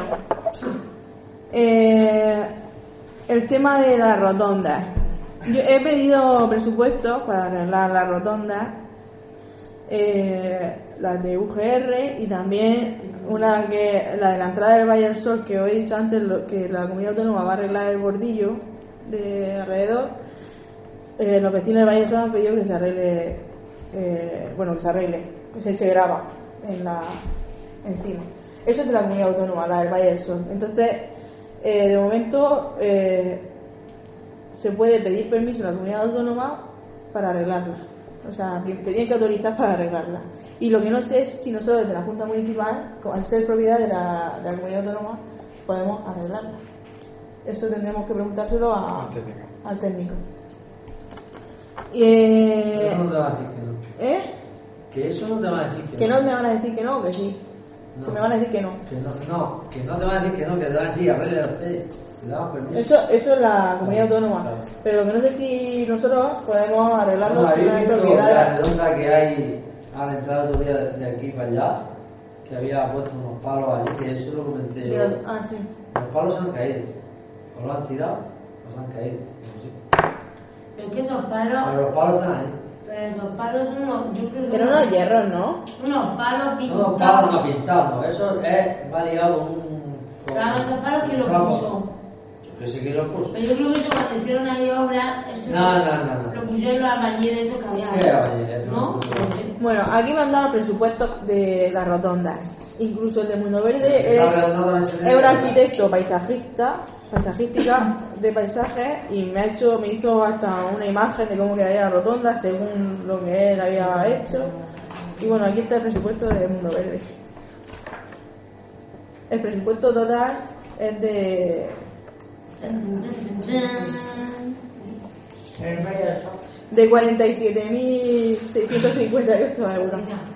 El tema de las rotondas. Yo he pedido presupuestos para arreglar las rotondas, las de UGR y también la de la entrada del Valle del Sol, que os he dicho antes que la comunidad autónoma va a arreglar el bordillo de alrededor. Los vecinos del Valle del Sol han pedido que se arregle, que se eche grava encima. Eso es de la comunidad autónoma, la del Valle del Sol. Entonces, de momento, se puede pedir permiso a la comunidad autónoma para arreglarla. O sea, te tienen que autorizar para arreglarla. Y lo que no sé es si nosotros desde la Junta Municipal, al ser propiedad de la comunidad autónoma, podemos arreglarla. Eso tendremos que preguntárselo al técnico. Pero no te va a decir que no. Que eso no te va a decir que no. Que no me van a decir que no, que sí. No. Que me van a decir que no. Que no te van a decir que no, que te van a decir, arregle a usted. Le damos permiso. Eso es la comunidad autónoma. Claro. Pero que no sé si nosotros podemos arreglarlo No, si no hay habéis visto propiedad. la redonda que hay a la entrada todavía de aquí para allá, que había puesto unos palos allí, que eso lo comenté yo. Sí. Los palos se han caído. O lo han tirado, o se han caído. No sé. Pero es que esos palos. Pero los palos están ahí. Pero esos palos son unos. Yo creo que Pero unos hierros, ¿no? unos palos Son pintados. los palos no pintados, no. Eso va ligado con un. Claro, esos palos que lo clavo. puso. Que sí que lo puso. Pero yo creo que eso cuando hicieron ahí obra, eso No. lo pusieron los albañiles esos que había ahí. ¿Qué albañiles? Eso ¿No? no puso. Bueno, aquí me han dado presupuestos de las rotondas. Incluso el de Mundo Verde Esa redonda también se es le- un arquitecto paisajística de paisajes y me hizo hasta una imagen de cómo quedaría la rotonda según lo que él había hecho. Y bueno, aquí está el presupuesto de Mundo Verde. El presupuesto total es de Chan, chan, chan, chan, chan. El Valle del Sol. de 47.658 euros.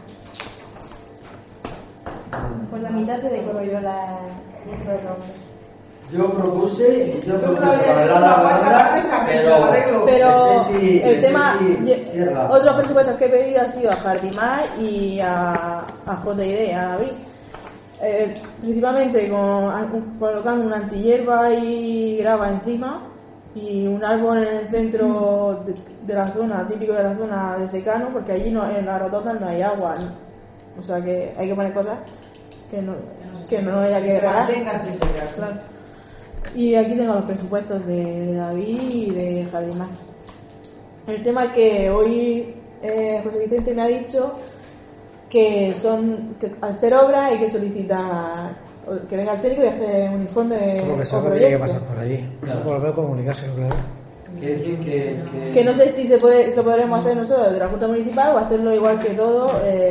Por la mitad te decoro yo la rotonda. Yo propuse creo que para había arreglar una la cuarta redonda, parte, esa lo arreglo. Pero Chechi- el tema, tierra. otros presupuestos que he pedido han sido a Jardimar y a JID, a David. Principalmente colocando una antihierba y grava encima y un árbol en el centro de la zona, típico de la zona de secano, porque allí en la rotonda no hay agua, ¿no? O sea que hay que poner cosas que no haya que se regar. mantengan sin secarse. Claro. Y aquí tengo los presupuestos de David y de Jardimar. El tema es que hoy José Vicente me ha dicho que al ser obra hay que solicitar que venga el técnico y hacer un informe Por lo que con sea, tiene que proyecto. pasar por allí. Claro. Por lo menos comunicarse, claro. Quiere decir Que no sé si lo podremos hacer nosotros de la Junta Municipal o hacerlo igual que todo,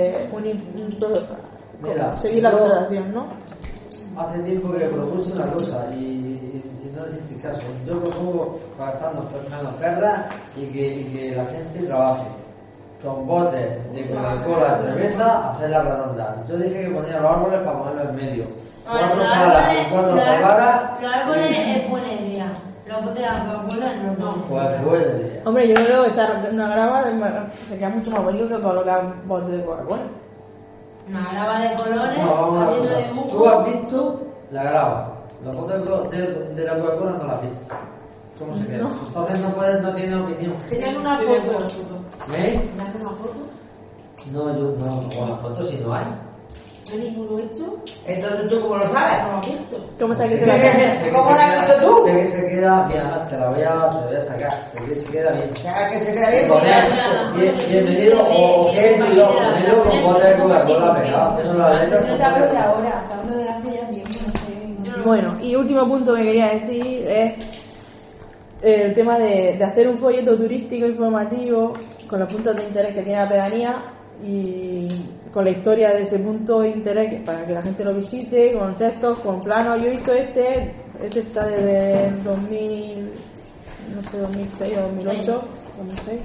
Mira, seguir la yo- contratación, ¿no? Hace tiempo que propuse una cosa y no le hiciste caso. Yo propongo gastando menos perras y que la gente trabaje. Con botes de Coca-Cola, cerveza, hacer la redonda. Yo dije que ponía los árboles para ponerlos en medio. No, Cuatro los palas, árboles- cuatro los ár- palas. Los árboles es buena idea. Los botes de Coca-Cola no. Pues puede. Hombre, yo creo que echar una grava se queda mucho más bonito que colocar botes de Coca-Cola. Una grava de colores, No, vamos a haciendo ver. Tú dibujo. has visto la grava. Los botes de la Coca-Cola no la has visto. ¿Cómo se queda? No. Entonces no tiene opinión. Tenían una foto. ¿Eh? ¿Tenían una foto? No, yo no, con las fotos si no hay. No hay ninguno hecho. Entonces, ¿tú cómo lo No sabes? lo has visto. ¿Cómo sabes que se va a hacer? ¿Cómo la has visto tú? Sé que se queda, mira, además te la voy a sacar. Sé que se queda bien. O sea, que se queda bien. Bienvenido o qué tío, bienvenido con bote de Coca-Cola pegado. Eso la letra. Eso no te hablo de ahora, te hablo de hace ya tiempo, no sé. Bueno, y último punto que quería decir es el tema de hacer un folleto turístico informativo con los puntos de interés que tiene la pedanía y con la historia de ese punto de interés para que la gente lo visite, con textos, con planos. Yo he visto este está desde el 2000, no sé, 2006 o 2008, 2006.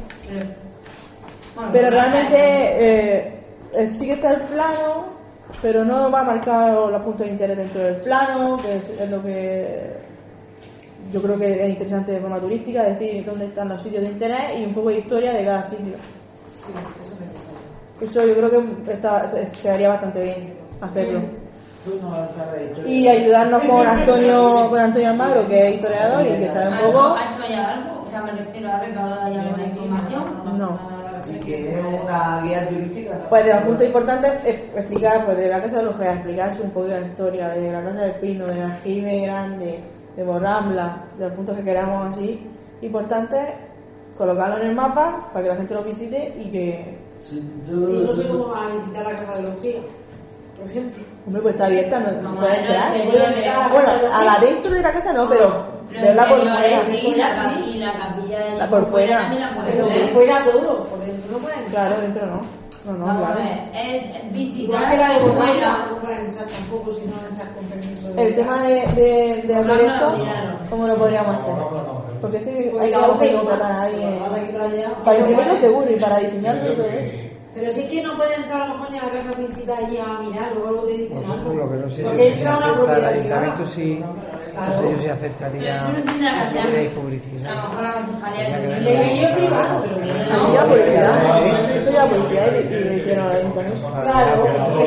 Pero realmente sí que está el plano, pero no va marcado los puntos de interés dentro del plano, que es lo que yo creo que es interesante de forma turística, decir dónde están los sitios de interés y un poco de historia de cada sitio. Sí, eso es necesario. Eso yo creo que quedaría bastante bien hacerlo. Tú no lo sabes. Y ayudarnos con Antonio Almagro, que es historiador y que sabe un poco. ¿Ha hecho ya algo? O sea, me refiero a recaudado ya alguna información. No. Y que es una guía turística. Pues de los puntos importantes es explicar, pues de la Casa de los Geas, explicarse un poco de la historia, de la Casa del Pino, de la Aljibe Grande, de Borrambla, de los puntos que queramos así importantes, colocarlo en el mapa para que la gente lo visite y que... Sí, Sí, no sé cómo van a visitar la Casa de los Días. por ejemplo. Hombre, pues está abierta, no puede entrar. exteriores. Bueno, a la dentro de la casa no, pero Los verla por interiores fuera. sí, y la capilla de La por fuera. también la puedes Pero si ver. fuera todo, por dentro no pueden entrar. Claro, dentro no. No, Vamos a claro. ver, es Igual visitar que la de por Borralla, fuera. no pueden entrar tampoco si no entras con permiso de... El tema de hacer Borralla, esto, olvídalo. ¿cómo lo podríamos No, hacer? no. Porque esto hay Pues que la buscar y otra contratar a alguien ahora que para allá. para imprimirlo seguro y para Yo diseñarlo y creo todo eso. que Pero si es que no puede entrar a lo mejor ni a la casa principal allí a mirar, luego te dicen algo. Vosotros lo que no sé Porque es si entra una acepta el propiedad ayuntamiento, privada. sí, Claro. no sé yo si Pero aceptaría eso no tendrá que si hacer. queréis A lo publicidad. mejor la concejalía Ya que de Le veía privado, pero Eso ya publicidad. Eso ya publicidad y le hicieron al ayuntamiento. Claro.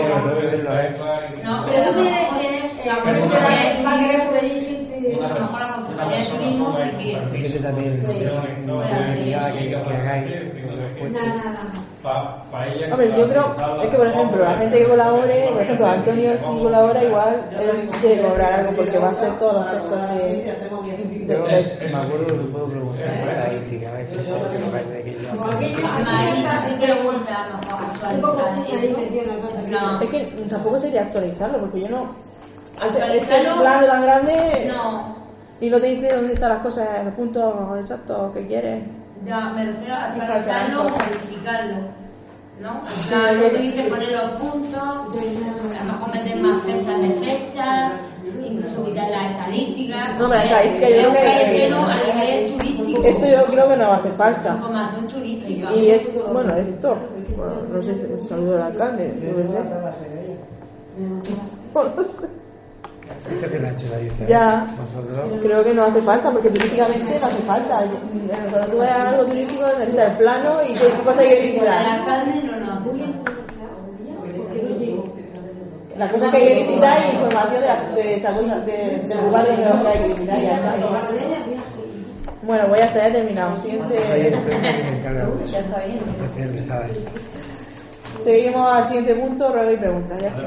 No, Pero pero tú tienes que... la que concejalía va a querer por ahí gente... a lo mejor la concejalía de turismo sí que... Depende también de la publicidad que hagáis. Nada. Para ella. Hombre, si yo creo, es que por ejemplo, la gente que colabore, por ejemplo, Antonio si colabora igual, él quiere cobrar algo porque va a hacer todos los textos de... Yo me acuerdo, le puedo preguntar estadística, a ver qué porque no parece que yo Marita se pregunta a lo mejor actualizar eso. No, Es que tampoco sería actualizarlo, porque yo no... Este actualizarlo. plano tan grande No, y no te dice dónde están las cosas, los puntos exactos que quieres. ya me refiero a actualizarlo o modificarlo. ¿No? En Sí, plan, yo- tú dices poner los puntos, a lo mejor meter más fechas de fecha, incluso quitar las estadísticas. No, pero las estadísticas yo Es creo un que- callejero a nivel turístico. Esto yo creo que no va a hacer falta. Información turística. Y es, bueno, esto, bueno, no sé, un saludo al alcalde, yo qué sé. ¿Esto que lo ha hecho el ayuntamiento? Ya. Vosotros, Creo que no hace falta, porque turísticamente no hace falta. Cuando tú veas algo turístico necesitas el plano y qué cosas hay que El visitar. alcalde no lo hace. Las cosas que hay que visitar y información de esa cosa, del lugar donde hay que visitar. Ya está. Bueno, pues ya está, ya he terminado. hay Siguiente. empresas que se encargan de eso, Ya está bien. especializadas. Seguimos al siguiente punto, ruego y preguntas. Ya está.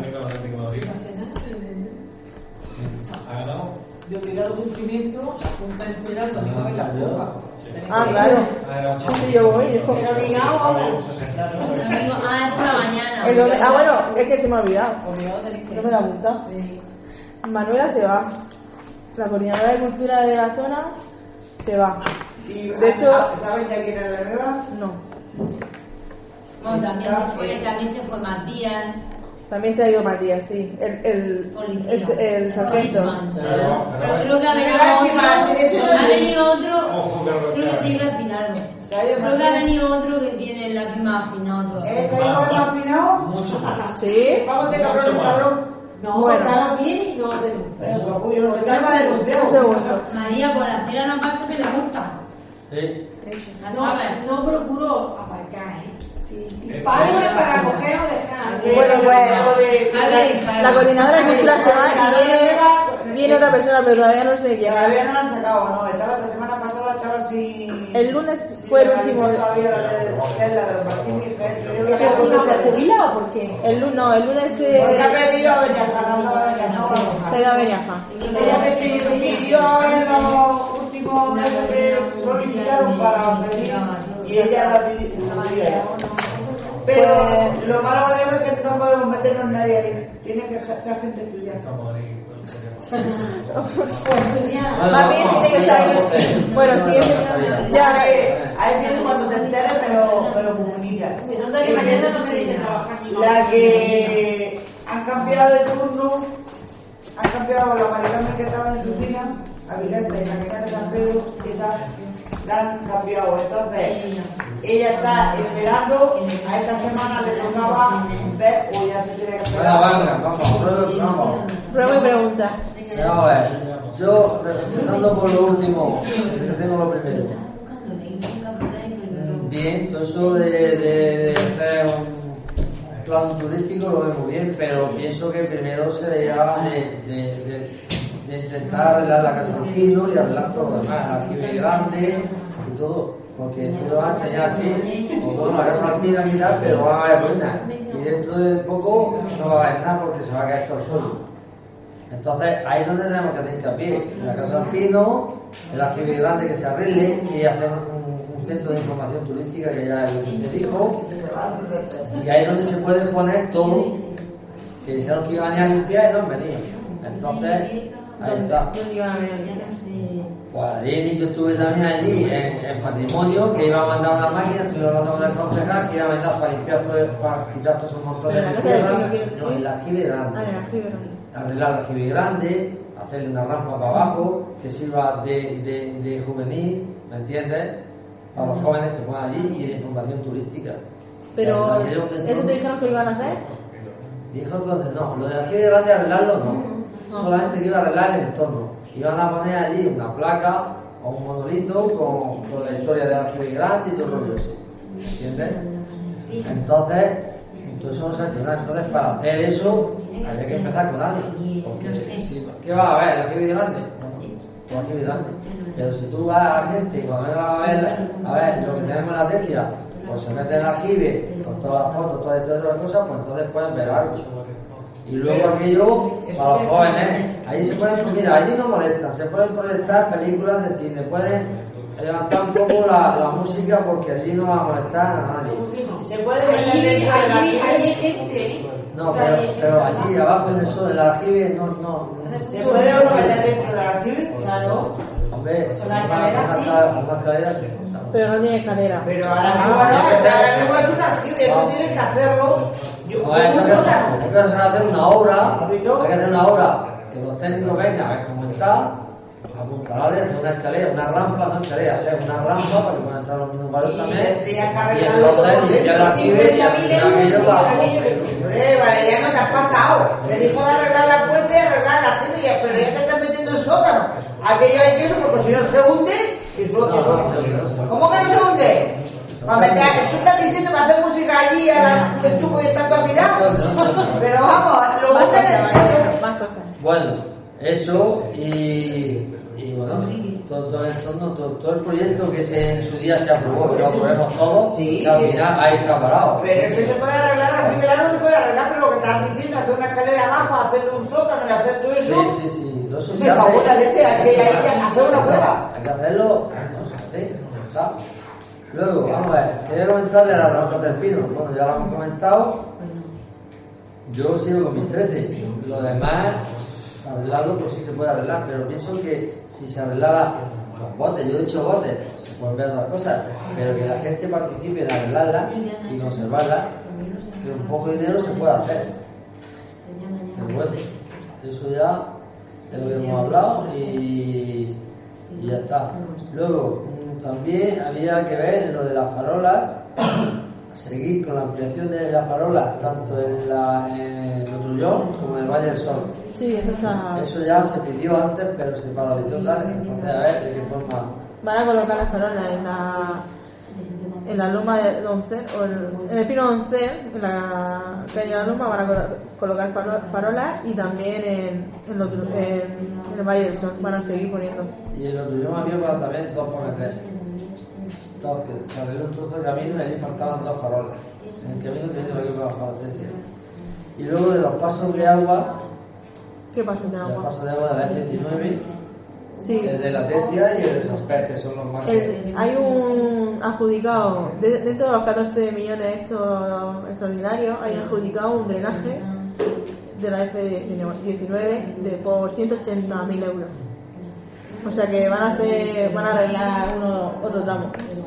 De obligado cumplimiento, la Junta entera el domingo en la copa. Ah, claro. Sí, yo voy. Yo Pero obligado, vamos. Domingo, es por la mañana. Bueno, es que se me ha olvidado. Obligado tenéis que No me lo he apuntado. Sí. Manuela se va. La coordinadora de cultura de la zona se va. De hecho, ¿saben ya quién es la nueva? no. Bueno, también se fue Matías. También se ha ido Matías, sí. El sargento. Policeman. Pero creo que ha venido Lástima, otro. ese no Ha es- venido otro. Ojo, que Creo que se iba a Espinardo. ¿Se ha ido Creo que ha Matías? venido otro que tiene la misma afinado todavía. ¿Está igual afinado? Mucho más. ¿Sí? Vamos de cabrón, cabrón. No, Bueno. estaba bien y no denuncia. El capullo, no se está denunciado. Un segundo. María, por hacer a una parte que le gusta. Sí. La sabes. No procuro aparcar, ¿eh? Sí. Paro es para coger o dejar. Bueno, pues A ver, la coordinadora de cultura se va y viene otra persona, pero todavía no sé quién. Todavía no la han sacado, ¿no? Estaba la semana pasada, estaba sin... El lunes fue el último. Todavía la de los Martínez. ¿Pero porque se jubila o por qué? El lunes, no, el lunes Porque ha pedido a Beniaja, se ha ido a Beniaja. Ella me pidió en los últimos meses que solicitaron para pedir y ella la pidió. Pero lo malo de ello es que no podemos meternos nadie ahí. Tiene que ser gente tuya. Más bien tiene que salir. Bueno, sí, ya. A ver si cuando te enteres me lo comunicas. Si no, que mañana no se dice trabajar ni La que han cambiado de turno, han cambiado la Maricarmen que estaba en sus días, a Vilesa y la que está en San Pedro, esa la han cambiado. Entonces, ella está esperando, a esta semana le tocaba ver, o ya se tiene que esperar. Vamos. Prueba y pregunta. Vamos a ver. Yo, empezando por lo último, que tengo lo primero. Bien, todo eso de hacer un plan turístico lo veo muy bien, pero pienso que primero se debería de intentar arreglar la casa del Pino y arreglar todo lo demás, la ciudad grande y todo, porque tú le vas a enseñar así, pues bueno, la casa del Pino y tal, pero va a haber ruinas, y dentro de poco no va a haber nada porque se va a caer todo el suelo. Entonces, ahí es donde tenemos que hacer hincapié, en la casa del Pino, en la ciudad grande que se arregle y hacer un centro de información turística que ya es lo que se dijo, y ahí es donde se puede poner todo que dijeron que iban a limpiar y no han venido. Entonces, ahí está. ¿Dónde iban a venir? Pues allí yo estuve también allí en patrimonio, que iba a mandar una máquina, estuve hablando con el concejal, que iba a mandar para limpiar todo, para quitar todos esos montones de tierra, no, en la aljibe grande. Ah, en la aljibe grande. Arreglar la aljibe grande, hacerle una rampa para abajo, que sirva de juvenil, ¿me entiendes? Para los jóvenes que puedan allí y de información turística. Pero, ¿eso te dijeron que lo iban a hacer? Dijo entonces, no, lo de la aljibe grande arreglarlo no, solamente que iba a arreglar el entorno. Iban a poner allí una placa o un monolito con la historia de la aljibe grande y todo el rollo ese, ¿entiendes? Entonces eso no se ha hecho nada. Entonces, para hacer eso había que empezar con algo, porque ¿qué va a haber? ¿La aljibe grande? No, la aljibe grande. Pero si tú vas a la gente y cuando venga a ver lo que tenemos en la tercia, pues se mete en el aljibe con todas las fotos, todas estas cosas, pues entonces pueden ver algo. Y luego aquello para los jóvenes, allí se pueden, mira, allí no molestan, se pueden proyectar películas de cine, pueden levantar un poco la música porque allí no va a molestar a nadie. Se puede meter dentro de la hay gente. No, pero allí abajo en el sol, en la aljibe, no. ¿Se puede uno meter dentro de la aljibe? Claro. Hombre, Con la escalera sí. Una escalera sí. Pero no tiene escalera. Pero ahora mismo no, ahora mismo es una aljibe, eso tienen que hacerlo. No, hay que hacer una obra, que los técnicos vengan a ver cómo está, apuntalarles una escalera, una rampa, no escalera, hacer una rampa para que puedan entrar los minusválidos también. Y entonces limpiar la aljibe y aquello para Valeriano, te has pasado. Se dijo de arreglar la puerta y arreglar la aljibe, pero ya te estás metiendo en sótano. Aquello hay que eso, porque si no se hunde, ¿cómo que no se hunde? Para meter, tú estás diciendo para hacer música allí a la juventud que está todo mirado. Pero vamos, lo más cosas. Bueno, eso y bueno, todo el entorno, todo el proyecto que en su día se aprobó, que lo aprobemos todos, sí, que al final ahí está parado. Pero eso se puede arreglar, la fibra no se puede arreglar, pero lo que estás diciendo, hacer una escalera abajo, hacer un sótano y hacer todo eso. Sí, todo eso se hace. La leche, hay que hacer una cueva. Hay que hacerlo, no se hace, está. Luego, vamos a ver, quería comentar de las rocas del pino. Bueno, ya lo hemos comentado. Yo sigo con mis 13. Lo demás, arreglarlo, pues sí se puede arreglar, pero pienso que si se arreglara con botes, yo he dicho botes, se pueden ver otras cosas, pero que la gente participe en arreglarla y conservarla, que un poco de dinero se puede hacer. Pero bueno, eso ya es lo que hemos hablado y ya está. Luego, también había que ver lo de las farolas, seguir con la ampliación de las farolas, tanto en Lotrullón como en el Valle del Sol. Sí, eso está. Eso ya se pidió antes, pero se paralizó tal, entonces a ver de qué forma. Van a colocar las farolas en la loma de Doncel, en el Pino Doncel, en la calle de la Loma, van a colocar farolas y también en el Valle del Sol van a seguir poniendo. Y en Lotrullón había para también 2 por meter. Que se arregló un trozo de camino y allí faltaban 2 farolas. En el camino tenía que ir para la atención. Y luego de los pasos de agua. ¿Qué pasa de agua? Los pasos de agua de la F19. Sí. El de la Tecia y el de San Pérez, que son los más. Hay un adjudicado, dentro de los 14 millones estos extraordinarios, hay adjudicado un drenaje de la F19 por 180.000 euros. O sea que van a arreglar otro tramo.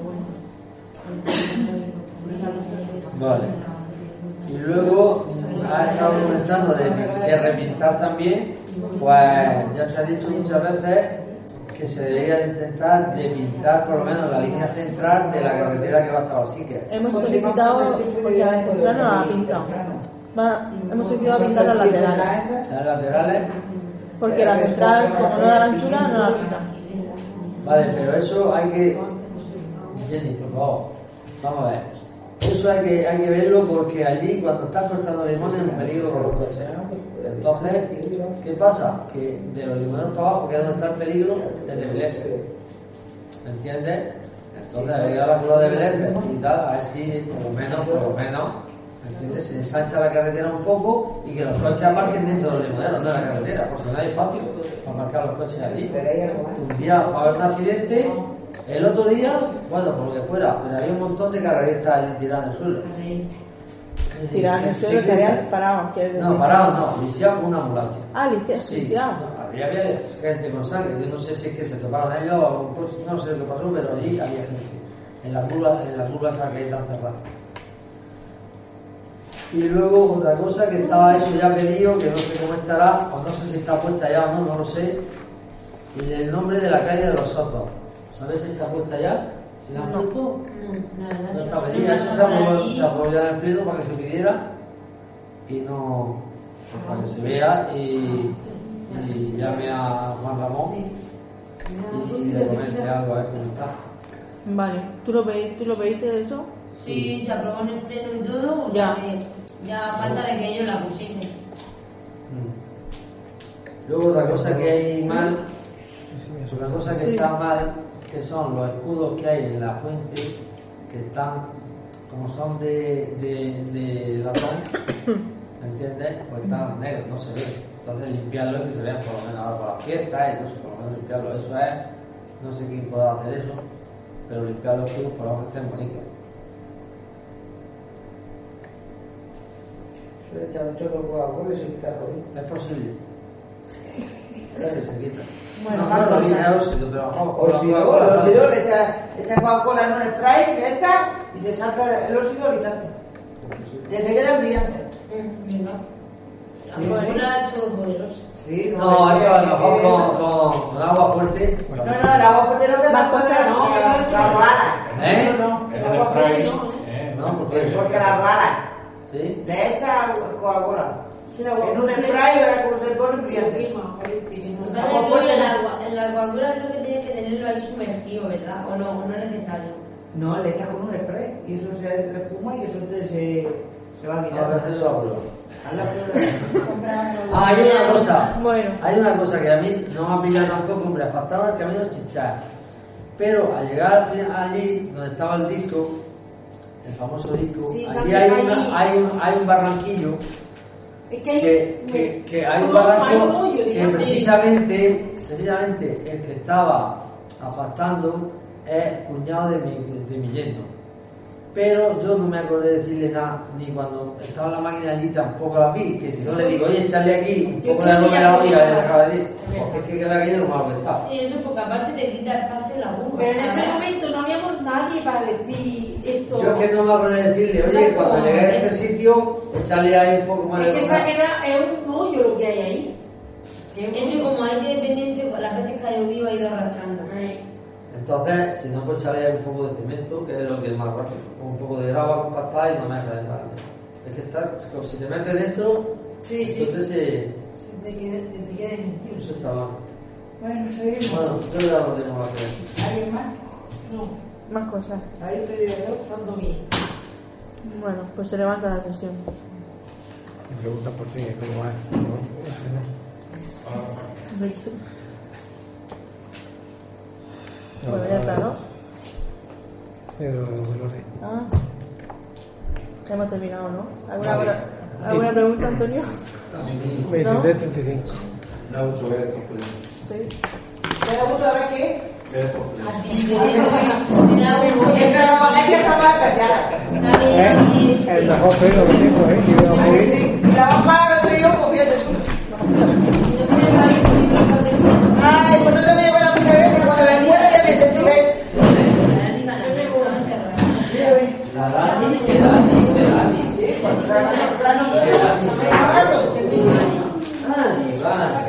Vale. Y luego ha estado comentando de repintar también, pues ya se ha dicho muchas veces que se debería intentar de pintar por lo menos la línea central de la carretera que va hasta Balsique. Hemos solicitado, porque la central no la ha pintado. Hemos solicitado pintar las laterales. Las laterales. Porque la central, como no da la anchura, no la pinta. Vale, pero eso hay que. Jenny, por favor, vamos a ver. Eso hay que verlo porque allí, cuando estás cortando limones, es un peligro con los coches. Entonces, ¿qué pasa? Que de los limoneros para abajo, que es donde está el peligro, es de Belés. ¿Me entiendes? Entonces, hay que dar la curva de Belés y tal, a ver si por lo menos. ¿Me entiendes? Se ensancha la carretera un poco y que los coches aparquen dentro de los limoneros, no en la carretera, porque no hay espacio para aparcar los coches allí. Un día va a haber un accidente, el otro día, bueno, por lo que fuera, pero había un montón de carreristas allí tiradas en el suelo. Tirar en el suelo, estarían parados, quieres decir. No, parados no, lisiados con una ambulancia. Ah, lisiados. Sí, no, había gente con sangre, yo no sé si es que se toparon ellos o no sé lo que pasó, pero allí había gente. En las curvas esa que están cerradas. Y luego otra cosa que estaba eso ya pedido, que no sé cómo estará, o no sé si está puesta ya o no, no lo sé. Y el nombre de la calle de los Sotos. ¿Sabes si está puesta ya? ¿Se la han puesto? No, la verdad. No está pedida, eso se aprobó ya en el pleno para que se pidiera y no, pues para que se vea y llame a Juan Ramón y le comente algo a ver cómo está. Vale, ¿tú lo pediste eso? Sí, se aprobó en el pleno y todo, o Ya. sea que ya falta de que ellos la pusiesen. Luego otra cosa que hay mal, otra cosa que Sí. está mal, que son los escudos que hay en la fuente, que están, como son de latón, ¿me entiendes? Pues están negros, no se ven. Entonces limpiarlo y que se vean por lo menos ahora para las fiestas, entonces por lo menos limpiarlo, eso es, no sé quién pueda hacer eso, pero limpiar los escudos por lo menos que estén bonitos. Se le echa un chorro de Coca-Cola y se quita el rollo. Es posible. Claro que se quita. Bueno, no, más no, cosas. viene óxido, pero vamos, Óxido, le echa Coca-Cola en un spray, le echa y le salta el óxido al instante. Ya se queda brillante. Venga. La Sí, fórmula es todopoderosa. Sí, no, es eso a lo que- mejor con agua fuerte. No, el agua fuerte no queda Más cosas no, la roala. ¿Eh? Eso no. Es el spray. No, porque Porque la roala. ¿sí? Le echa Coca-Cola. Sí, agua En un fuerte. spray, verá cómo se pone brillante. Prima, parece que no. Lo que pasa es que en la Coca-Cola creo que tienes que tenerlo ahí sumergido, ¿verdad? O no es necesario. No, le echa con un spray y eso se espuma y eso se va a Ahora quitar. hacer la prueba. Haz la prueba. Ah, hay una cosa. Bueno. Hay una cosa que a mí no me ha pillado tampoco, hombre, faltaba el camino de Chichar. Pero al llegar al final, allí donde estaba el disco, el famoso disco, Sí, allí San hay un barranquillo Es que hay que hay un hay un barranco hoyo, que digamos. precisamente el que estaba asfaltando es cuñado de mi yerno. Pero yo no me acordé de decirle nada, ni cuando estaba la máquina allí tampoco la vi, que si no le digo, oye, echarle aquí un poco de agua de la orilla, le acaba de decir, porque es que queda aquello lo malo que está. Sí, eso porque aparte te quita espacio en la curva. Pero en ese ¿sabes? momento no habíamos nadie para decir esto. Yo es que no me acordé de decirle, oye, cuando llegué a este sitio, echarle ahí un poco más Es de que esa queda, es un hoyo lo que hay ahí. Eso y como hay de dependiente, las veces que ha llovido ha ido arrastrando. Entonces, si no, pues echarle ahí un poco de cemento, que es lo que es más rápido, con un poco de grava compactada y no me deja de nada. Es que está, si te metes dentro, Sí, sí. entonces Te queda eso mentiroso. está mal. Bueno, seguimos. Bueno, yo ya lo tengo aquí. ¿Alguien más? No, Más cosas. Ahí te digo yo. tanto bien. Bueno, pues se levanta la sesión. Me preguntan por ti, ¿cómo va? Así que- Bueno, ya está, ¿no? Pero no sé. Ah. Ya hemos terminado, ¿no? Vale. ¿Alguna pregunta, Antonio? 23:35. Sí. ¿Te da gusto a ver qué? Te da un Es que esa más especial. El mejor pelo que tengo, ¿eh? Que veo Ay, muy sí. La más mala que soy yo, pues fíjate tú. Ay, pues no te voy a llevar la primera vez, pero cuando me muera ya me sentiré. La Dani, que Dani. Sí, pues claro. Dani, va.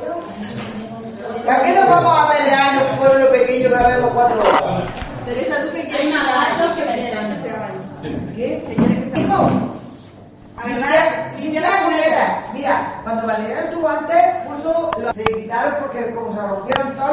¿A qué nos vamos a pelear en un pueblo pequeño que habemos 4 horas? Teresa, ¿tú qué quieres? ¿Qué? Hijo, limpia la cuneta. Mira, cuando valieron tú antes, puso, se quitaron porque como se rompieron todos.